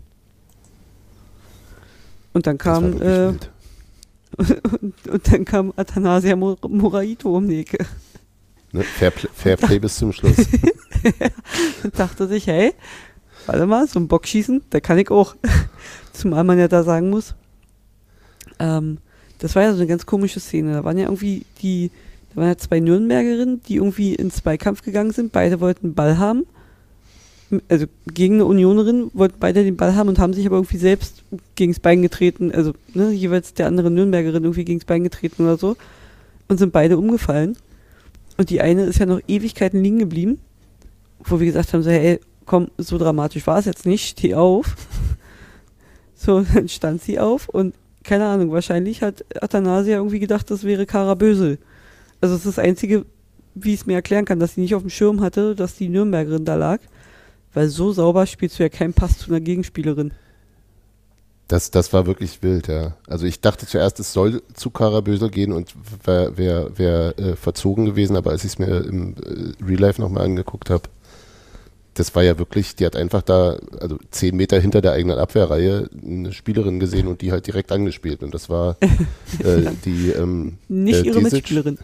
Und dann Das war kam wirklich äh, wild. und, und dann kam Athanasia Mor- Moraito um die Ecke Ne? Fair, Pl- Fair Play bis zum Schluss. und dachte sich, hey, warte mal, so ein Bockschießen, da kann ich auch. Zumal man ja da sagen muss, ähm, das war ja so eine ganz komische Szene. Da waren ja irgendwie die, da waren ja zwei Nürnbergerinnen, die irgendwie ins Zweikampf gegangen sind. Beide wollten einen Ball haben. Also gegen eine Unionerin wollten beide den Ball haben und haben sich aber irgendwie selbst gegens Bein getreten, also ne, jeweils der anderen Nürnbergerin irgendwie gegens Bein getreten oder so und sind beide umgefallen. Und die eine ist ja noch Ewigkeiten liegen geblieben, wo wir gesagt haben, so, hey, komm, so dramatisch war es jetzt nicht, steh auf. So, dann stand sie auf und keine Ahnung, wahrscheinlich hat Athanasia irgendwie gedacht, das wäre Kara Bösel. Also es ist das Einzige, wie ich es mir erklären kann, dass sie nicht auf dem Schirm hatte, dass die Nürnbergerin da lag. Weil so sauber spielst du ja keinen Pass zu einer Gegenspielerin. Das, das war wirklich wild, ja. Also ich dachte zuerst, es soll zu Kara Bösel gehen und wäre wär, wär, äh, verzogen gewesen, aber als ich es mir im äh, Real Life nochmal angeguckt habe, das war ja wirklich, die hat einfach da, also zehn Meter hinter der eigenen Abwehrreihe eine Spielerin gesehen und die halt direkt angespielt. Und das war äh, die ähm, Nicht äh, ihre Desic, Mitspielerin.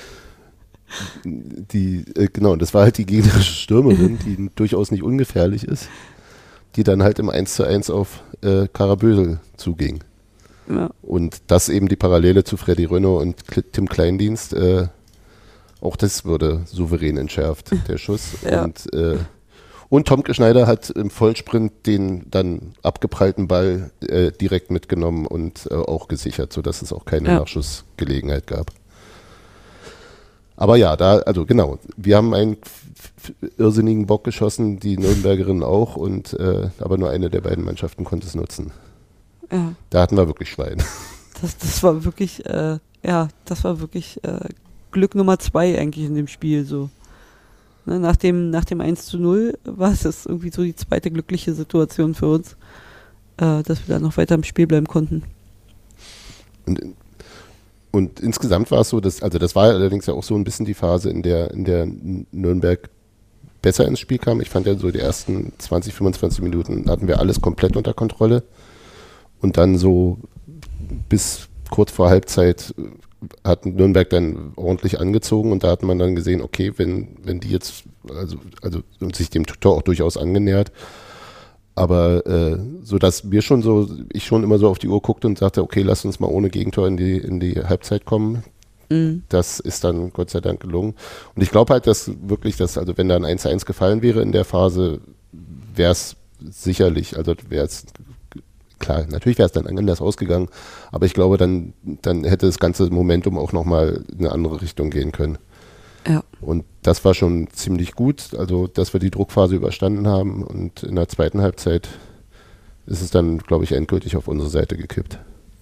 Die, äh, genau, das war halt die gegnerische Stürmerin, die durchaus nicht ungefährlich ist, die dann halt im eins zu eins auf äh, Kara Bösel zuging. Ja. Und das eben die Parallele zu Freddy Rönno und Kl- Tim Kleindienst, äh, auch das wurde souverän entschärft, der Schuss. Ja. Und, äh, und Tomke Schneider hat im Vollsprint den dann abgeprallten Ball äh, direkt mitgenommen und äh, auch gesichert, sodass es auch keine Ja. Nachschussgelegenheit gab. Aber ja, da, also genau, wir haben einen f- f- irrsinnigen Bock geschossen, die Nürnbergerinnen auch, und äh, aber nur eine der beiden Mannschaften konnte es nutzen. Ja, Da hatten wir wirklich Schwein. das, das war wirklich, äh, ja, das war wirklich äh, Glück Nummer zwei eigentlich in dem Spiel so. Ne, nach dem, nach dem eins zu null war es das irgendwie so die zweite glückliche Situation für uns, äh, dass wir da noch weiter im Spiel bleiben konnten. Und, und insgesamt war es so, dass, also das war allerdings ja auch so ein bisschen die Phase, in der, in der Nürnberg besser ins Spiel kam. Ich fand ja so die ersten zwanzig, fünfundzwanzig Minuten hatten wir alles komplett unter Kontrolle. Und dann so bis kurz vor Halbzeit hat Nürnberg dann ordentlich angezogen und da hat man dann gesehen, okay, wenn, wenn die jetzt, also, also und sich dem Tor auch durchaus angenähert, aber äh, so dass wir schon so, ich schon immer so auf die Uhr guckte und sagte, okay, lass uns mal ohne Gegentor in die, in die Halbzeit kommen. Mhm. Das ist dann Gott sei Dank gelungen. Und ich glaube halt, dass wirklich, dass, also wenn da ein eins zu eins gefallen wäre in der Phase, wäre es sicherlich, also wäre es klar, natürlich wäre es dann anders ausgegangen, aber ich glaube, dann, dann hätte das ganze Momentum auch nochmal in eine andere Richtung gehen können. Ja. Und das war schon ziemlich gut, also dass wir die Druckphase überstanden haben und in der zweiten Halbzeit ist es dann, glaube ich, endgültig auf unsere Seite gekippt.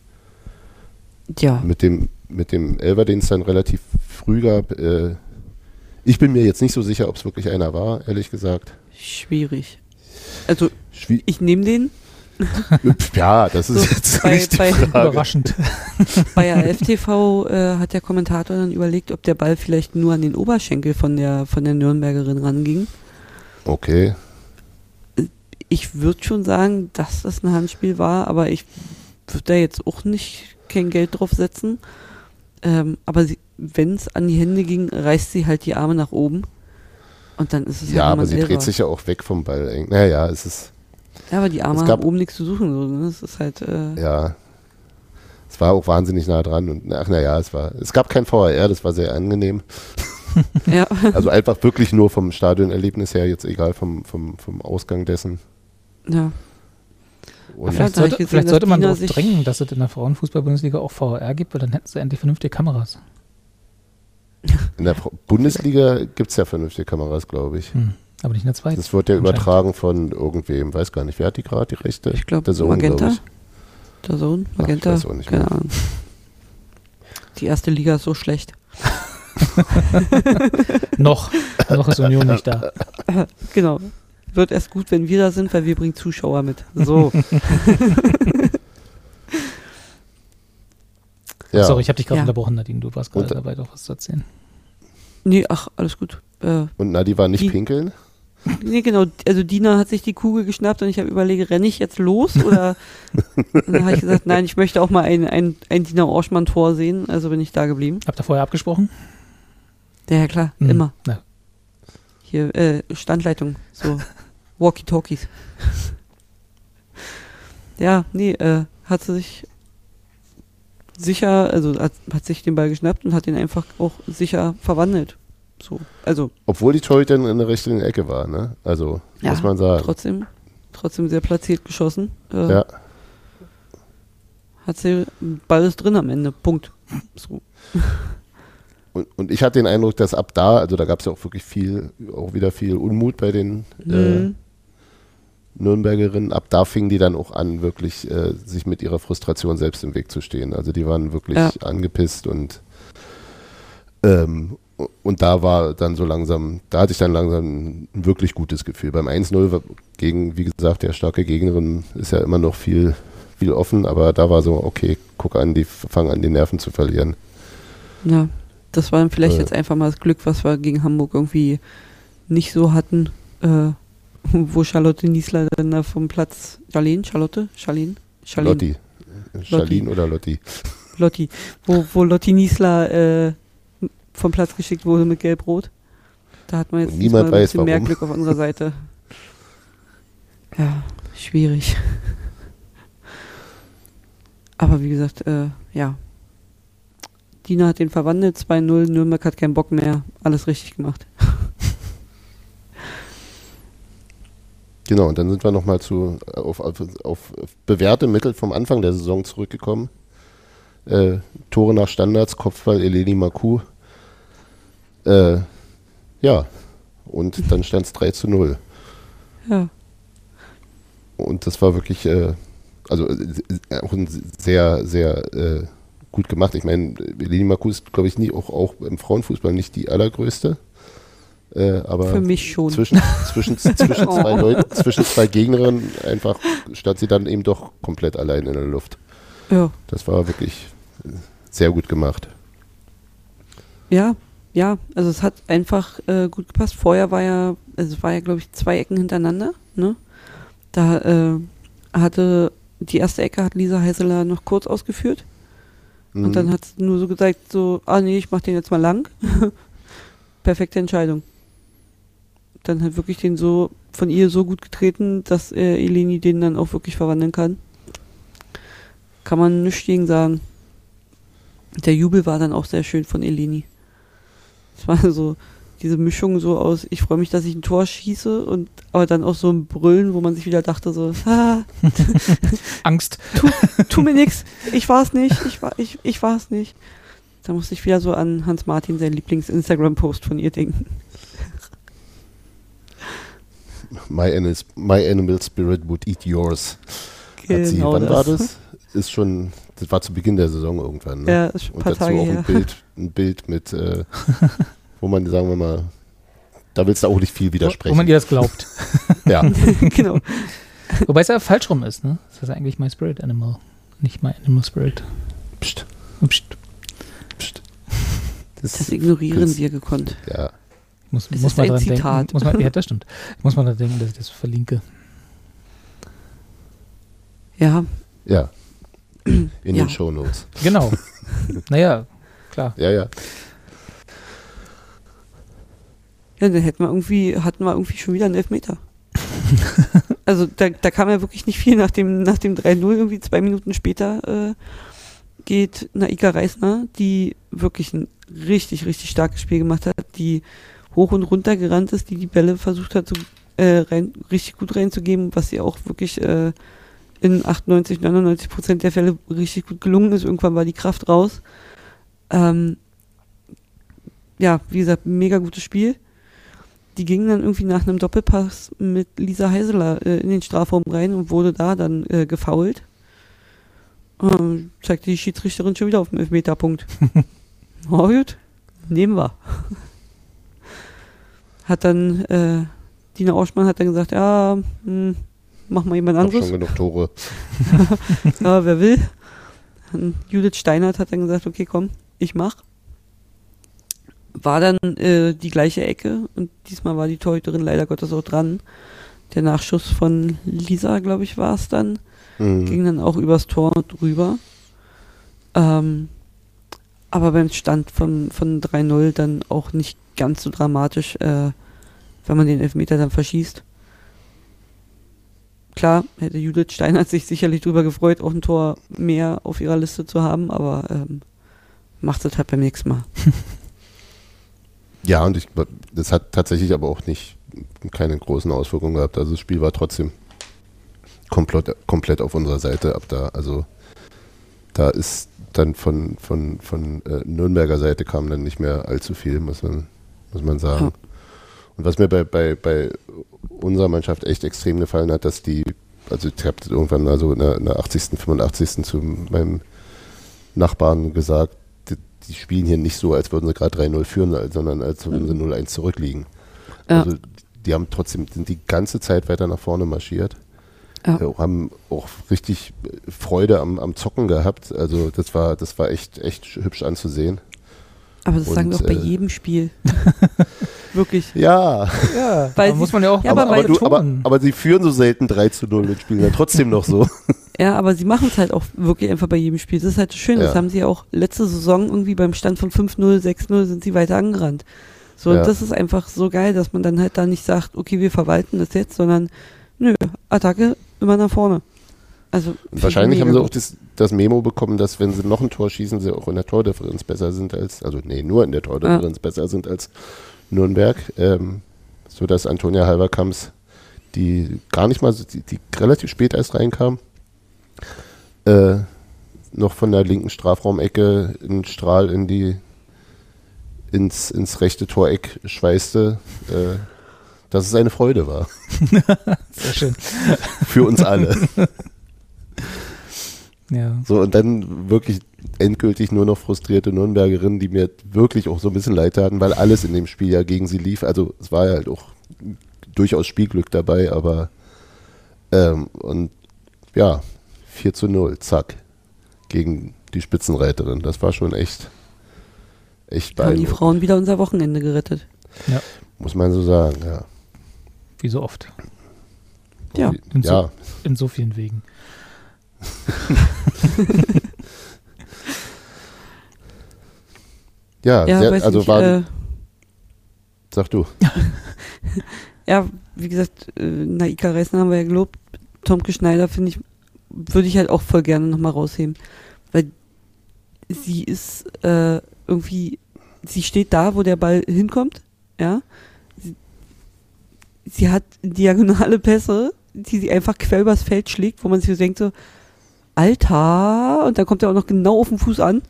Ja. Mit dem, mit dem Elfer, den es dann relativ früh gab, äh, ich bin mir jetzt nicht so sicher, ob es wirklich einer war, ehrlich gesagt. Schwierig. Also, Schwie- ich nehme den. Ja, das ist So, jetzt bei- nicht die bei- Frage. Überraschend. Bei A F T V äh, hat der Kommentator dann überlegt, ob der Ball vielleicht nur an den Oberschenkel von der, von der Nürnbergerin ranging. Okay, Ich würde schon sagen, dass das ein Handspiel war, aber ich würde da jetzt auch nicht kein Geld drauf setzen. Ähm, aber wenn es an die Hände ging, reißt sie halt die Arme nach oben. Und dann ist es ja, halt aber immer sie selber. dreht sich ja auch weg vom Ball. eng- Naja, es ist, Ja, aber die Arme es gab- haben oben nichts zu suchen. So, ne? Das ist halt. Äh, ja, es war auch wahnsinnig nah dran und ach naja, es war, es gab kein V A R, das war sehr angenehm. ja. Also einfach wirklich nur vom Stadionerlebnis her, jetzt egal vom, vom, vom Ausgang dessen. ja. Und Vielleicht Vielleicht hab ich sollte, gesehen, vielleicht dass sollte man Dina darauf sich- drängen, dass es in der Frauenfußball-Bundesliga auch V R gibt, weil dann hätten sie endlich vernünftige Kameras. in der Pro- Bundesliga gibt es ja vernünftige Kameras, glaube ich. Hm. Aber nicht in der zweiten. Das wird ja Anscheinend. übertragen von irgendwem, weiß gar nicht, wer hat die gerade, die Rechte? Ich glaube, Der Sohn, Magenta. glaub ich. Der Sohn, Ach, ich Magenta. weiß auch nicht Keine mehr. Ahnung. Die erste Liga ist so schlecht. Noch. Noch ist Union nicht da. Genau. Wird erst gut, wenn wir da sind, weil wir bringen Zuschauer mit. So. Ja. Sorry, ich habe dich gerade Ja. unterbrochen, Nadine. Du warst gerade Und- dabei, doch was zu erzählen. Nee, ach, alles gut. Äh, Und na, die war nicht Die- pinkeln? nee, genau. Also Dina hat sich die Kugel geschnappt und ich habe überlegt, renne ich jetzt los? Oder und dann habe ich gesagt, nein, ich möchte auch mal ein, ein, ein Dina Orschmann-Tor sehen. Also bin ich da geblieben. Habt ihr vorher abgesprochen? Ja, ja klar, Hm. immer. Ja. Hier, äh, Standleitung, so Walkie-Talkies. Ja, nee, äh, hat sie sich sicher, also hat, hat sich den Ball geschnappt und hat ihn einfach auch sicher verwandelt. So, also Obwohl die Torhüterin in der rechten Ecke war, ne? Also, Ja, muss man sagen. trotzdem, trotzdem sehr platziert geschossen. Äh, Ja. Hat sie, Ball ist drin am Ende, Punkt. So. Und, und ich hatte den Eindruck, dass ab da, also da gab es ja auch wirklich viel, auch wieder viel Unmut bei den äh, Mhm. Nürnbergerinnen. Ab da fingen die dann auch an, wirklich äh, sich mit ihrer Frustration selbst im Weg zu stehen. Also die waren wirklich Ja. angepisst und ähm, und da war dann so langsam, da hatte ich dann langsam ein wirklich gutes Gefühl. Beim eins null war gegen, wie gesagt, der starke Gegnerin ist ja immer noch viel, viel offen, aber da war so, okay, guck an, die fangen an, die Nerven zu verlieren. Ja, das war dann vielleicht Äh. jetzt einfach mal das Glück, was wir gegen Hamburg irgendwie nicht so hatten, äh, wo Charlotte Niesler dann da vom Platz, Charlene, Charlotte, Charlene, Charlene, Lotti. Charlene oder Lotti? Lotti, wo, wo Lotti Niesler äh, vom Platz geschickt wurde mit Gelb-Rot. Da hat man jetzt Und niemand diesmal ein weiß, bisschen mehr warum. Glück auf unserer Seite. Ja, schwierig. Aber wie gesagt, äh, ja. Dina hat den verwandelt, zwei null, Nürnberg hat keinen Bock mehr, alles richtig gemacht. Genau, und dann sind wir nochmal zu auf, auf, auf bewährte Mittel vom Anfang der Saison zurückgekommen. Äh, Tore nach Standards, Kopfball Eleni Maku. Äh, ja, und dann stand es drei zu null. Ja, Und das war wirklich, äh, also äh, auch ein sehr, sehr äh, gut gemacht. Ich meine, Eleni Maku ist, glaube ich, nie, auch, auch im Frauenfußball nicht die allergrößte. Äh, aber für mich schon. zwischen, zwischen, zwischen, zwei Oh. Leuten, zwischen zwei Gegnerinnen einfach stand sie dann eben doch komplett allein in der Luft. Ja, Das war wirklich sehr gut gemacht. ja, ja, also es hat einfach äh, gut gepasst. Vorher war ja, also es war ja, glaube ich, zwei Ecken hintereinander, ne? Da äh, hatte, die erste Ecke hat Lisa Heißeler noch kurz ausgeführt. Mhm. Und dann hat sie nur so gesagt, so, ah nee, ich mach den jetzt mal lang. Perfekte Entscheidung. Dann hat wirklich den so, von ihr so gut getreten, dass äh, Eleni den dann auch wirklich verwandeln kann. Kann man nichts gegen sagen. Der Jubel war dann auch sehr schön von Eleni. Es war so diese Mischung so aus, ich freue mich, dass ich ein Tor schieße, und aber dann auch so ein Brüllen, wo man sich wieder dachte so, ah, Angst. tu mir nix, ich war's nicht, ich war ich, ich war's nicht. Da musste ich wieder so an Hans Martin, seinen Lieblings-Instagram-Post von ihr denken. My Animal, my animal Spirit would eat yours. Genau Hat sie, wann das. war das? Ist schon, das war zu Beginn der Saison irgendwann. Ne? Ja, ist schon ein Und paar dazu Tage auch her. ein Bild, ein Bild mit, äh, wo man, sagen wir mal, da willst du auch nicht viel widersprechen. Wo man ihr das glaubt. Ja. Genau. Wobei es ja falsch rum ist, ne? Das ist eigentlich My Spirit Animal, nicht My Animal Spirit. Psst, Psst. psst. Das ignorieren das- wir gekonnt. Ja. Muss, Es muss ist man ein dran Zitat. denken. Muss man, ja, das stimmt. Muss man dran denken, dass ich das verlinke. Ja, Ja. In Ja. den Shownotes. Genau. Naja, klar. Ja, ja. ja, dann hätten wir irgendwie, hatten wir irgendwie schon wieder einen Elfmeter. Also da, da kam ja wirklich nicht viel nach dem, nach dem drei null, irgendwie zwei Minuten später äh, geht Naika Reisner, die wirklich ein richtig, richtig starkes Spiel gemacht hat, die hoch und runter gerannt ist, die die Bälle versucht hat, so, äh, rein, richtig gut reinzugeben, was sie auch wirklich äh, in achtundneunzig, neunundneunzig Prozent der Fälle richtig gut gelungen ist. Irgendwann war die Kraft raus. Ähm, ja, wie gesagt, mega gutes Spiel. Die ging dann irgendwie nach einem Doppelpass mit Lisa Heiseler äh, in den Strafraum rein und wurde da dann äh, gefoult. Ähm, zeigte die Schiedsrichterin schon wieder auf dem Elfmeterpunkt. Oh gut, nehmen wir. Hat dann, äh, Dina Orschmann hat dann gesagt, ja, mh, mach mal jemand Hab anderes. schon genug Tore. Ja, wer will. Und Judith Steinert hat dann gesagt, okay, komm, ich mach. War dann äh, die gleiche Ecke und diesmal war die Torhüterin leider Gottes auch dran. Der Nachschuss von Lisa, glaube ich, war es dann. Mhm. Ging dann auch übers Tor drüber. Ähm, aber beim Stand von, von drei null dann auch nicht ganz so dramatisch, äh, wenn man den Elfmeter dann verschießt. Klar, hätte Judith Steinert sich sicherlich drüber gefreut, auch ein Tor mehr auf ihrer Liste zu haben, aber ähm, macht es halt beim nächsten Mal. Ja, und ich, das hat tatsächlich aber auch nicht keine großen Auswirkungen gehabt. Also das Spiel war trotzdem komplett, komplett auf unserer Seite ab da. Also da ist dann von, von, von äh, Nürnberger Seite kam dann nicht mehr allzu viel, muss man, muss man sagen. Ja. Und was mir bei, bei, bei unserer Mannschaft echt extrem gefallen hat, dass die, also ich habe irgendwann also in der, in der achtzigsten, fünfundachtzigsten zu meinem Nachbarn gesagt, die, die spielen hier nicht so, als würden sie gerade drei null führen, sondern als würden sie null eins zurückliegen. Ja. Also die haben trotzdem, sind die ganze Zeit weiter nach vorne marschiert. Ja. Äh, haben auch richtig Freude am, am Zocken gehabt. Also das war, das war echt, echt hübsch anzusehen. Aber das Und, sagen wir auch bei äh, jedem Spiel. Wirklich. Ja, Ja, Weil da muss sie- man ja auch ja, aber, aber aber, bei du, aber, betonen. aber sie führen so selten drei zu null und spielen dann trotzdem noch so. Ja, aber sie machen es halt auch wirklich einfach bei jedem Spiel. Das ist halt schön. Das Ja. haben sie auch letzte Saison irgendwie beim Stand von fünf null, sechs null sind sie weiter angerannt. So, Ja. und das ist einfach so geil, dass man dann halt da nicht sagt, okay, wir verwalten das jetzt, sondern nö, Attacke immer nach vorne. Also Und wahrscheinlich haben sie mega auch gut. das, das Memo bekommen, dass wenn sie noch ein Tor schießen, sie auch in der Tordifferenz besser sind als, also nee, nur in der Tordifferenz besser sind als Nürnberg. Ähm, so dass Antonia Halberkamps, die gar nicht mal, so- die, die relativ spät erst reinkam, äh, noch von der linken Strafraumecke einen Strahl in die ins, ins rechte Toreck schweißte, äh, dass es eine Freude war. Sehr schön. Für uns alle. Ja. So, und dann wirklich endgültig nur noch frustrierte Nürnbergerinnen, die mir wirklich auch so ein bisschen leid taten, weil alles in dem Spiel ja gegen sie lief. Also es war ja halt auch durchaus Spielglück dabei, aber ähm, und ja, vier zu null, zack, gegen die Spitzenreiterin. Das war schon echt, echt Haben die beeindruckend, Frauen wieder unser Wochenende gerettet. muss man so sagen, ja. Wie so oft. Ja. In so, Ja, in so vielen Wegen. ja, Ja, sehr, weiß also nicht, war, äh, sag du. ja, wie gesagt, äh, Naika Reisner haben wir ja gelobt. Tomke Schneider, finde ich, würde ich halt auch voll gerne nochmal rausheben. Weil sie ist äh, irgendwie, sie steht da, wo der Ball hinkommt, ja. Sie, sie hat diagonale Pässe, die sie einfach quer übers Feld schlägt, wo man sich so denkt so, Alter, und dann kommt er auch noch genau auf den Fuß an.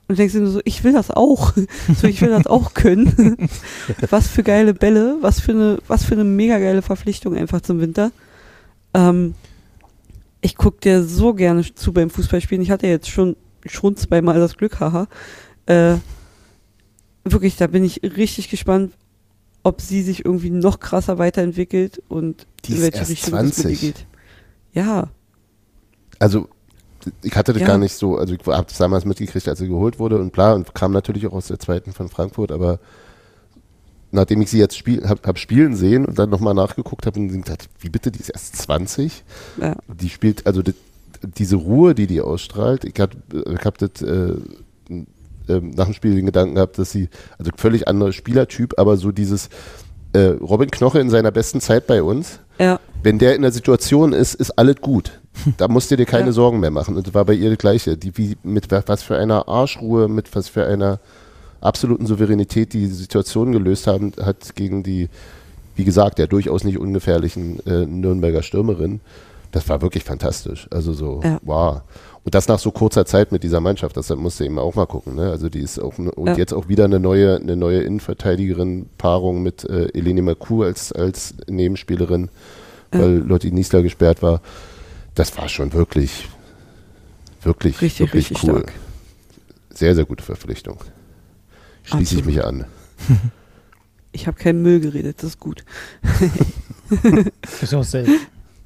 Und denkst du nur so, ich will das auch. So, ich will das auch können. Was für geile Bälle, was für eine, was für eine mega geile Verpflichtung einfach zum Winter. Ähm, ich gucke dir so gerne zu beim Fußballspielen. Ich hatte jetzt schon, schon zweimal das Glück, haha. Äh, wirklich, da bin ich richtig gespannt, ob sie sich irgendwie noch krasser weiterentwickelt und Die in ist welche erst Richtung es mit ihr zwanzig. geht. Ja, Also, ich hatte das Ja. gar nicht so, also ich habe das damals mitgekriegt, als sie geholt wurde und klar, und kam natürlich auch aus der zweiten von Frankfurt, aber nachdem ich sie jetzt spiel, habe hab spielen sehen und dann nochmal nachgeguckt habe und gedacht, wie bitte, die ist erst zwanzig? ja, Die spielt, also die, diese Ruhe, die die ausstrahlt, ich habe ich hab das äh, äh, nach dem Spiel den Gedanken gehabt, dass sie, also völlig anderer Spielertyp, aber so dieses äh, Robin Knoche in seiner besten Zeit bei uns, ja, wenn der in der Situation ist, ist alles gut. Da musst du dir keine Ja. Sorgen mehr machen. Und das war bei ihr das Gleiche. Die, wie, mit was für einer Arschruhe, mit was für einer absoluten Souveränität die Situation gelöst haben, hat gegen die, wie gesagt, ja durchaus nicht ungefährlichen äh, Nürnberger Stürmerin. Das war wirklich fantastisch. Also so, Ja. wow. Und das nach so kurzer Zeit mit dieser Mannschaft, das musst du eben auch mal gucken. Ne? Also die ist auch, ne, und Ja. jetzt auch wieder eine neue, eine neue Innenverteidigerin-Paarung mit äh, Eleni Maku als, als Nebenspielerin, Ja. weil Lotti Niesler gesperrt war. Das war schon wirklich, wirklich, richtig, wirklich richtig cool. stark. Sehr, sehr gute Verpflichtung. Schließe ich Absolut. mich an. Ich habe keinen Müll geredet, das ist gut. Das ist auch selten.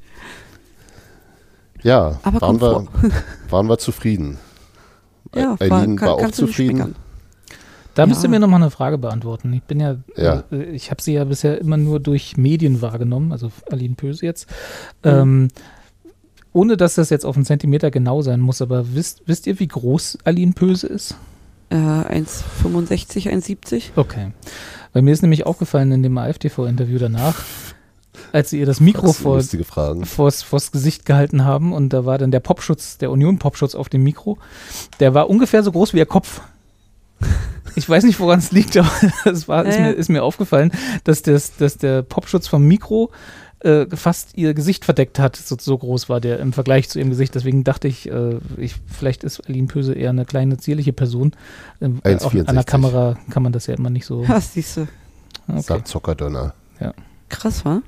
Ja, Aber waren, kommt wir, vor. waren wir zufrieden. Ja, Eileen war auch kannst du nicht zufrieden. meckern. Da Ja. müsst ihr mir nochmal eine Frage beantworten. Ich bin ja, Ja. äh, ich habe sie ja bisher immer nur durch Medien wahrgenommen, also Aline Pöse jetzt. Mhm. Ähm, ohne dass das jetzt auf einen Zentimeter genau sein muss, aber wisst, wisst ihr, wie groß Aline Pöse ist? Äh, eins fünfundsechzig, eins siebzig. Okay. Weil mir ist nämlich aufgefallen in dem A F T V-Interview danach, als sie ihr das Mikro Das sind vor, lustige Fragen. vors, vors Gesicht gehalten haben und da war dann der Popschutz, der Union-Popschutz auf dem Mikro, der war ungefähr so groß wie ihr Kopf. Ich weiß nicht, woran es liegt, aber es war, ist, Ja, ja. mir, ist mir aufgefallen, dass, das, dass der Popschutz vom Mikro äh, fast ihr Gesicht verdeckt hat. So, so groß war der im Vergleich zu ihrem Gesicht. Deswegen dachte ich, äh, ich vielleicht ist Aline Pöse eher eine kleine, zierliche Person. Ähm, eins auch an der vierundsechzig. Kamera kann man das ja immer nicht so. Ja, siehst du. Okay. Sagt Zockerdonner. Krass, wa?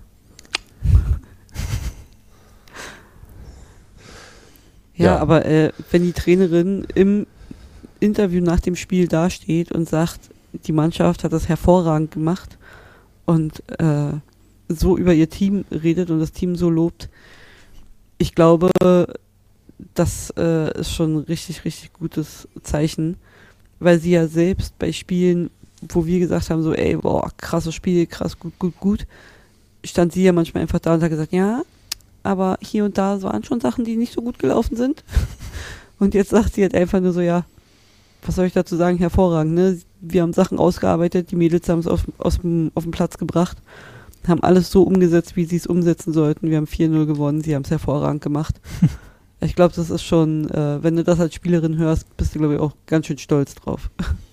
Ja, Ja. aber äh, wenn die Trainerin im Interview nach dem Spiel dasteht und sagt, die Mannschaft hat das hervorragend gemacht und äh, so über ihr Team redet und das Team so lobt, ich glaube, das äh, ist schon ein richtig, richtig gutes Zeichen, weil sie ja selbst bei Spielen, wo wir gesagt haben, so ey, boah, krasses Spiel, krass, gut, gut, gut, stand sie ja manchmal einfach da und hat gesagt, ja, aber hier und da waren schon Sachen, die nicht so gut gelaufen sind. Und jetzt sagt sie halt einfach nur so, ja, was soll ich dazu sagen, hervorragend, ne? Wir haben Sachen ausgearbeitet, die Mädels haben es auf, aus dem, auf den Platz gebracht, haben alles so umgesetzt, wie sie es umsetzen sollten. Wir haben vier null gewonnen, sie haben es hervorragend gemacht. Ich glaube, das ist schon, äh, wenn du das als Spielerin hörst, bist du, glaube ich, auch ganz schön stolz drauf.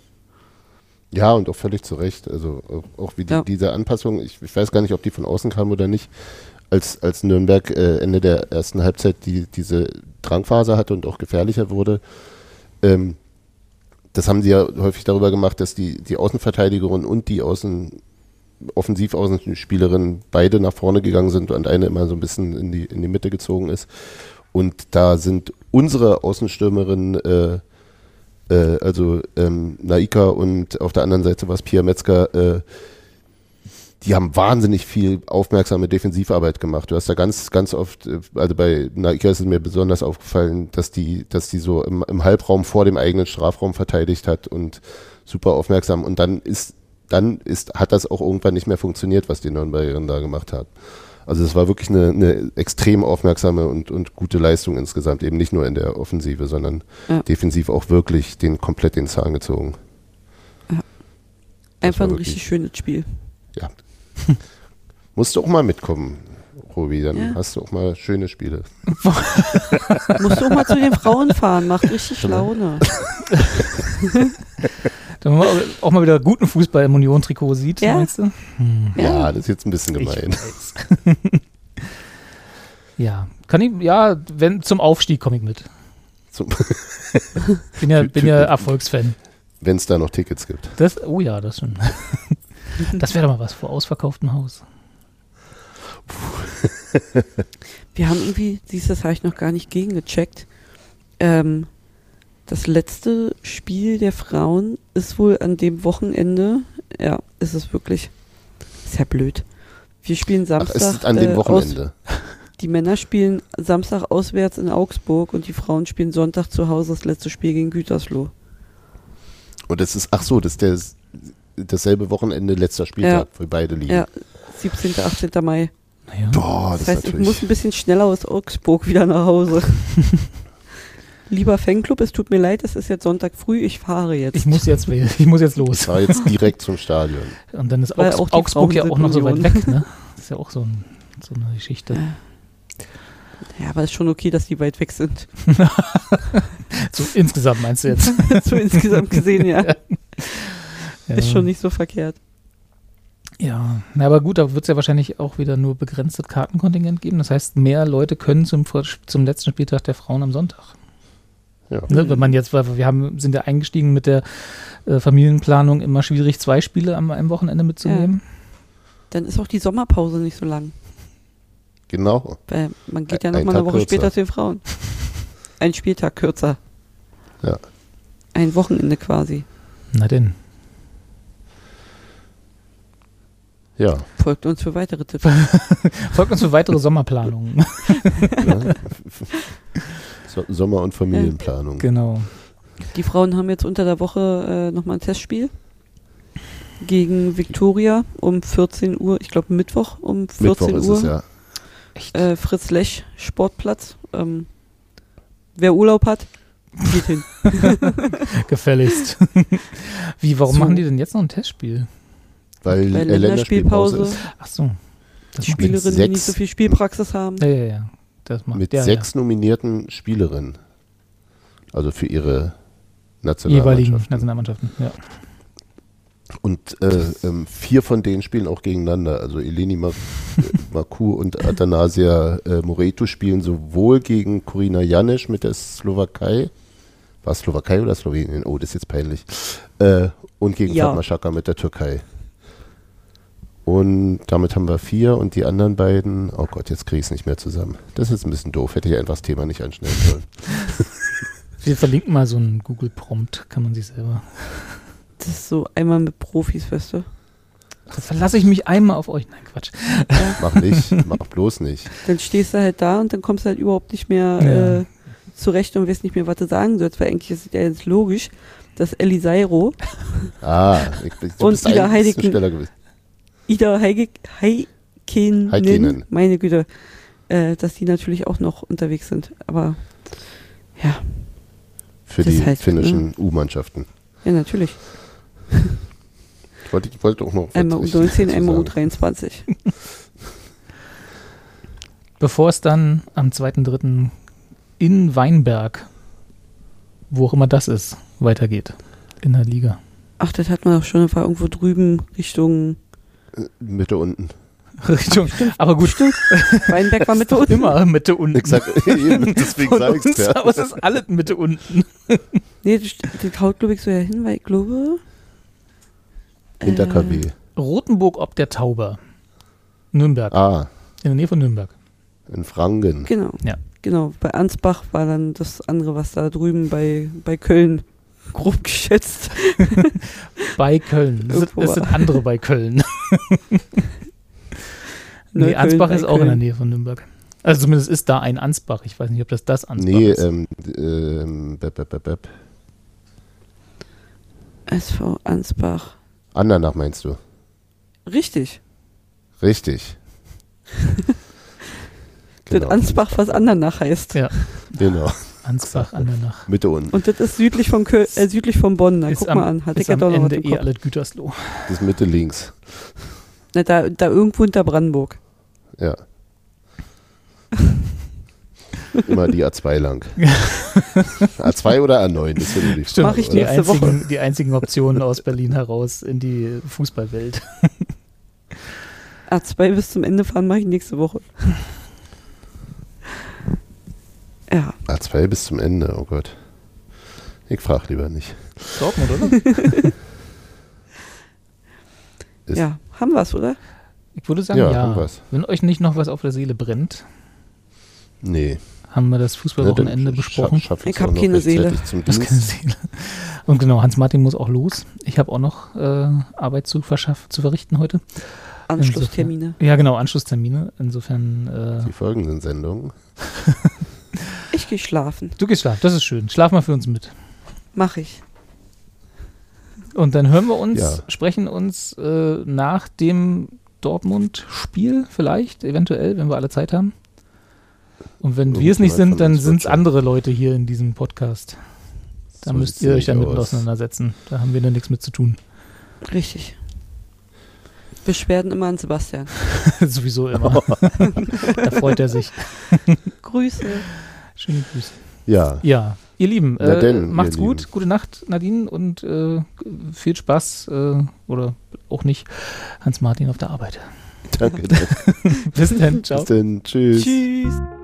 Ja, und auch völlig zu Recht. Also auch, auch wie die, Ja. diese Anpassung, ich, ich weiß gar nicht, ob die von außen kam oder nicht, als, als Nürnberg äh, Ende der ersten Halbzeit die, diese Drangphase hatte und auch gefährlicher wurde. Ähm, das haben sie ja häufig darüber gemacht, dass die, die Außenverteidigerin und die Außen, Offensiv-Außenspielerin beide nach vorne gegangen sind und eine immer so ein bisschen in die, in die Mitte gezogen ist. Und da sind unsere Außenstürmerinnen, äh, äh, also ähm, Naika und auf der anderen Seite war es Pia Metzger, äh, die haben wahnsinnig viel aufmerksame Defensivarbeit gemacht. Du hast da ganz, ganz oft, äh, also bei Naika ist es mir besonders aufgefallen, dass die, dass die so im, im Halbraum vor dem eigenen Strafraum verteidigt hat und super aufmerksam. Und dann ist, dann ist, hat das auch irgendwann nicht mehr funktioniert, was die Nürnbergerin da gemacht hat. Also es war wirklich eine, eine extrem aufmerksame und, und gute Leistung insgesamt, eben nicht nur in der Offensive, sondern Ja. defensiv auch wirklich den komplett den Zahn gezogen. Einfach war ein wirklich- richtig schönes Spiel. Ja. Musst du auch mal mitkommen, Robi, dann Ja. hast du auch mal schöne Spiele. Musst du auch mal zu den Frauen fahren, macht richtig Laune. Wenn man auch mal wieder guten Fußball im Union-Trikot sieht, Ja. meinst du? Hm. Ja, Ja. das ist jetzt ein bisschen gemein. Ja, kann ich, ja, wenn zum Aufstieg komme ich mit. Zum Bin ja, bin ja Erfolgsfan. Wenn es da noch Tickets gibt. Das, oh ja, das schon. Das wäre doch mal was vor ausverkauftem Haus. Wir haben irgendwie, siehst du, das habe ich noch gar nicht gegengecheckt. Ähm, das letzte Spiel der Frauen ist wohl an dem Wochenende. Ja, ist es wirklich. Ist ja blöd. Wir spielen Samstag. Ach, ist es an dem äh, Wochenende? Aus, die Männer spielen Samstag auswärts in Augsburg und die Frauen spielen Sonntag zu Hause das letzte Spiel gegen Gütersloh. Und das ist, ach so, das ist der, dasselbe Wochenende, letzter Spieltag, Ja. für beide liegen. Ja, siebzehnten, achtzehnten Mai. Naja. Boah, das, Das heißt, ist ich natürlich. muss ein bisschen schneller aus Augsburg wieder nach Hause. Lieber Fanclub, es tut mir leid, es ist jetzt Sonntag früh, ich fahre jetzt. Ich muss jetzt wählen. Ich muss jetzt los. Ich war jetzt direkt zum Stadion. Und dann ist Weil Augs auch die Augsburg ja Frauen auch noch so weit sind weg, ne? Das ist ja auch so, ein, so eine Geschichte. Ja, aber ist schon okay, dass die weit weg sind. So insgesamt meinst du jetzt? So insgesamt gesehen, ja. Ja. Ist schon nicht so verkehrt. Ja, na, aber gut, da wird es ja wahrscheinlich auch wieder nur begrenztes Kartenkontingent geben. Das heißt, mehr Leute können zum, zum letzten Spieltag der Frauen am Sonntag. Ja. Ne, wenn man jetzt, weil wir haben, sind ja eingestiegen mit der äh, Familienplanung, immer schwierig, zwei Spiele am einem Wochenende mitzunehmen. Dann ist auch die Sommerpause nicht so lang. Genau. Weil man geht ja Ein nochmal eine Tag Woche kürzer. später zu den Frauen. Ein Spieltag kürzer. Ja. Ein Wochenende quasi. Na denn. Ja. Folgt uns für weitere Tipps. Folgt uns für weitere Sommerplanungen. ja. So, Sommer- und Familienplanung. Genau. Die Frauen haben jetzt unter der Woche äh, nochmal ein Testspiel gegen Viktoria um vierzehn Uhr, ich glaube Mittwoch um vierzehn Mittwoch ist Uhr. es, ja. Äh, Fritz Lech Sportplatz. Ähm, wer Urlaub hat, geht hin. Gefälligst. Wie, warum So. machen die denn jetzt noch ein Testspiel? Weil Bei äh, Länderspielpause Länderspielpause, ist. Ach so. Das Die macht Spiel- Spielerinnen, die sechs- nicht so viel Spielpraxis haben. ja, ja, ja. Das macht Mit ja, sechs nominierten Spielerinnen. Also für ihre ja. Nationalmannschaften. jeweiligen Nationalmannschaften. Ja. Und äh, ähm, vier von denen spielen auch gegeneinander. Also Eleni Mar Marku und Athanasia äh, Moretu spielen sowohl gegen Corina Janisch mit der Slowakei, war es Slowakei oder Slowenien? Oh, das ist jetzt peinlich. Äh, und gegen Ja. Fatma Shaka mit der Türkei. Und damit haben wir vier und die anderen beiden, oh Gott, jetzt kriege ich es nicht mehr zusammen. Das ist ein bisschen doof, hätte ich einfach das Thema nicht anschneiden sollen. Wir verlinken mal so einen Google-Prompt, kann man sich selber. Das ist so einmal mit Profis, weißt du. Da verlasse ich mich einmal auf euch. Nein, Quatsch. Mach nicht, mach bloß nicht. Dann stehst du halt da und dann kommst du halt überhaupt nicht mehr Ja. äh, zurecht und weißt nicht mehr, was du sagen sollst, weil eigentlich ist es ja jetzt logisch, dass Elisairo, Ah, ich, du Und bist Ida ein bisschen Heideken- schneller gewesen. Ida Heike- Heikkinen, Heikkinen. meine Güte, äh, dass die natürlich auch noch unterwegs sind. Aber ja, Für Das die ist halt, finnischen U-Mannschaften. ja natürlich. Ich wollte, ich wollte auch noch was Einmal U Wichtiges neunzehn, dazu einmal U sagen. dreiundzwanzig. Bevor es dann am zweiten dritten in Weinberg, wo auch immer das ist, weitergeht in der Liga. Ach, das hat man doch schon, das war irgendwo drüben Richtung Mitte unten. Richtung, aber gut, Weinberg war mit unten. immer Mitte unten. Ich sag, eben, deswegen Von sag ich's uns ja. aus ist alles Mitte unten. Nee, das, das haut, glaube ich, so ja hin, weil ich glaube. Hinter äh, K W. Rotenburg ob der Tauber. Nürnberg. Ah, In der Nähe von Nürnberg. in Franken. Genau. Ja. Genau. Bei Ansbach war dann das andere, was da drüben bei, bei Köln grob geschätzt. Bei Köln. Es sind, Irgendwo es sind andere bei Köln. nee, Neukölln Ansbach bei ist auch in der Köln. Nähe von Nürnberg. Also zumindest ist da ein Ansbach. Ich weiß nicht, ob das das Ansbach Nee, ist. ähm, ähm, bep, bep, bep, bep. S V Ansbach. Andernach meinst du? Richtig. Richtig. Das Ansbach, was Andernach heißt. Ja, Genau. Ansbach, Andernach. Mitte unten. Und das ist südlich von Köln, äh, südlich von Bonn. Na, Ist guck am, mal an. Hatte ich ist ja am doch noch was Ende im eh Kopf. alles Gütersloh. Das ist Mitte links. Na, da, da irgendwo hinter Brandenburg. Ja. Immer die A zwei lang. A zwei oder A neun, das ist ja nur die Stimmt, Mach ich die nächste einzigen, Woche. die einzigen Optionen aus Berlin heraus in die Fußballwelt. A zwei bis zum Ende fahren mache ich nächste Woche. Ja. A zwei bis zum Ende, oh Gott. Ich frage lieber nicht. Dortmund, oder? Ist- Ja, haben wir es, oder? Ich würde sagen, Ja, ja. haben wir's. Wenn euch nicht noch was auf der Seele brennt, Nee. haben wir das Fußballwochenende Ja, dann besprochen. Schaff, schaff Ich ich's hab auch noch keine rechtzeitig Seele. Zum Das ist keine Dienst. Seele. Und genau, Hans-Martin muss auch los. Ich habe auch noch äh, Arbeit zu, verschaff, zu verrichten heute. Anschlusstermine. Ja, genau, Anschlusstermine. Insofern, äh, Die folgenden Sendungen. Ich gehe schlafen. du gehst schlafen, das ist schön. Schlaf mal für uns mit. Mach ich. Und dann hören wir uns, Ja. sprechen uns äh, nach dem Dortmund-Spiel vielleicht, eventuell, wenn wir alle Zeit haben. Und wenn wir es nicht Irgendjemand sind, von dann uns sind es wird schon- andere Leute hier in diesem Podcast. Da So müsst sieht's ihr euch nämlich damit aus. auseinandersetzen. Da haben wir dann nichts mit zu tun. Richtig. Beschwerden immer an Sebastian. Sowieso immer. Da freut er sich. Grüße. Schöne Grüße. Ja, Ja, ihr Lieben, Na äh, denn, macht's ihr gut. Lieben. Gute Nacht, Nadine, und äh, viel Spaß äh, oder auch nicht, Hans-Martin auf der Arbeit. danke. danke. Bis dann, ciao. Bis dann. Tschüss. Tschüss.